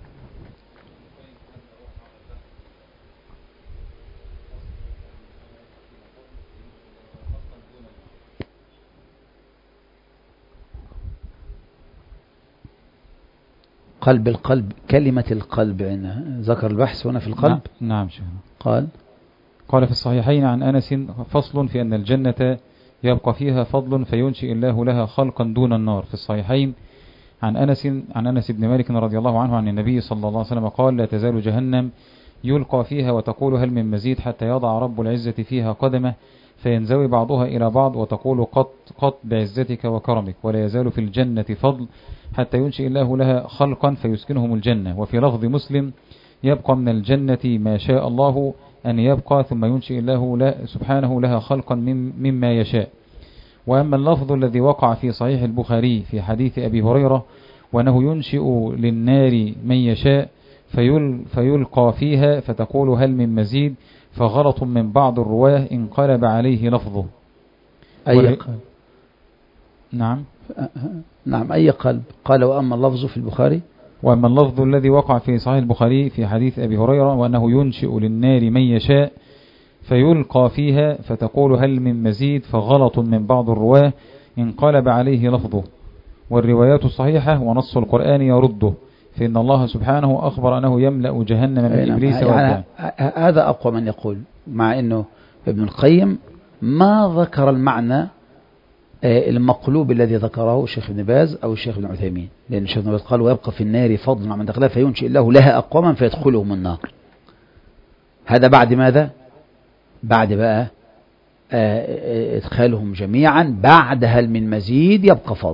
قلب القلب، كلمة القلب هنا ذكر البحث هنا في القلب. نعم, نعم شيخنا. قال قال في الصحيحين عن أنس فصل في أن الجنة يبقى فيها فضل فينشئ الله لها خلقا دون النار. في الصحيحين عن أنس عن أنس بن مالك رضي الله عنه عن النبي صلى الله عليه وسلم قال لا تزال جهنم يلقى فيها وتقول هل من مزيد حتى يضع رب العزة فيها قدمه فينزوي بعضها إلى بعض وتقول قط قط بعزتك وكرمك، ولا يزال في الجنة فضل حتى ينشئ الله لها خلقا فيسكنهم الجنة. وفي لفظ مسلم يبقى من الجنة ما شاء الله أن يبقى ثم ينشئ الله لا سبحانه لها خلقا مما يشاء. وأما اللفظ الذي وقع في صحيح البخاري في حديث أبي هريرة وأنه ينشئ للنار من يشاء فيل فيلقى فيها فتقول هل من مزيد، فغلط من بعض الرواه انقلب عليه لفظه. أي قلب؟ نعم نعم أي قلب؟ قال وأما اللفظ في البخاري وأما اللفظ الذي وقع في صحيح البخاري في حديث أبي هريرة وأنه ينشئ للنار من يشاء فيلقى فيها فتقول هل من مزيد، فغلط من بعض الرواه انقلب عليه لفظه. والروايات الصحيحة ونص القرآن يرده، فإن الله سبحانه أخبر أنه يملأ جهنم من إبليس يعني هذا أقوى من يقول، مع أنه ابن القيم ما ذكر المعنى المقلوب الذي ذكره الشيخ ابن باز أو الشيخ ابن عثيمين، لأن الشيخ ابن باز قال ويبقى في النار فضل من دخلها فينشئ الله لها أقواما فيدخلهم النار. هذا بعد ماذا؟ بعد بقى ادخالهم جميعا، بعد هل من مزيد يبقى فضل.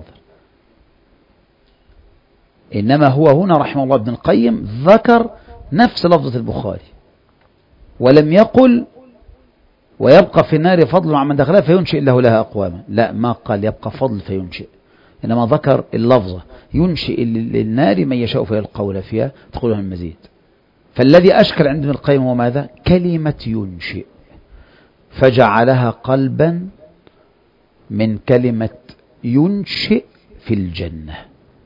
إنما هو هنا رحمه الله ابن القيم ذكر نفس لفظة البخاري ولم يقل ويبقى في النار فضل عن من دخلها فينشئ الله لها أقواما، لا، ما قال يبقى فضل فينشئ، إنما ذكر اللفظة ينشئ للنار من يشاء فيلقون فيها تدخلهم المزيد. فالذي أشكل عند ابن القيم هو ماذا؟ كلمة ينشئ، فجعلها قلبا من كلمة ينشئ في الجنة.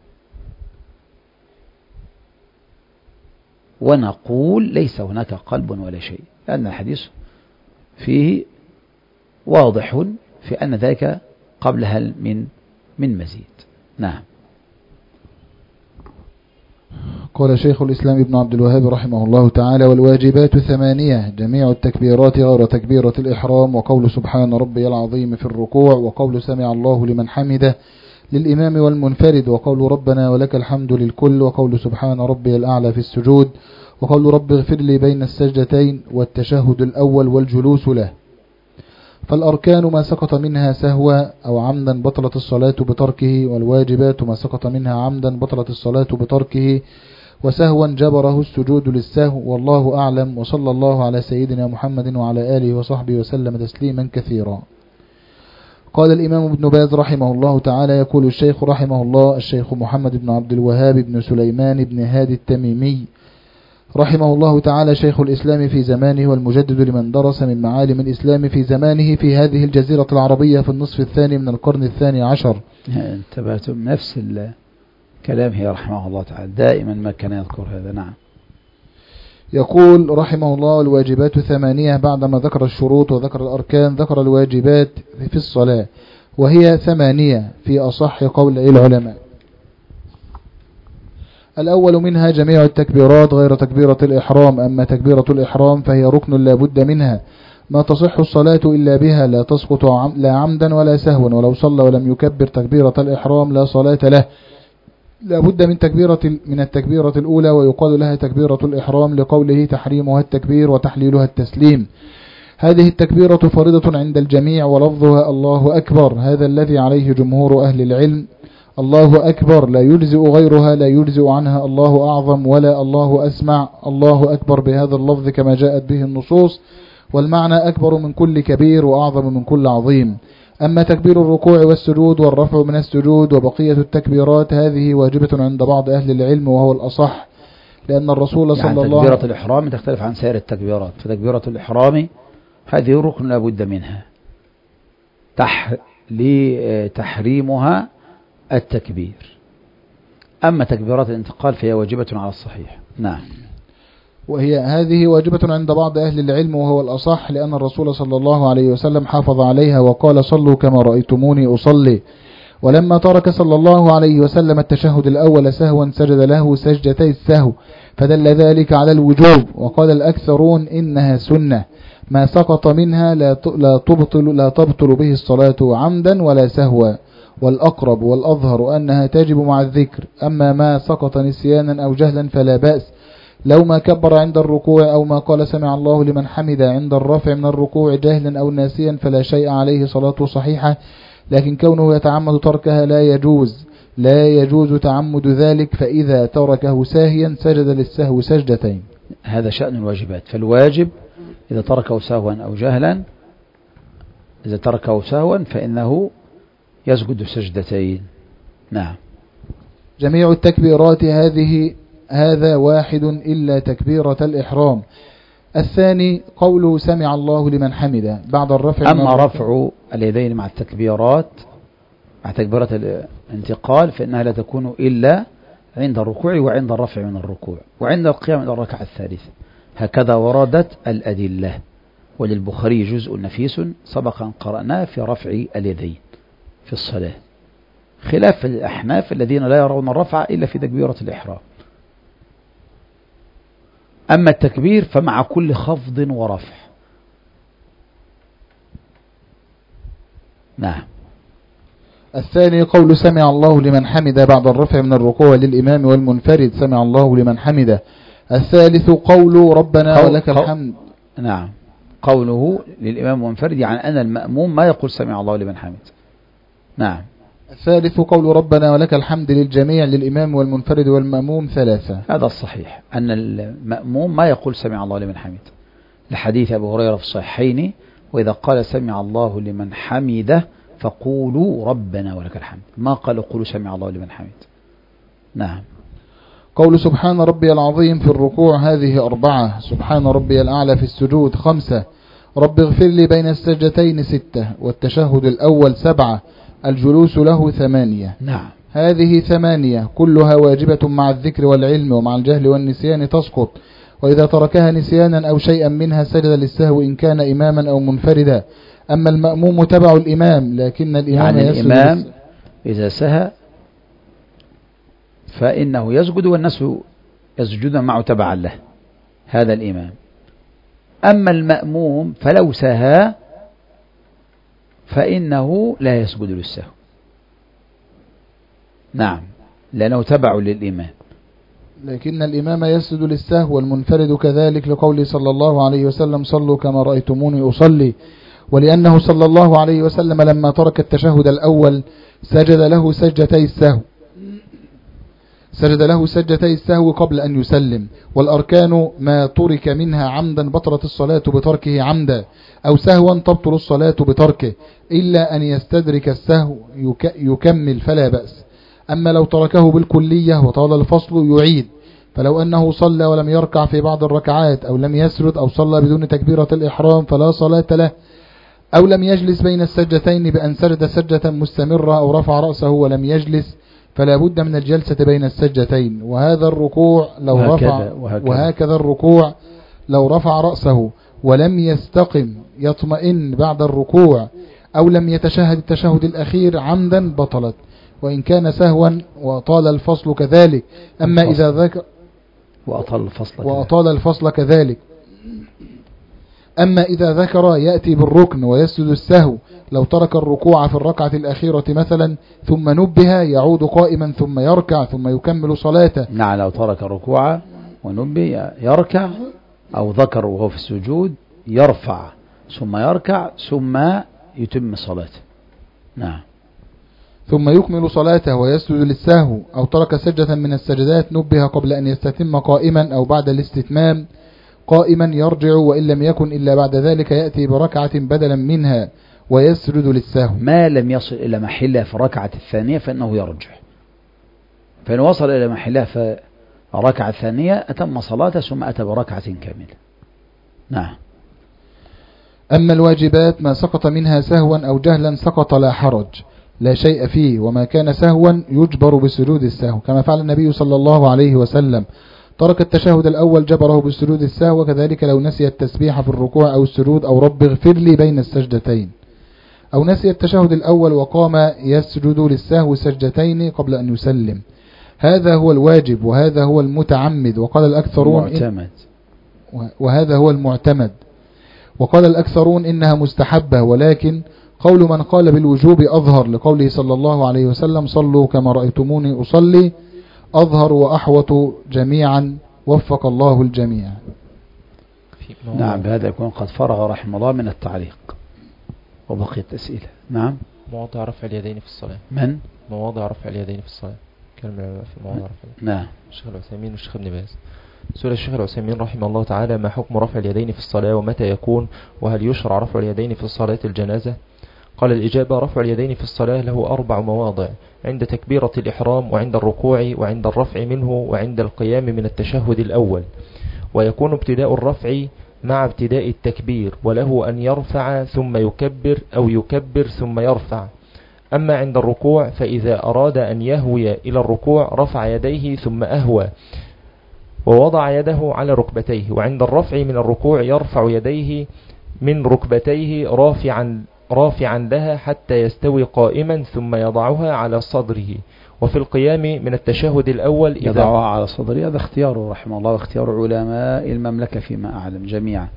ونقول ليس هناك قلب ولا شيء، لأن الحديث فيه واضح في أن ذلك قبل هل من من مزيد. نعم. قال شيخ الإسلام ابن عبد الوهاب رحمه الله تعالى: والواجبات ثمانية، جميع التكبيرات غير تكبيرة الإحرام، وقول سبحان ربي العظيم في الركوع، وقول سمع الله لمن حمده للإمام والمنفرد، وقول ربنا ولك الحمد للكل، وقول سبحان ربي الأعلى في السجود، وقول رب اغفر لي بين السجدتين، والتشهد الأول والجلوس له. فالأركان ما سقط منها سهوا أو عمدا بطلت الصلاة بتركه، والواجبات ما سقط منها عمدا بطلت الصلاة بتركه، وسهوا جبره السجود للسهو، والله أعلم. وصلى الله على سيدنا محمد وعلى آله وصحبه وسلم تسليما كثيرا. قال الإمام ابن باز رحمه الله تعالى: يقول الشيخ رحمه الله الشيخ محمد بن عبد الوهاب بن سليمان بن هادي التميمي رحمه الله تعالى، شيخ الإسلام في زمانه والمجدد لمن درس من معالم الإسلام في زمانه في هذه الجزيرة العربية في النصف الثاني من القرن الثاني عشر. انتبهتم نفس الكلام هي رحمه الله تعالى دائما ما كان يذكر هذا. نعم. يقول رحمه الله: الواجبات ثمانية، بعدما ذكر الشروط وذكر الأركان ذكر الواجبات في الصلاة، وهي ثمانية في أصح قول العلماء. الأول منها جميع التكبيرات غير تكبيرة الإحرام، أما تكبيرة الإحرام فهي ركن لا بد منها، ما تصح الصلاة إلا بها، لا تسقط لا عمدا ولا سهوا، ولو صلى ولم يكبر تكبيرة الإحرام لا صلاة له، لا بد من تكبيرة من التكبيرة الأولى، ويقال لها تكبيرة الإحرام لقوله تحريمها التكبير وتحليلها التسليم. هذه التكبيرة فريضة عند الجميع، ولفظها الله أكبر، هذا الذي عليه جمهور أهل العلم. الله أكبر لا يجزئ غيرها، لا يجزئ عنها الله أعظم ولا الله أسمع. الله أكبر بهذا اللفظ كما جاءت به النصوص، والمعنى أكبر من كل كبير وأعظم من كل عظيم. أما تكبير الركوع والسجود والرفع من السجود وبقية التكبيرات هذه واجبة عند بعض أهل العلم وهو الأصح، لأن الرسول صلى يعني الله عليه وسلم تكبيرة الإحرام تختلف عن سائر التكبيرات، فتكبيرة الإحرام هذه ركن لا بد منها، تح... لتحريمها التكبير. أما تكبيرات الانتقال فهي واجبة على الصحيح. نعم. وهي هذه واجبة عند بعض أهل العلم وهو الأصح، لأن الرسول صلى الله عليه وسلم حافظ عليها وقال: صلوا كما رأيتموني أصلي. ولما ترك صلى الله عليه وسلم التشهد الأول سهوا سجد له سجدتي السهو، فدل ذلك على الوجوب. وقال الأكثرون إنها سنة، ما سقط منها لا تبطل, لا تبطل به الصلاة عمدا ولا سهوا، والأقرب والأظهر أنها تجب مع الذكر. أما ما سقط نسيانا أو جهلا فلا بأس، لو ما كبر عند الركوع أو ما قال سمع الله لمن حمد عند الرفع من الركوع جهلا أو ناسيا فلا شيء عليه، صلاته صحيحة. لكن كونه يتعمد تركها لا يجوز، لا يجوز تعمد ذلك، فإذا تركه ساهيا سجد للسهو سجدتين. هذا شأن الواجبات. فالواجب إذا تركه سهوا أو جهلا، إذا تركه سهوا فإنه يسجد سجدتين. نعم. جميع التكبيرات هذه هذا واحد إلا تكبيرة الإحرام. الثاني قوله سمع الله لمن حمده بعد الرفع. أما رفع اليدين مع التكبيرات مع تكبيرة الانتقال فإنها لا تكون إلا عند الركوع وعند الرفع من الركوع وعند القيام إلى الركعة الثالثة. هكذا وردت الأدلة. وللبخاري جزء نفيس سبقا قرأناه في رفع اليدين في الصلاة، خلاف الأحناف الذين لا يرون الرفع إلا في تكبيرة الإحرام. أما التكبير فمع كل خفض ورفع. نعم. الثاني قول سمع الله لمن حمده بعد الرفع من الركوع للإمام والمنفرد سمع الله لمن حمده. الثالث قول ربنا قول ولك الحمد. نعم. قوله للإمام والمنفرد يعني أن المأموم ما يقول سمع الله لمن حمده. نعم. الثالث قول ربنا ولك الحمد للجميع للإمام والمنفرد والمأموم ثلاثة. هذا الصحيح أن المأموم ما يقول سمع الله لمن حمده، لحديث أبو هريرة في الصحيحين: وإذا قال سمع الله لمن حمده فقولوا ربنا ولك الحمد، ما قالوا قولوا سمع الله لمن حمده. نعم. قول سبحان ربي العظيم في الركوع هذه أربعة، سبحان ربي الأعلى في السجود خمسة، رب اغفر لي بين السجدتين ستة، والتشهد الأول سبعة، الجلوس له ثمانية. نعم. هذه ثمانية كلها واجبة مع الذكر والعلم، ومع الجهل والنسيان تسقط، وإذا تركها نسيانا أو شيئا منها سجد للسهو إن كان إماما أو منفردا. أما المأموم تبع الإمام، لكن الإمام يعني الإمام إذا سهى فإنه يسجد والناس يسجدون معه تبعا له هذا الإمام. أما المأموم فلو سهى فإنه لا يسجد للسهو، نعم، لأنه تبع للإمام. لكن الإمام يسجد للسهو والمنفرد كذلك، لقوله صلى الله عليه وسلم صلوا كما رأيتموني أصلي، ولأنه صلى الله عليه وسلم لما ترك التشهد الأول سجد له سجدتي السهو سجد له سجدتي السهو قبل أن يسلم. والأركان ما ترك منها عمدا بطلت الصلاة بتركه عمدا، أو سهوا تبطل الصلاة بتركه، إلا أن يستدرك السهو يكمل فلا بأس. أما لو تركه بالكلية وطال الفصل يعيد. فلو أنه صلى ولم يركع في بعض الركعات، أو لم يسرد، أو صلى بدون تكبيرة الإحرام فلا صلاة له، أو لم يجلس بين السجدتين بأن سجد سجدة مستمرة، أو رفع رأسه ولم يجلس، فلا بد من الجلسة بين السجدتين. وهذا الركوع لو وهكذا رفع وهكذا. وهكذا الركوع لو رفع رأسه ولم يستقم يطمئن بعد الركوع، أو لم يتشهد التشهد الأخير عمدا بطلت، وإن كان سهوا وطال الفصل كذلك. أما الفصل. إذا ذكر وأطال الفصل وأطال الفصل كذلك. أما إذا ذكر يأتي بالركن ويسجد السهو. لو ترك الركوع في الركعة الأخيرة مثلا ثم نبه يعود قائما ثم يركع ثم يكمل صلاته. نعم، لو ترك الركوع ونبه يركع، أو ذكر وهو في السجود يرفع ثم يركع ثم يتم صلاته. نعم، ثم يكمل صلاته ويسجد للسهو. أو ترك سجدة من السجدات نبه قبل أن يستتم قائما، أو بعد الاستتمام قائما يرجع، وإن لم يكن إلا بعد ذلك يأتي بركعة بدلا منها ويسجد للسهو. ما لم يصل إلى محلها في الركعة الثانية فإنه يرجع، فإن وصل إلى محلها في الركعة الثانية أتم صلاته ثم أتى بركعة كاملة. نعم. أما الواجبات ما سقط منها سهوا أو جهلا سقط لا حرج، لا شيء فيه، وما كان سهوا يجبر بسجود السهو، كما فعل النبي صلى الله عليه وسلم. ترك التشهد الأول جبره بسجود السهو، وكذلك لو نسي التسبيح في الركوع أو السجود، أو رب اغفر لي بين السجدتين، أو نسي التشهد الأول وقام يسجد للسهو سجدتين قبل أن يسلم. هذا هو الواجب، وهذا هو المتعمد. وقال الأكثرون معتمد. وهذا هو المعتمد. وقال الأكثرون إنها مستحبة، ولكن قول من قال بالوجوب أظهر، لقوله صلى الله عليه وسلم صلوا كما رأيتموني أصلي، أظهر وأحوط جميعا، وفق الله الجميع. نعم، بهذا يكون قد فرغ رحمه الله من التعليق وبقيت أسئلة. نعم. مواضع رفع اليدين في الصلاة. من؟ مواضع رفع اليدين في الصلاة. كلمة في مواضع رفع اليدين. نعم. الشيخ العثيمين والشيخ ابن باز. سؤال الشيخ العثيمين رحمه الله تعالى: ما حكم رفع اليدين في الصلاة، ومتى يكون، وهل يشرع رفع اليدين في صلاة الجنازة؟ قال: الإجابة: رفع اليدين في الصلاة له أربع مواضع: عند تكبيرة الإحرام، وعند الركوع، وعند الرفع منه، وعند القيام من التشهد الأول. ويكون ابتداء الرفع مع ابتداء التكبير، وله أن يرفع ثم يكبر، أو يكبر ثم يرفع. أما عند الركوع فإذا أراد أن يهوي إلى الركوع رفع يديه ثم أهوى ووضع يده على ركبتيه. وعند الرفع من الركوع يرفع يديه من ركبتيه رافعا رافعا لها حتى يستوي قائما ثم يضعها على صدره. وفي القيام من التشهد الأول إذا يضعها على صدره، هذا اختياره رحمه الله واختيار علماء المملكة فيما أعلم جميعا،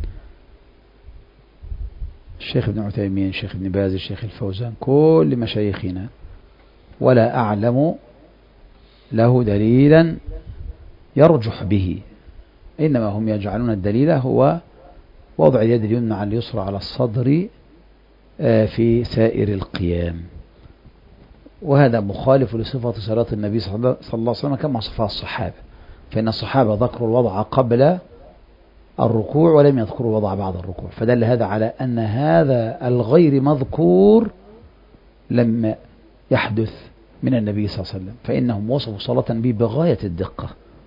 الشيخ ابن عثيمين، الشيخ ابن باز، الشيخ الفوزان، كل مشايخنا، ولا أعلم له دليلا يرجح به، إنما هم يجعلون الدليل هو وضع اليد اليمنى على اليسرى على الصدر في سائر القيام، وهذا مخالف لصفة صلاة النبي صلى الله عليه وسلم كما صفها الصحابة، فإن الصحابة ذكروا الوضع قبل الركوع ولم يذكروا الوضع بعد الركوع، فدل هذا على أن هذا الغير مذكور لم يحدث من النبي صلى الله عليه وسلم، فإنهم وصفوا صلاة به بغاية الدقة،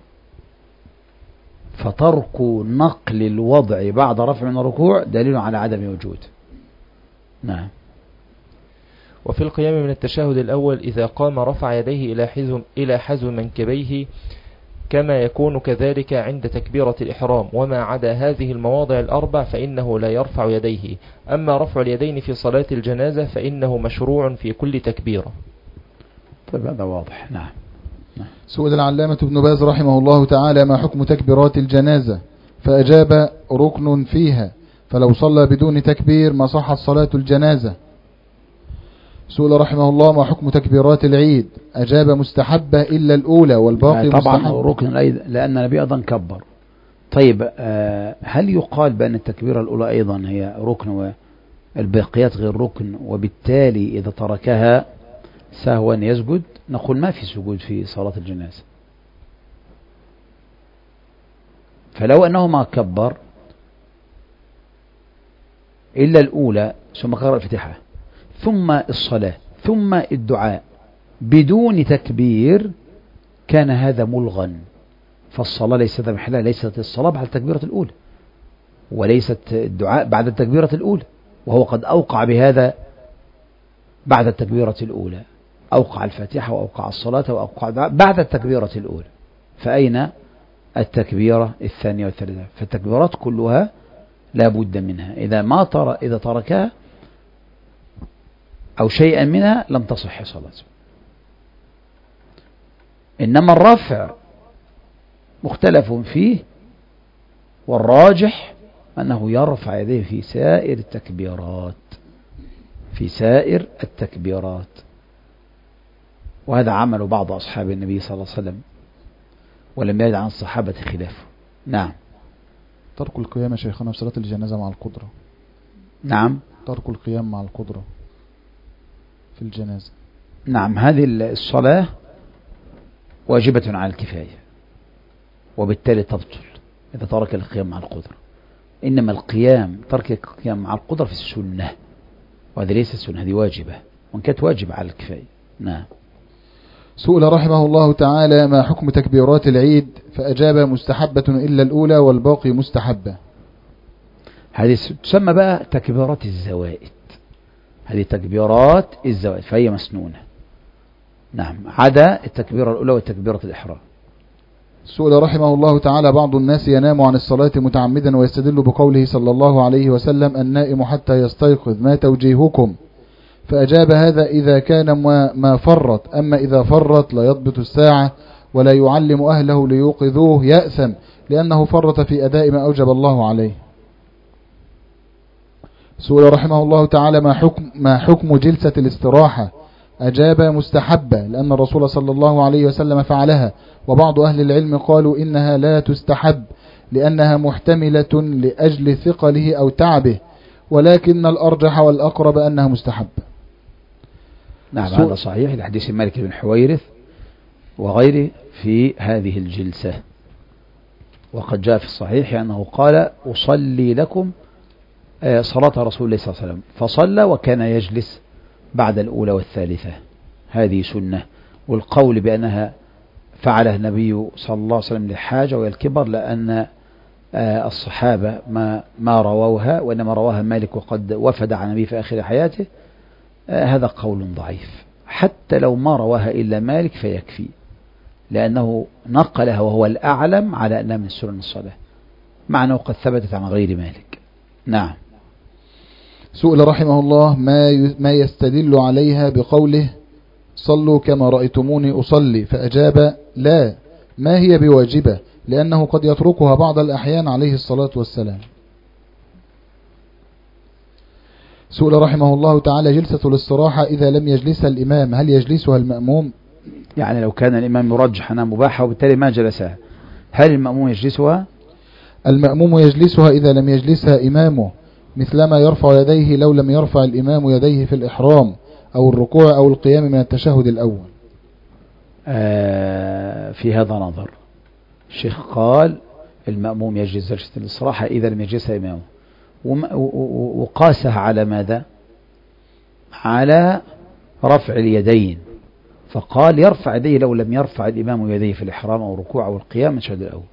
فترك نقل الوضع بعد رفع من الركوع دليل على عدم وجود. نعم. وفي القيام من التشهد الأول إذا قام رفع يديه إلى حزم إلى حزم منكبيه، كما يكون كذلك عند تكبيرة الإحرام، وما عدا هذه المواضع الأربع فإنه لا يرفع يديه. أما رفع اليدين في صلاة الجنازة فإنه مشروع في كل تكبيرة. طيب هذا واضح. نعم. سئل العلامة ابن باز رحمه الله تعالى ما حكم تكبيرات الجنازة، فأجاب ركن فيها، فلو صلى بدون تكبير ما صحت صلاة الجنازة. سئل رحمه الله ما حكم تكبيرات العيد، أجاب مستحبة إلا الأولى والباقي طبعا مستحب. ركن العيد لأن النبي أيضا كبر. طيب هل يقال بأن التكبيرة الأولى أيضا هي ركن والباقيات غير ركن، وبالتالي إذا تركها سهوا يسجد؟ نقول ما في سجود في صلاة الجنازة، فلو أنه ما كبر إلا الأولى ثم قرأ الفاتحة ثم الصلاة ثم الدعاء بدون تكبير كان هذا ملغا، فالصلاة ليست محلها، ليست الصلاة بعد التكبيرة الأولى وليست الدعاء بعد التكبيرة الأولى، وهو قد أوقع بهذا بعد التكبيرة الأولى، أوقع الفاتحة وأوقع الصلاة وأوقع بعد التكبيرة الأولى، فأين التكبيرة الثانية والثالثة؟ فالتكبيرات كلها لا بد منها، إذا ما ترى إذا تركها أو شيئا منها لم تصح صلاته. إنما الرفع مختلف فيه، والراجح أنه يرفع يديه في سائر التكبيرات في سائر التكبيرات وهذا عمل بعض أصحاب النبي صلى الله عليه وسلم ولم يرد عن الصحابة خلافه. نعم. ترك القيام يا شيخنا في صلاة الجنازة مع القدرة. نعم. ترك القيام مع القدرة في الجنازة. نعم، هذه الصلاة واجبة على الكفاية وبالتالي تبطل إذا ترك القيام مع القدرة، إنما القيام ترك القيام مع القدرة في السنة، وهذه ليست سنة، هذه واجبة وإن كانت واجبة على الكفاية. نعم. سئل رحمه الله تعالى ما حكم تكبيرات العيد، فأجاب مستحبة إلا الأولى والباقي مستحبة. هذه تسمى بقى تكبيرات الزوائد، هذه تكبيرات الزوائد فهي مسنونة. نعم، عدا التكبيرة الأولى والتكبيرة الإحرام. سئل رحمه الله تعالى بعض الناس ينام عن الصلاة متعمدا ويستدل بقوله صلى الله عليه وسلم النائم حتى يستيقظ ما توجيهكم، فأجاب هذا إذا كان ما فرط، أما إذا فرط لا يضبط الساعة ولا يعلم أهله ليوقظوه يأثم لأنه فرط في أداء ما أوجب الله عليه. سئل رحمه الله تعالى ما حكم, ما حكم جلسة الاستراحة، أجاب مستحبة لأن الرسول صلى الله عليه وسلم فعلها، وبعض أهل العلم قالوا إنها لا تستحب لأنها محتملة لأجل ثقله أو تعبه، ولكن الأرجح والأقرب أنها مستحبة. نعم، هذا صحيح لحديث مالك بن حويرث وغيره في هذه الجلسة، وقد جاء في الصحيح أنه قال أصلي لكم صلاة رسول الله صلى الله عليه وسلم، فصلى وكان يجلس بعد الأولى والثالثة، هذه سنة. والقول بأنها فعلها النبي صلى الله عليه وسلم للحاجة والكبر لأن الصحابة ما ما رووها، وإنما رواها مالك وقد وفد عن النبي في آخر حياته، هذا قول ضعيف، حتى لو ما رواها إلا مالك فيكفي، لأنه نقلها وهو الأعلم على أنها من سنن الصلاة، مع أنه قد ثبتت عن غير مالك. نعم. سئل رحمه الله ما ما يستدل عليها بقوله صلوا كما رأيتموني أصلي، فأجاب لا، ما هي بواجبة لأنه قد يتركها بعض الأحيان عليه الصلاة والسلام. سئل رحمه الله تعالى جلسة الاستراحة إذا لم يجلسها الإمام هل يجلسها المأموم؟ يعني لو كان الإمام يرجح أنها مباحة وبالتالي ما جلسها، هل المأموم يجلسها؟ المأموم يجلسها إذا لم يجلسها إمامه، مثلما يرفع يديه لو لم يرفع الإمام يديه في الإحرام أو الركوع أو القيام من التشهد الأول. آه في هذا نظر. الشيخ قال المأموم يجلس جلسة الاستراحة إذا لم يجلسها إمامه، وقاسها على ماذا؟ على رفع اليدين، فقال يرفع يديه لو لم يرفع الإمام يديه في الإحرام أو الركوع أو القيام من التشهد الأول.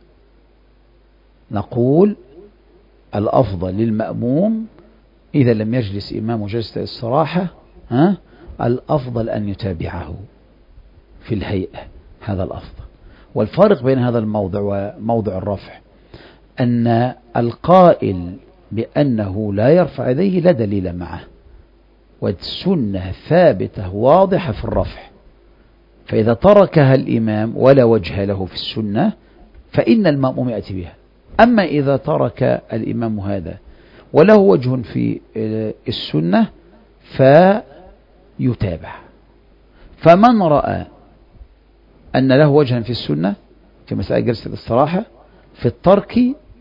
نقول الأفضل للمأموم إذا لم يجلس إمامه جلسة الاستراحة ها الأفضل أن يتابعه في الهيئة، هذا الأفضل. والفارق بين هذا الموضع وموضع الرفع أن القائل بأنه لا يرفع يديه لا دليل معه، والسنة ثابتة واضحة في الرفع، فإذا تركها الإمام ولا وجه له في السنة فإن المأموم يأتي بها. أما إذا ترك الإمام هذا وله وجه في السنة فيتابع. فمن رأى أن له وجها في السنة في مسألة جلسة الاستراحة في الترك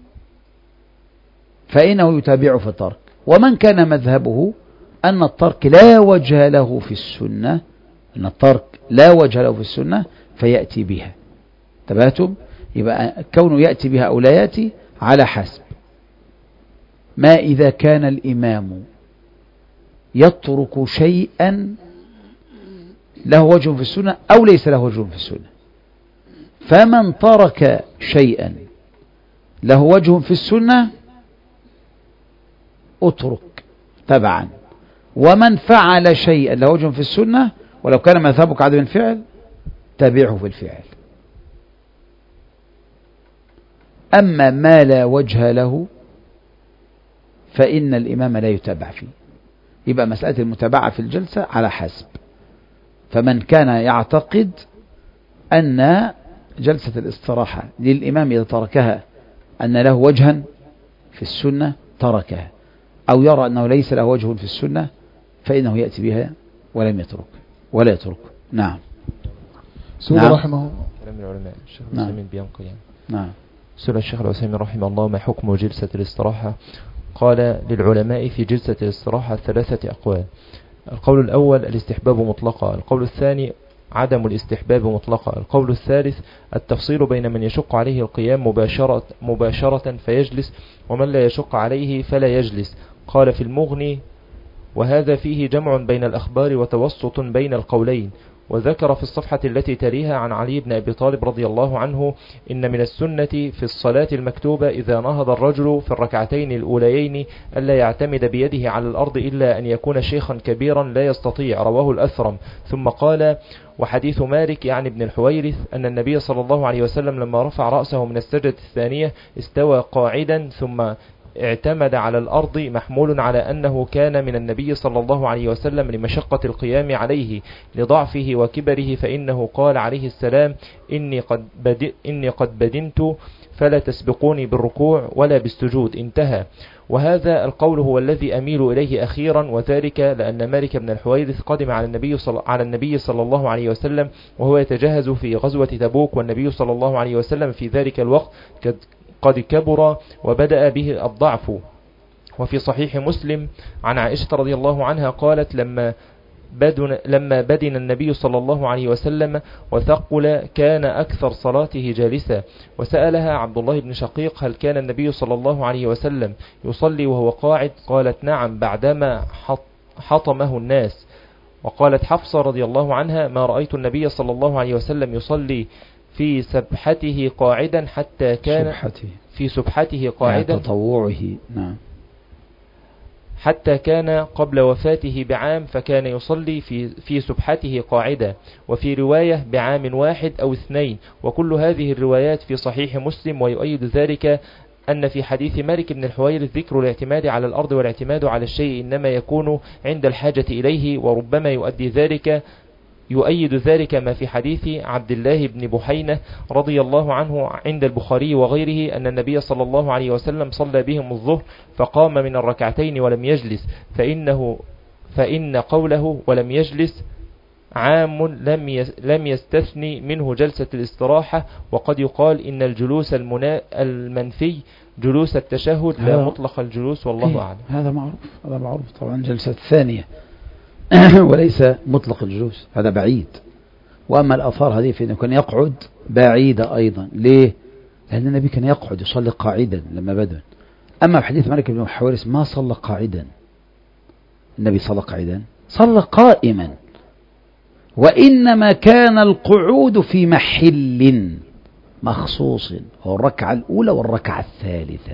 فإنه يتابع في الترك، ومن كان مذهبه أن الترك لا وجه له في السنة أن الترك لا وجه له في السنة فيأتي بها. تباتم؟ يبقى كونه يأتي بها أو لا يأتي على حسب ما إذا كان الإمام يترك شيئا له وجه في السنة أو ليس له وجه في السنة. فمن ترك شيئا له وجه في السنة اترك تبعا، ومن فعل شيئا له وجه في السنة ولو كان مذهبك عدم الفعل تابعه في الفعل. أما ما لا وجه له فإن الإمام لا يتابع فيه. يبقى مسألة المتابعة في الجلسة على حسب. فمن كان يعتقد أن جلسة الاستراحة للإمام إذا تركها أن له وجها في السنة تركها، أو يرى أنه ليس له وجه في السنة فإنه يأتي بها ولم يترك ولا يترك. نعم. سورة نعم. رحمه الله. كلام العلماء الشيخ نعم. العثيمين بينقل يعني. نعم. سورة الشيخ العثيمين رحمه الله: ما حكم جلسة الاستراحة؟ قال: للعلماء في جلسة الاستراحة ثلاثة أقوال. القول الأول الاستحباب مطلقا، القول الثاني عدم الاستحباب مطلقا، القول الثالث التفصيل بين من يشق عليه القيام مباشرة, مباشرة فيجلس ومن لا يشق عليه فلا يجلس. قال في المغني: وهذا فيه جمع بين الأخبار وتوسط بين القولين. وذكر في الصفحة التي تليها عن علي بن أبي طالب رضي الله عنه: إن من السنة في الصلاة المكتوبة إذا نهض الرجل في الركعتين الأوليين ألا يعتمد بيده على الأرض إلا أن يكون شيخا كبيرا لا يستطيع. رواه الأثرم. ثم قال: وحديث مالك يعني ابن الحويرث أن النبي صلى الله عليه وسلم لما رفع رأسه من السجدة الثانية استوى قاعدا ثم اعتمد على الأرض، محمول على أنه كان من النبي صلى الله عليه وسلم لمشقة القيام عليه لضعفه وكبره، فإنه قال عليه السلام: إني قد, بدئ إني قد بدنت فلا تسبقوني بالركوع ولا بالسجود. انتهى. وهذا القول هو الذي أميل إليه أخيرا، وذلك لأن مالك بن الحويرث قدم على النبي صلى, على النبي صلى الله عليه وسلم وهو يتجهز في غزوة تبوك، والنبي صلى الله عليه وسلم في ذلك الوقت قد كبر وبدأ به الضعف. وفي صحيح مسلم عن عائشة رضي الله عنها قالت: لما بدن, لما بدن النبي صلى الله عليه وسلم وثقل كان أكثر صلاته جالسا. وسألها عبد الله بن شقيق: هل كان النبي صلى الله عليه وسلم يصلي وهو قاعد؟ قالت: نعم، بعدما حطمه الناس. وقالت حفصة رضي الله عنها: ما رأيت النبي صلى الله عليه وسلم يصلي في سبحته قاعدا حتى كان سبحته. في سبحته قاعدا تطوعه. نعم. حتى كان قبل وفاته بعام فكان يصلي في في سبحته قاعدا، وفي رواية بعام واحد أو اثنين. وكل هذه الروايات في صحيح مسلم. ويؤيد ذلك أن في حديث مالك بن الحويرث ذكر الاعتماد على الأرض والاعتماد على الشيء إنما يكون عند الحاجة إليه، وربما يؤدي ذلك يؤيد ذلك ما في حديث عبد الله بن بحينة رضي الله عنه عند البخاري وغيره أن النبي صلى الله عليه وسلم صلى بهم الظهر فقام من الركعتين ولم يجلس، فإنه فإن قوله ولم يجلس عام لم لم يستثني منه جلسة الاستراحة. وقد يقال إن الجلوس المنفي جلوس التشهد لا مطلق الجلوس، والله أعلم. هذا معروف، هذا معروف طبعا، جلسة ثانية وليس مطلق الجلوس، هذا بعيد. وأما الآثار هذه فإنه كان يقعد بعيدة أيضا. ليه؟ لأن النبي كان يقعد يصلي قاعدا لما بدأ. أما في حديث مالك بن الحويرث ما صلى قاعدا، النبي صلى قاعدا، صلى قائما. وإنما كان القعود في محل مخصوص، هو الركعة الأولى والركعة الثالثة.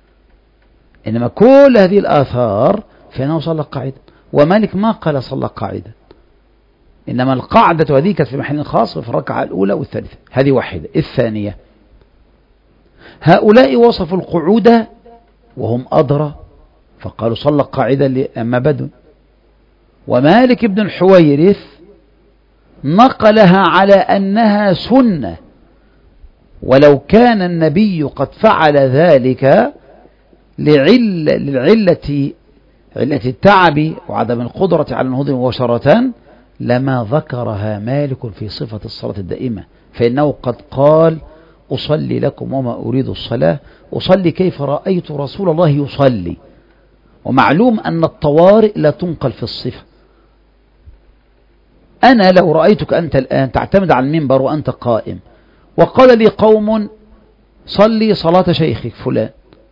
إنما كل هذه الآثار فإنه صلى قاعدا، ومالك ما قال صلى قاعدا، إنما القاعدة هذه كانت في محل خاص في الركعة الأولى والثالثة. هذه واحدة. الثانية، هؤلاء وصفوا القعود وهم أدرى فقالوا صلى قاعدا لما بدوا، ومالك بن الحويرث نقلها على أنها سنة، ولو كان النبي قد فعل ذلك لعل للعلة علة التعب وعدم القدرة على النهوض مباشرة لما ذكرها مالك في صفة الصلاة الدائمة، فإنه قد قال أصلي لكم وما أريد الصلاة، أصلي كيف رأيت رسول الله يصلي. ومعلوم أن الطوارئ لا تنقل في الصفة. أنا لو رأيتك أنت الآن تعتمد على المنبر وأنت قائم وقال لي قوم صلي صلاة شيخك فلان،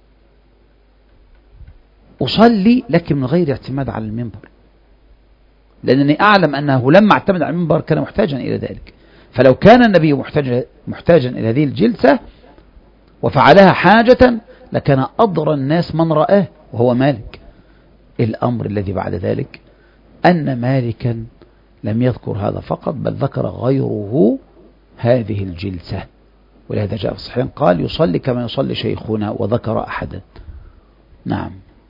أصلي لكن من غير اعتماد على المنبر، لأنني أعلم أنه لما اعتمد على المنبر كان محتاجا إلى ذلك. فلو كان النبي محتاجا, محتاجا إلى هذه الجلسة وفعلها حاجة لكان أضرى الناس من رآه وهو مالك. الأمر الذي بعد ذلك أن مالكا لم يذكر هذا فقط، بل ذكر غيره هذه الجلسة، ولهذا جاء في الصحيحين قال يصلي كما يصلي شيخنا وذكر أحدا. نعم.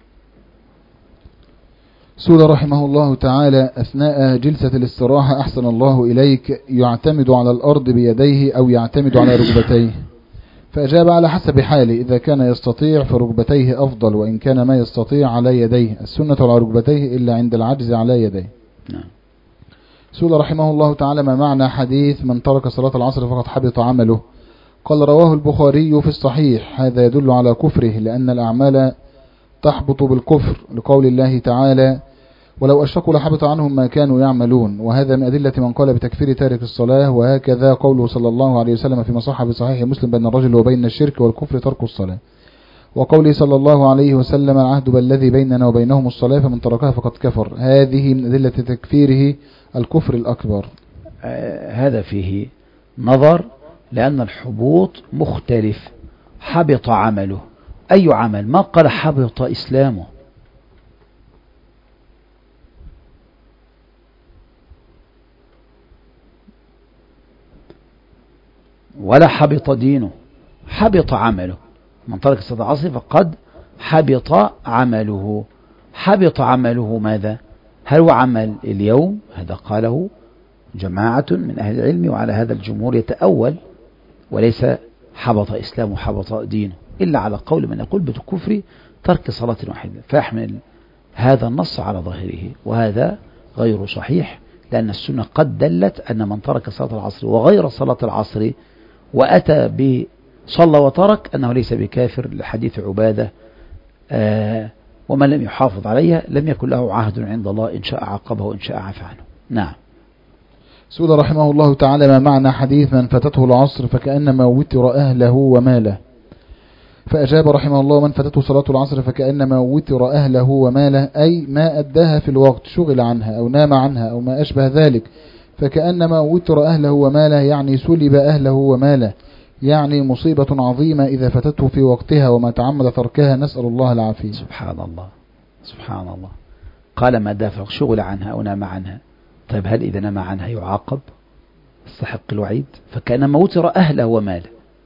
سئل رحمه الله تعالى أثناء جلسة الاستراحة أحسن الله إليك يعتمد على الأرض بيديه أو يعتمد على ركبتيه؟ فأجاب على حسب حاله، إذا كان يستطيع فركبتيه أفضل، وإن كان ما يستطيع على يديه، السنة على ركبتيه إلا عند العجز على يديه. نعم. سئل رحمه الله تعالى ما معنى حديث من ترك صلاة العصر فقد حبط عمله؟ قال رواه البخاري في الصحيح، هذا يدل على كفره لأن الأعمال تحبط بالكفر، لقول الله تعالى ولو أشركوا لحبط عنهم ما كانوا يعملون، وهذا من أدلة من قال بتكفير تارك الصلاة. وهكذا قوله صلى الله عليه وسلم فيما صح في صحيح مسلم بين الرجل وبين الشرك والكفر ترك الصلاة، وقوله صلى الله عليه وسلم العهد بالذي بيننا وبينهم الصلاة فمن تركها فقد كفر، هذه من أدلة تكفيره الكفر الأكبر. آه هذا فيه نظر، لأن الحبوط مختلف. حبط عمله، أي عمل؟ ما قال حبط إسلامه، ولا حبط دينه، حبط عمله. من ترك صلاة العصر فقد حبط عمله. حبط عمله ماذا؟ هل هو عمل اليوم؟ هذا قاله جماعة من أهل العلم، وعلى هذا الجمهور يتأول، وليس حبط إسلامه حبط دينه، إلا على قول من يقول بكفر ترك صلاة واحدة، فيحمل هذا النص على ظاهره، وهذا غير صحيح، لأن السنة قد دلت أن من ترك صلاة العصر وغير صلاة العصر وأتى بصلى وترك أنه ليس بكافر، لحديث عبادة آه ومن لم يحافظ عليها لم يكن له عهد عند الله، إن شاء عاقبه وإن شاء عفى عنه. نعم. سئل رحمه الله تعالى ما معنى حديث من فاتته العصر فكأنما وتر أهله وماله؟ فأجاب رحمه الله من فاتته صلاة العصر فكأنما وتر أهله وماله، أي ما أداها في الوقت، شغل عنها أو نام عنها أو ما أشبه ذلك، فكأنما وتر أهله وماله يعني سلب أهله وماله، يعني مصيبة عظيمة إذا فاتته في وقتها وما تعمد تركها، نسأل الله العافية. سبحان الله سبحان الله. قال ما دافع شغل عنها أو نام عنها. طيب هل إذا نام عنها يعاقب؟ يستحق الوعيد. فكأنما وتر أهله وماله،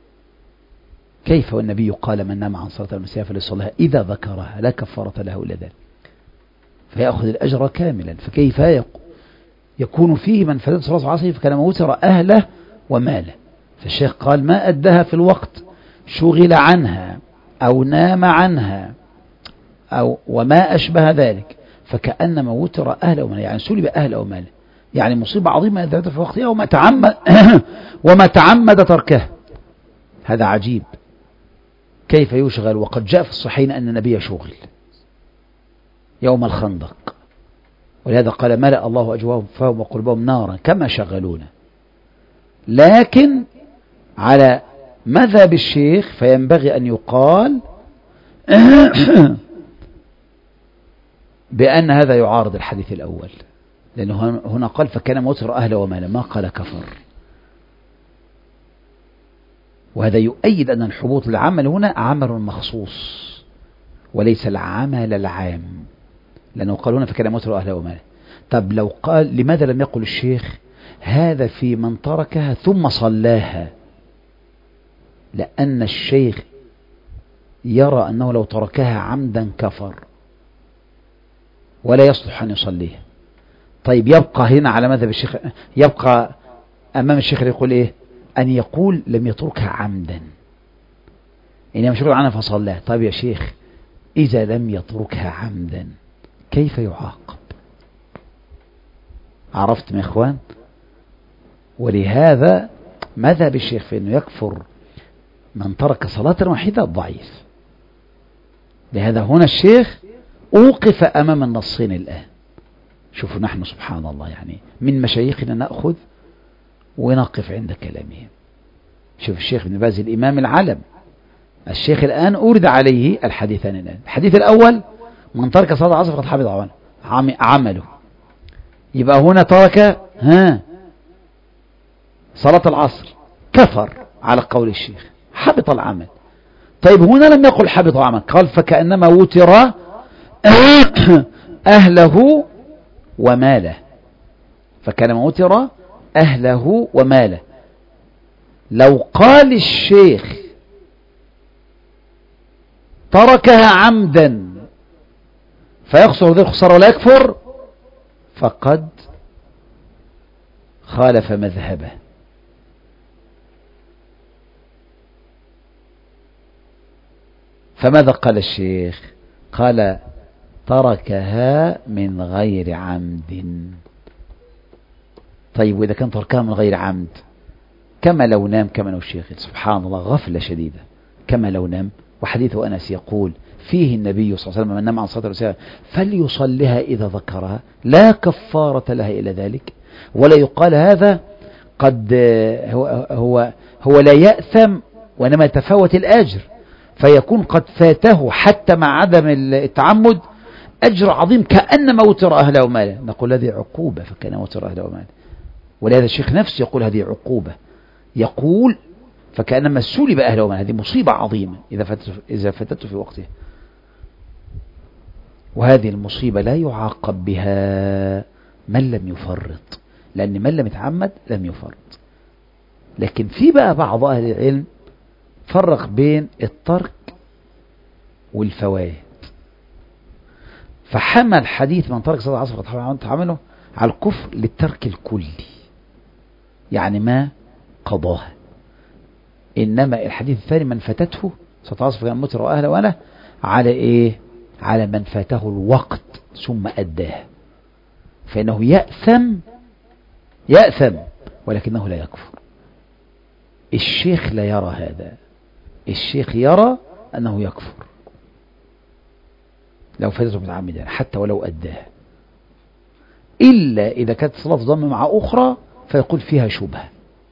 كيف والنبي قال من نام عن صلاة المساء فليصلها إذا ذكرها لا كفارة له إلا ذلك، فيأخذ الأجر كاملا. فكيف يكون فيه من فاتته صلاة العصر فكأنما وتر أهله وماله؟ فالشيخ قال ما أداها في الوقت، شغل عنها أو نام عنها أو وما أشبه ذلك، فكأنما وتر أهله وماله، يعني سلب أهله وماله، يعني مصيبة عظيمة إذا فاتته في وقتها وما تعمد وما تعمد تركه. هذا عجيب، كيف يشغل وقد جاء في الصحيحين أن النبي شغل يوم الخندق، ولهذا قال ملأ الله أجواهم فهم وقلوبهم نارا كما شغلونا. لكن على مذهب الشيخ فينبغي أن يقال بأن هذا يعارض الحديث الأول، لأنه هنا قال فكان موتر أهله وماله، ما قال كفر، وهذا يؤيد أن الحبوط العمل هنا عمل مخصوص وليس العمل العام، لأنه قال هنا فكان موتر أهله وماله. طب لو قال لماذا لم يقل الشيخ هذا في من تركها ثم صلاها؟ لأن الشيخ يرى أنه لو تركها عمدا كفر ولا يصلح أن يصليها. طيب يبقى هنا على مذهب الشيخ، يبقى أمام الشيخ يقول إيه؟ أن يقول لم يتركها عمدا، إنما مشغول عنها فصلى. طيب يا شيخ إذا لم يتركها عمدا كيف يعاقب؟ عرفتم يا إخوان؟ ولهذا مذهب الشيخ في أنه يكفر من ترك صلاة واحدة ضعيف. لهذا هنا الشيخ أوقف أمام النصين الآن. شوفوا نحن سبحان الله يعني من مشايخنا نأخذ ونقف عند كلامهم. شوف الشيخ ابن باز الإمام العلم، الشيخ الآن أورد عليه الحديثان الآن. الحديث الأول من ترك صلاة العصر فقد حبط عمله، يبقى هنا ترك ها صلاة العصر كفر على قول الشيخ، حبط العمل. طيب هنا لم يقل حبط العمل، قال فكأنما وتر أهله وماله، فكأنما وتر أهله وماله. لو قال الشيخ تركها عمدا فيخسر ذي الخسارة ولا يكفر، فقد خالف مذهبه. فماذا قال الشيخ؟ قال تركها من غير عمد. طيب وإذا كان تركها من غير عمد كما لو نام، كما لو الشيخ سبحان الله غفلة شديدة كما لو نام. وحديث أنس يقول فيه النبي صلى الله عليه وسلم من نام عن صلاة الرسالة فليصلها إذا ذكرها لا كفارة لها إلى ذلك، ولا يقال هذا قد هو, هو, هو لا يأثم وإنما يتفاوت الأجر، فيكون قد فاته حتى مع عدم التعمد أجر عظيم كأنما وتر أهله وماله. نقول هذه عقوبة، فكان وتر أهله وماله. ولهذا الشيخ نفسه يقول هذه عقوبة، يقول فكأنما سلب أهله وماله. هذه مصيبة عظيمة إذا فاتته إذا فاتته في وقته، وهذه المصيبة لا يعاقب بها من لم يفرط، لأن من لم يتعمد لم يفرط. لكن في بقى بعض أهل العلم فرق بين الترك والفوات، فحمل حديث من ترك صلاة العصر فقد عمله على الكفر للترك الكلي، يعني ما قضاها. إنما الحديث الثاني من فاتته صلاة العصر فكان متر وأهله وأنا على إيه؟ على من فاته الوقت ثم أداه، فإنه يأثم يأثم ولكنه لا يكفر. الشيخ لا يرى هذا، الشيخ يرى أنه يكفر لو فاتته متعمدا حتى ولو أداه، إلا إذا كانت صلاة ضم مع أخرى فيقول فيها شبهة.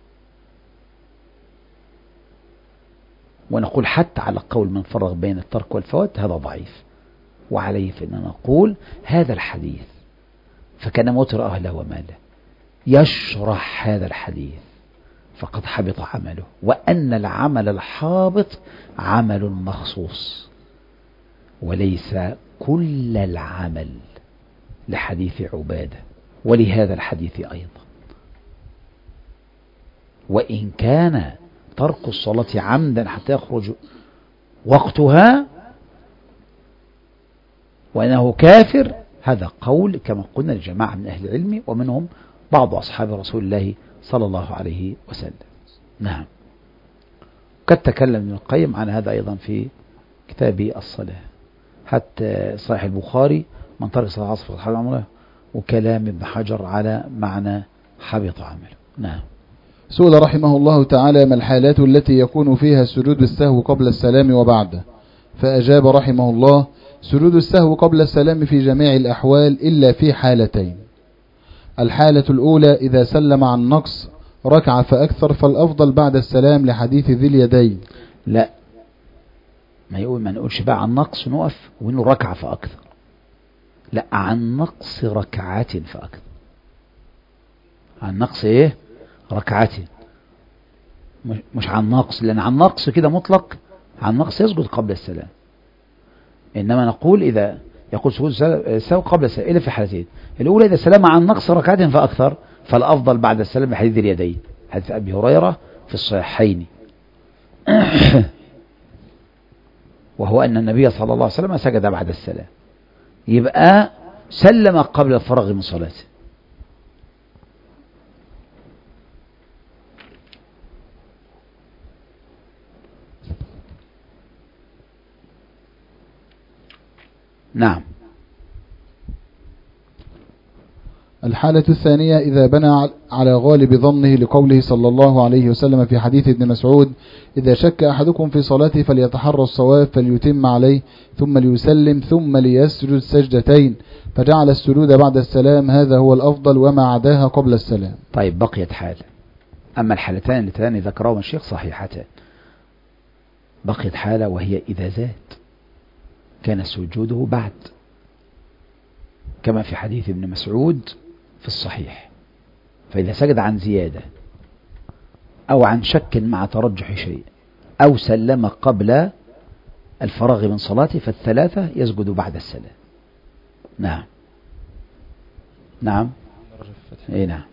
ونقول حتى على قول من فرق بين الترك والفوات هذا ضعيف، وعليه فإننا نقول هذا الحديث فكان موتر أهله وماله يشرح هذا الحديث فقد حبط عمله، وأن العمل الحابط عمل مخصوص وليس كل العمل لحديث عبادة ولهذا الحديث أيضا. وإن كان ترك الصلاة عمدا حتى يخرج وقتها وأنه كافر، هذا قول كما قلنا لجماعة من أهل العلم ومنهم بعض أصحاب رسول الله صلى الله عليه وسلم. نعم. قد تكلم ابن القيم عن هذا أيضا في كتاب الصلاة، حتى صحيح البخاري من ترك صلاة العصر فقد حبط عمله، وكلام ابن حجر على معنى حبط عمله. نعم. سئل رحمه الله تعالى ما الحالات التي يكون فيها السجود بالسهو قبل السلام وبعده، فأجاب رحمه الله سجود السهو قبل السلام في جميع الأحوال إلا في حالتين. الحالة الأولى إذا سلم عن نقص ركع فأكثر فالأفضل بعد السلام لحديث ذي اليدين. لا، ما يقول ما نقولش بقى عن نقص نقف وإنه ركع فأكثر، لا، عن نقص ركعات فأكثر. عن نقص إيه؟ ركعات، مش عن نقص، لأن عن نقص كده مطلق، عن نقص يسجد قبل السلام. إنما نقول إذا يقول سجود السهو قبل السلام إلا في حالتين. الأولى إذا سلم عن نقص ركعات فأكثر فالأفضل بعد السلام بحديث اليدين، حديث أبي هريرة في الصحيحين وهو أن النبي صلى الله عليه وسلم سجد بعد السلام، يبقى سلم قبل الفراغ من صلاته. نعم. الحالة الثانية إذا بنى على غالب ظنه لقوله صلى الله عليه وسلم في حديث ابن مسعود: إذا شك أحدكم في صلاته فليتحرى الصواب فليتم عليه ثم ليسلم ثم ليسجد سجدتين، فجعل السجود بعد السلام، هذا هو الأفضل وما عداها قبل السلام. طيب بقيت حال. أما الحالتان اللتان ذكرهما الشيخ صحيحتان، بقيت حالة وهي إذا زاد كان سجوده بعد، كما في حديث ابن مسعود في الصحيح. فإذا سجد عن زيادة أو عن شك مع ترجح شيء أو سلم قبل الفراغ من صلاته فالثلاثة يسجد بعد السلام. نعم نعم اي نعم.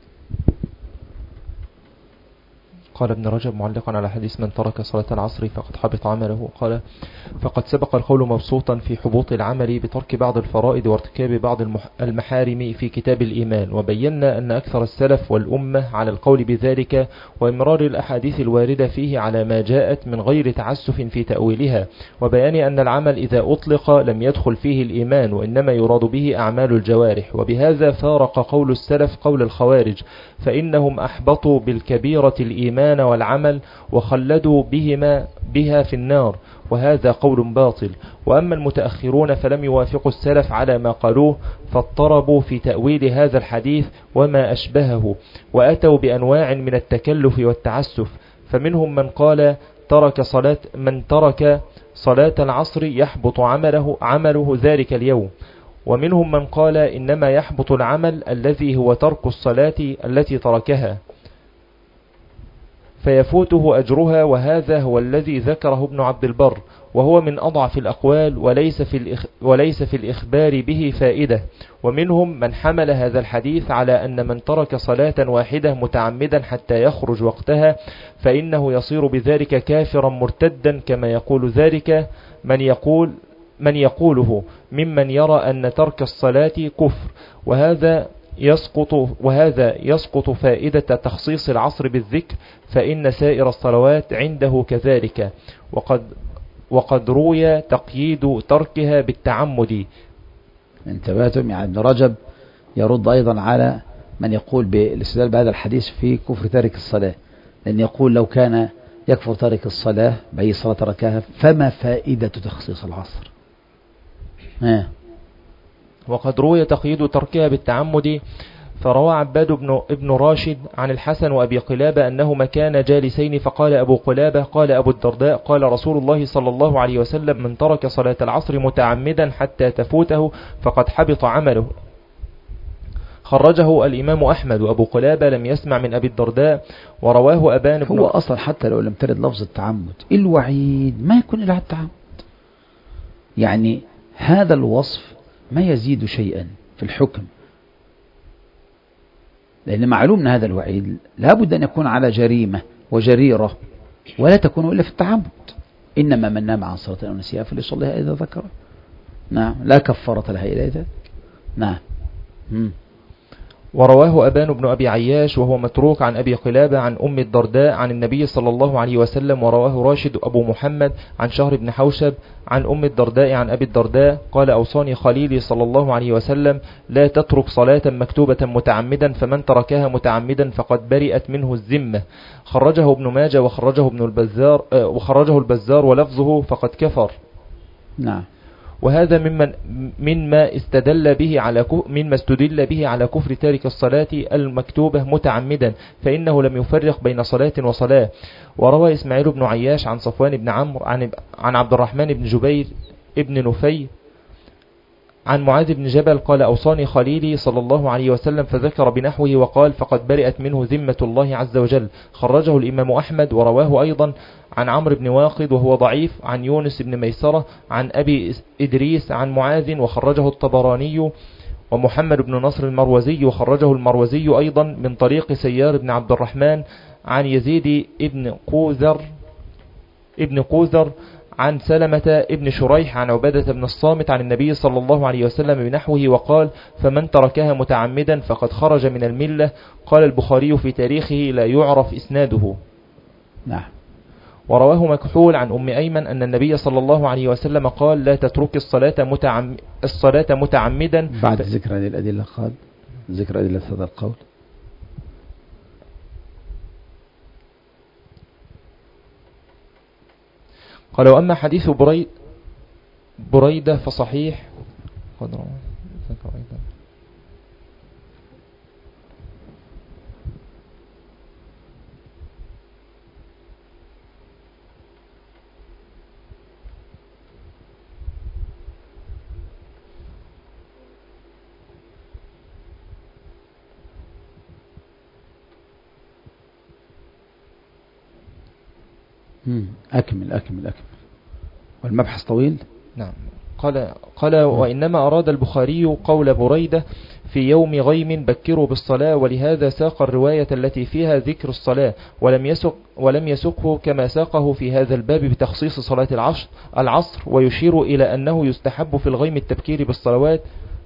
قال ابن رجب معلقا على حديث من ترك صلاة العصر فقد حبط عمله، قال: فقد سبق القول مبسوطا في حبوط العمل بترك بعض الفرائض وارتكاب بعض المحارم في كتاب الإيمان، وبينا أن أكثر السلف والأمة على القول بذلك وإمرار الأحاديث الواردة فيه على ما جاءت من غير تعسف في تأويلها، وبيان أن العمل إذا أطلق لم يدخل فيه الإيمان وإنما يراد به أعمال الجوارح. وبهذا فارق قول السلف قول الخوارج، فإنهم أحبطوا بالكبيرة الإيمان والعمل وخلدوا بهما بها في النار، وهذا قول باطل. وأما المتأخرون فلم يوافقوا السلف على ما قالوه، فاضطربوا في تأويل هذا الحديث وما أشبهه، وأتوا بأنواع من التكلف والتعسف. فمنهم من قال ترك صلاة من ترك صلاة العصر يحبط عمله عمله ذلك اليوم، ومنهم من قال إنما يحبط العمل الذي هو ترك الصلاة التي تركها فيفوته أجرها، وهذا هو الذي ذكره ابن عبد البر، وهو من أضعف الأقوال وليس في, الإخ وليس في الإخبار به فائدة. ومنهم من حمل هذا الحديث على أن من ترك صلاة واحدة متعمدا حتى يخرج وقتها فإنه يصير بذلك كافرا مرتدا، كما يقول ذلك من يقول من يقوله ممن يرى أن ترك الصلاة كفر، وهذا يسقط وهذا يسقط فائدة تخصيص العصر بالذكر، فإن سائر الصلوات عنده كذلك. وقد وقد روي تقييد تركها بالتعمد. انتبهتم؟ يعني ابن رجب يرد أيضا على من يقول بالاستدلال بهذا الحديث في كفر تارك الصلاة، لأن يقول لو كان يكفر تارك الصلاة بأي صلاة تركها فما فائدة تخصيص العصر؟ ها. وقد روي تقييد تركها بالتعمد، فروى عباد بن ابن راشد عن الحسن وأبي قلابة أنهما كانا جالسين، فقال أبو قلابة قال أبو الدرداء قال رسول الله صلى الله عليه وسلم: من ترك صلاة العصر متعمدا حتى تفوته فقد حبط عمله. خرجه الإمام أحمد، وأبو قلابة لم يسمع من أبي الدرداء، ورواه أبان بن. هو أصلا حتى لو لم ترد لفظ التعمد الوعيد ما يكون إلا التعمد، يعني هذا الوصف ما يزيد شيئا في الحكم، لأن معلوم أن هذا الوعيد لابد أن يكون على جريمة وجريرة، ولا تكون إلا في التعمد. إنما من نام عن صلاة أو نسيها فليصليها إذا ذكر. نعم، لا كفارة لها إلا ذلك. نعم. مم. ورواه أبان بن أبي عياش وهو متروك عن أبي قلابة عن أم الدرداء عن النبي صلى الله عليه وسلم. ورواه راشد أبو محمد عن شهر بن حوشب عن أم الدرداء عن أبي الدرداء قال: أوصاني خليلي صلى الله عليه وسلم: لا تترك صلاة مكتوبة متعمدا، فمن تركها متعمدا فقد برئت منه الذمة. خرجه ابن ماجه وخرجه ابن البزار وخرجه البزار ولفظه فقد كفر. نعم. وهذا ممن مما استدل به على مما استدل به على كفر تارك الصلاة المكتوبة متعمدا، فإنه لم يفرق بين صلاة وصلاة. وروى إسماعيل بن عياش عن صفوان بن عمرو عن عن عبد الرحمن بن جبير ابن نفي عن معاذ بن جبل قال: أوصاني خليلي صلى الله عليه وسلم، فذكر بنحوه وقال: فقد برئت منه ذمة الله عز وجل. خرجه الإمام أحمد، ورواه أيضا عن عمرو بن واقد وهو ضعيف عن يونس بن ميسرة عن أبي إدريس عن معاذ، وخرجه الطبراني ومحمد بن نصر المروزي، وخرجه المروزي أيضا من طريق سيار بن عبد الرحمن عن يزيد ابن قوذر ابن قوذر عن سلمة ابن شريح عن عبادة بن الصامت عن النبي صلى الله عليه وسلم بنحوه وقال: فمن تركها متعمدا فقد خرج من الملة. قال البخاري في تاريخه: لا يعرف إسناده. نعم. ورواه مكحول عن أم أيمن أن النبي صلى الله عليه وسلم قال لا تترك الصلاة متعم الصلاة متعمدا. بعد ذكر هذه الأدلة قال ذكر أدلة هذا القول. قال وأما حديث بريد بريدة فصحيح قدر ذكر أيضا. أكمل أكمل أكمل والمبحث طويل. نعم. قال قال وإنما أراد البخاري قول بريدة في يوم غيم بكروا بالصلاة، ولهذا ساق الرواية التي فيها ذكر الصلاة ولم يسق ولم يسقه كما ساقه في هذا الباب بتخصيص صلاة العصر العصر ويشير إلى أنه يستحب في الغيم التبكير بالصلوات،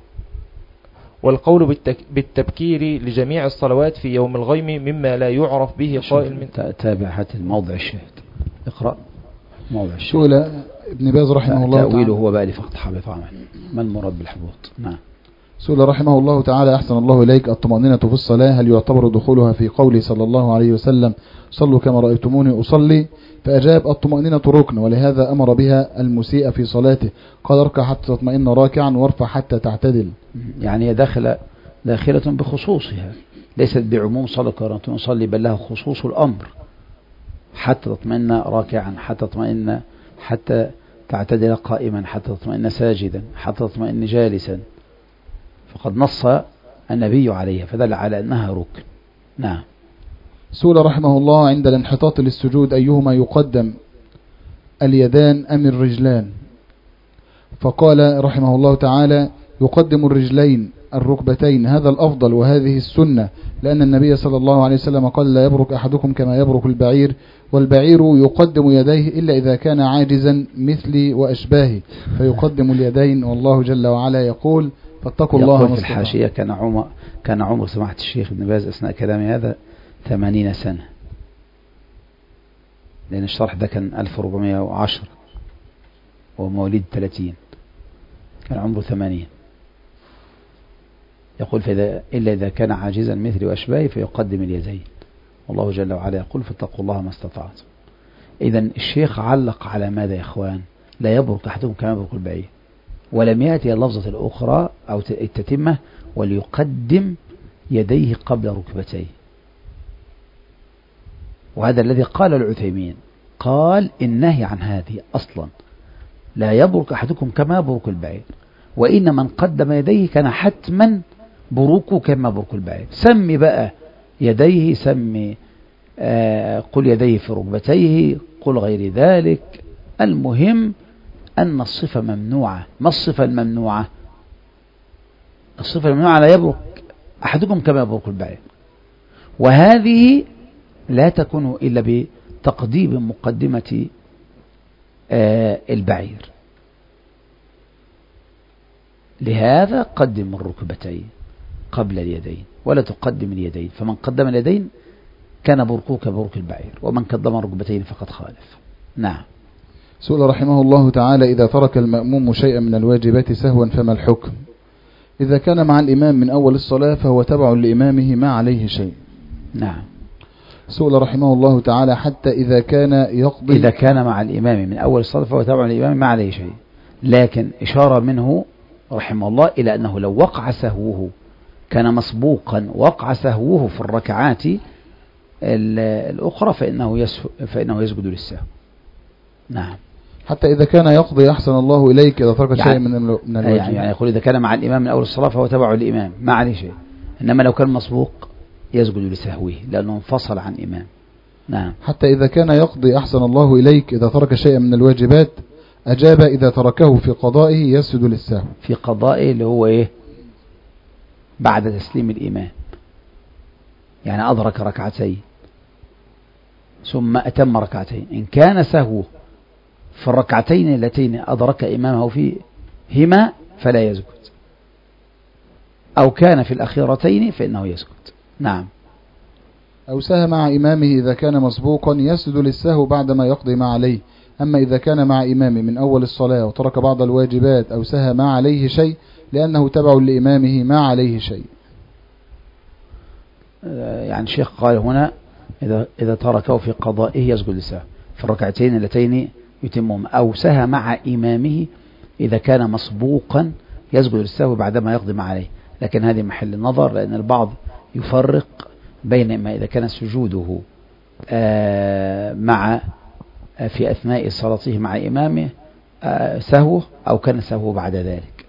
والقول بالتبكير لجميع الصلوات في يوم الغيم مما لا يعرف به قائل من. تابع حتى الموضع الشاهد. اقرأ موضع الشاهد. سئل ابن باز رحمه الله تعالى تأويله هو بقى لفقد حبط عمل. ما المراد بالحبوط؟ نعم. سئل رحمه الله تعالى أحسن الله إليك الطمأنينة في الصلاة هل يعتبر دخولها في قوله صلى الله عليه وسلم صلوا كما رأيتموني أصلي؟ فأجاب الطمأنينة ركن، ولهذا أمر بها المسيء في صلاته قال اركع حتى تطمئن راكعا وارفع حتى تعتدل. يعني داخل داخلة بخصوصها، ليست بعموم صلوا كما رأيتموني أصلي، بل لها خصوص الأمر حتى تطمئن راكعا، حتى تطمئن، حتى تعتدل قائما، حتى تطمئن ساجدا، حتى تطمئن جالسا، فقد نص النبي عليها فدل على أنها ركن. نعم. سئل رحمه الله عند الانحطاط للسجود أيهما يقدم اليدان أم الرجلان؟ فقال رحمه الله تعالى يقدم الرجلين الركبتين، هذا الأفضل وهذه السنة، لأن النبي صلى الله عليه وسلم قال لا يبرك أحدكم كما يبرك البعير، والبعير يقدم يديه إلا إذا كان عاجزا مثلي وأشباهي فيقدم اليدين، والله جل وعلا يقول فاتقوا الله ما استطعتم. في الحاشية كان عمر كان عمر سماحة الشيخ ابن باز أثناء كلامي هذا ثمانين سنة، لأن الشرح ده كان ألف وأربعمائة وعشرة ومواليد ثلاثين، كان عمره ثمانين. يقول فإذا إلا إذا كان عاجزا مثلي وأشباهي فيقدم اليدين، والله جل وعلا يقول فاتقوا الله ما استطعتم. إذا الشيخ علق على ماذا يا إخوان؟ لا يبرك أحدكم كما يبرك البعير، ولم يأتي اللفظة الأخرى أو التتمة وليقدم يديه قبل ركبتيه. وهذا الذي قال العثيمين، قال النهي عن هذه أصلا لا يبرك أحدكم كما يبرك البعير، وإن من قدم يديه كان حتما بروكه كما يبرك البعير. سمي بقى يديه، سمي آه قل يديه في ركبتيه، قل غير ذلك، المهم أن الصفة ممنوعة. ما الصفة الممنوعة؟ الصفة الممنوعة لا يبرك أحدكم كما يبرك البعير، وهذه لا تكون إلا بتقديم مقدمة آه البعير. لهذا قدم الركبتين قبل اليدين ولا تقدم اليدين، فمن قدم اليدين كان بركوه كبرك البعير، ومن قدم الركبتين فقد خالف. نعم. سئل رحمه الله تعالى إذا ترك المأموم شيئا من الواجبات سهوا فما الحكم؟ إذا كان مع الإمام من أول الصلاة فهو تبع لإمامه ما عليه شيء. نعم. سئل رحمه الله تعالى حتى إذا كان يقضي إذا كان مع الإمام من أول الصلاة فهو تبع لإمامه ما عليه شيء، لكن إشارة منه رحمه الله إلى أنه لو وقع سهوه كان مسبوقا، وقع سهوه في الركعات الأخرى فإنه فإنه يسجد للسهو. نعم. حتى إذا كان يقضي أحسن الله إليك إذا ترك يعني شيء من من الواجب. يعني, يعني يقول إذا كان مع الإمام من أول الصلاة فهو تبع الإمام ما عليه شيء، إنما لو كان مسبوق يسجد لسهوه لأنه انفصل عن إمام. نعم. حتى إذا كان يقضي أحسن الله إليك إذا ترك شيئا من الواجبات أجاب إذا تركه في قضائه يسجد للسهو. في قضائه اللي هو إيه؟ بعد تسليم الإمام، يعني أدرك ركعتين ثم أتم ركعتين، إن كان سهوه في الركعتين اللتين أدرك إمامه فيهما فلا يسجد، أو كان في الأخيرتين فإنه يسجد. نعم. أو سهى مع إمامه إذا كان مسبوقا يسجد للسهو بعدما يقضي ما عليه. أما إذا كان مع إمامه من أول الصلاة وترك بعض الواجبات أو سهى ما عليه شيء لأنه تبع لإمامه ما عليه شيء. يعني الشيخ قال هنا إذا, إذا تركه في قضائه يسجد للسهو في الركعتين اللتين يتمهم، أو سهى مع إمامه إذا كان مسبوقا يسجد للسهو بعدما يقضي ما عليه. لكن هذه محل النظر، لأن البعض يفرق بين ما إذا كان سجوده مع في أثناء صلاته مع إمامه سهو أو كان سهو بعد ذلك.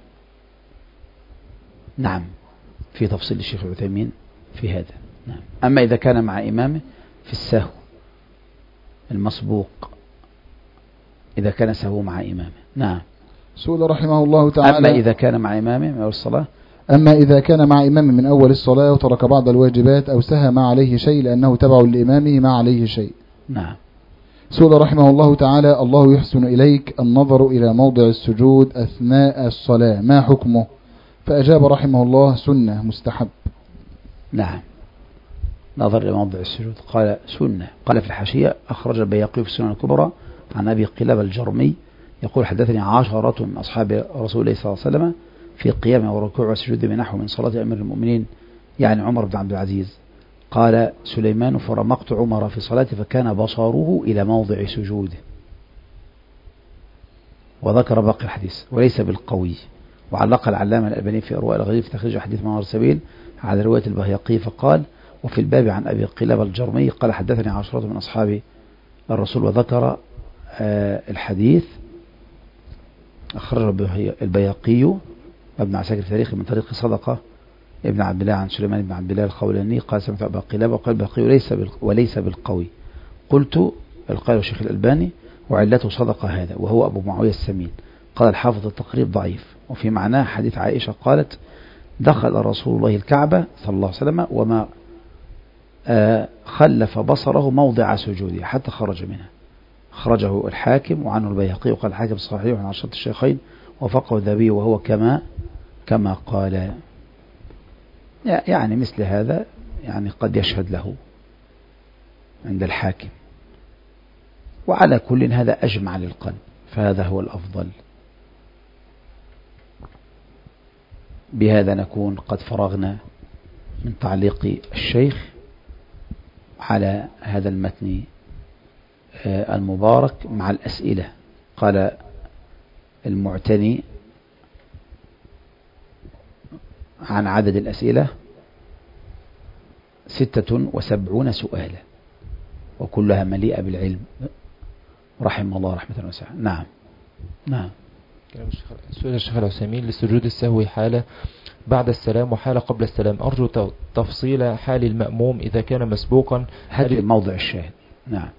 نعم، في تفصيل الشيخ العثيمين في هذا. نعم. أما إذا كان مع إمامه في السهو المسبوق إذا كان سهو مع إمامه. نعم. سئل رحمه الله تعالى أما إذا كان مع إمامه من أول الصلاة أما إذا كان مع إمامه من أول الصلاة وترك بعض الواجبات أو سهى ما عليه شيء لأنه تبع لإمامه ما عليه شيء. نعم. سئل رحمه الله تعالى: الله يحسن إليك النظر إلى موضع السجود أثناء الصلاة، ما حكمه؟ فأجاب رحمه الله: سنة مستحب. نعم، نظر إلى موضع السجود قال سنة. قال في الحاشية: أخرج البيهقي في السنن الكبرى عن أبي قلابة الجرمي يقول: حدثني عشرة من أصحاب رسول الله صلى الله عليه وسلم في القيام والركوع والسجود بنحو من صلاة أمير المؤمنين يعني عمر بن عبد العزيز. قال سليمان: فرمقت عمر في صلاته فكان بصره إلى موضع سجوده. وذكر باقي الحديث وليس بالقوي. وعلق العلامة الألباني في إرواء الغريب في تخريج حديث منار السبيل على رواية البيهقي فقال: وفي الباب عن أبي قلابة الجرمي قال: حدثني عشرة من أصحاب الرسول. وذكر آه الحديث أخرج البيهقي وابن عساكر في تاريخ من طريق صدقة ابن عبد الله عن سليمان بن عبد الله الخولاني قال: سمعت أبا قلابة وقال البيهقي وليس وليس بالقوي. قلت: القائل الشيخ الألباني وعلته صدقة هذا وهو أبو معاوية السمين. قال الحافظ التقريب ضعيف. وفي معناه حديث عائشة قالت: دخل رسول الله الكعبة صلى الله عليه وسلم وما آه خلف بصره موضع سجوده حتى خرج منها. خرجه الحاكم وعنه البيهقي وقال الحاكم صحيح عن شرط الشيخين وفقه الذهبي وهو كما كما قال. يعني مثل هذا يعني قد يشهد له عند الحاكم. وعلى كل هذا أجمع للقلب، فهذا هو الأفضل. بهذا نكون قد فرغنا من تعليق الشيخ على هذا المتن المبارك مع الأسئلة. قال المعتني عن عدد الأسئلة ستة وسبعون سؤالا وكلها مليئة بالعلم رحمه الله رحمة واسعة. نعم. نعم. سؤال الشيخ العثيمين: لسجود السهو حالة بعد السلام وحالة قبل السلام، أرجو تفصيل حال المأموم إذا كان مسبوقا. هذا موضع الشاهد. نعم.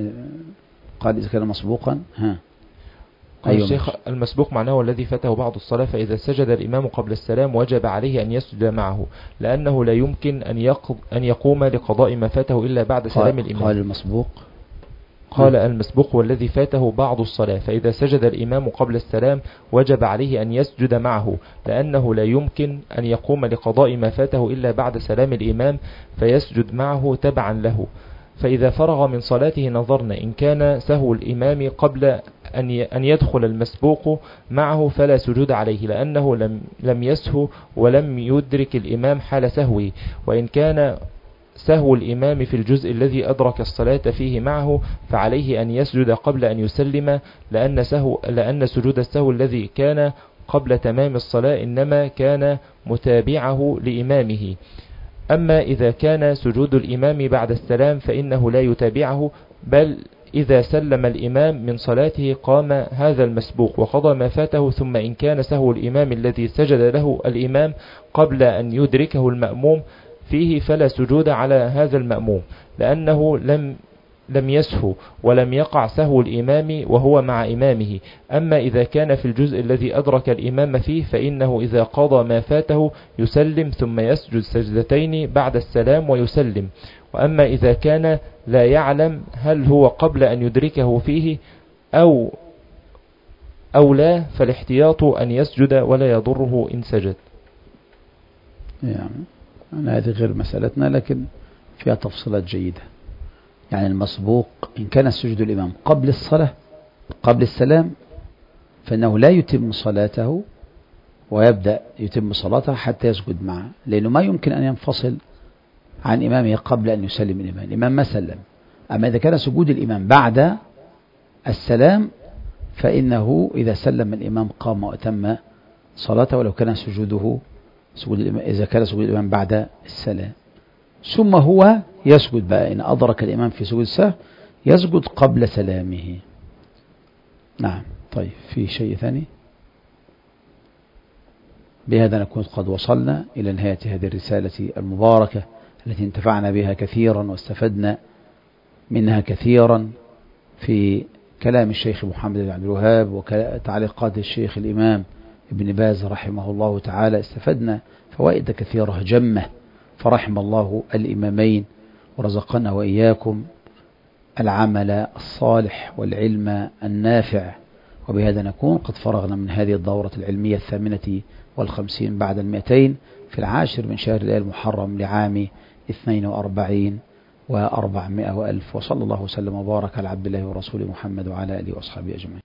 قال إذا كان مسبوقا. ها. قال الشيخ: المسبوق معناه الذي فاته بعض الصلاة، فإذا سجد الإمام قبل السلام وجب عليه أن يسجد معه لأنه لا يمكن أن أن يقوم لقضاء ما فاته إلا بعد سلام الإمام. قال المسبوق قال المسبوق والذي فاته بعض الصلاة، فإذا سجد الإمام قبل السلام وجب عليه أن يسجد معه لأنه لا يمكن أن يقوم لقضاء ما فاته إلا بعد سلام الإمام فيسجد معه تبعا له. فإذا فرغ من صلاته نظرنا إن كان سهو الإمام قبل أن يدخل المسبوق معه فلا سجود عليه لأنه لم لم يسهو ولم يدرك الإمام حال سهوه، وإن كان سهو الإمام في الجزء الذي أدرك الصلاة فيه معه فعليه أن يسجد قبل أن يسلم لأن, سهو لأن سجود السهو الذي كان قبل تمام الصلاة إنما كان متابعه لإمامه. أما إذا كان سجود الإمام بعد السلام فإنه لا يتابعه، بل إذا سلم الإمام من صلاته قام هذا المسبوق وقضى ما فاته، ثم إن كان سهو الإمام الذي سجد له الإمام قبل أن يدركه المأموم فيه فلا سجود على هذا المأموم لأنه لم لم يسهو ولم يقع سهو الإمام وهو مع إمامه. أما إذا كان في الجزء الذي أدرك الإمام فيه فإنه إذا قضى ما فاته يسلم ثم يسجد سجدتين بعد السلام ويسلم. وأما إذا كان لا يعلم هل هو قبل أن يدركه فيه أو أو لا فالاحتياط أن يسجد ولا يضره إن سجد. يعني هذه غير مسألتنا، لكن فيها تفصيلات جيدة. يعني المسبوق إن كان سجود الإمام قبل الصلاة قبل السلام فإنه لا يتم صلاته ويبدأ يتم صلاته حتى يسجد معه، لأنه ما يمكن أن ينفصل عن إمامه قبل أن يسلم الإمام، الإمام ما سلم. أما إذا كان سجود الإمام بعد السلام فإنه إذا سلم الإمام قام وأتم صلاته ولو كان سجوده سجود الإمام إذا كان سجود الإمام بعد السلام. ثم هو يسجد بقى إن أدرك الإمام في سجود السهو يسجد قبل سلامه. نعم. طيب في شيء ثاني؟ بهذا نكون قد وصلنا إلى نهاية هذه الرسالة المباركة التي انتفعنا بها كثيرا واستفدنا منها كثيرا في كلام الشيخ محمد بن عبد الوهاب وتعليقات الشيخ الإمام ابن باز رحمه الله تعالى. استفدنا فوائد كثيرة جمة، فرحم الله الإمامين ورزقنا وإياكم العمل الصالح والعلم النافع. وبهذا نكون قد فرغنا من هذه الدورة العلمية الثامنة والخمسين بعد المئتين في العاشر من شهر الآل المحرم لعام اثنين وأربعين وأربعمائة وألف. وصلى الله وسلم وبارك على عبد الله ورسوله محمد وعلى آله وأصحابه أجمعين.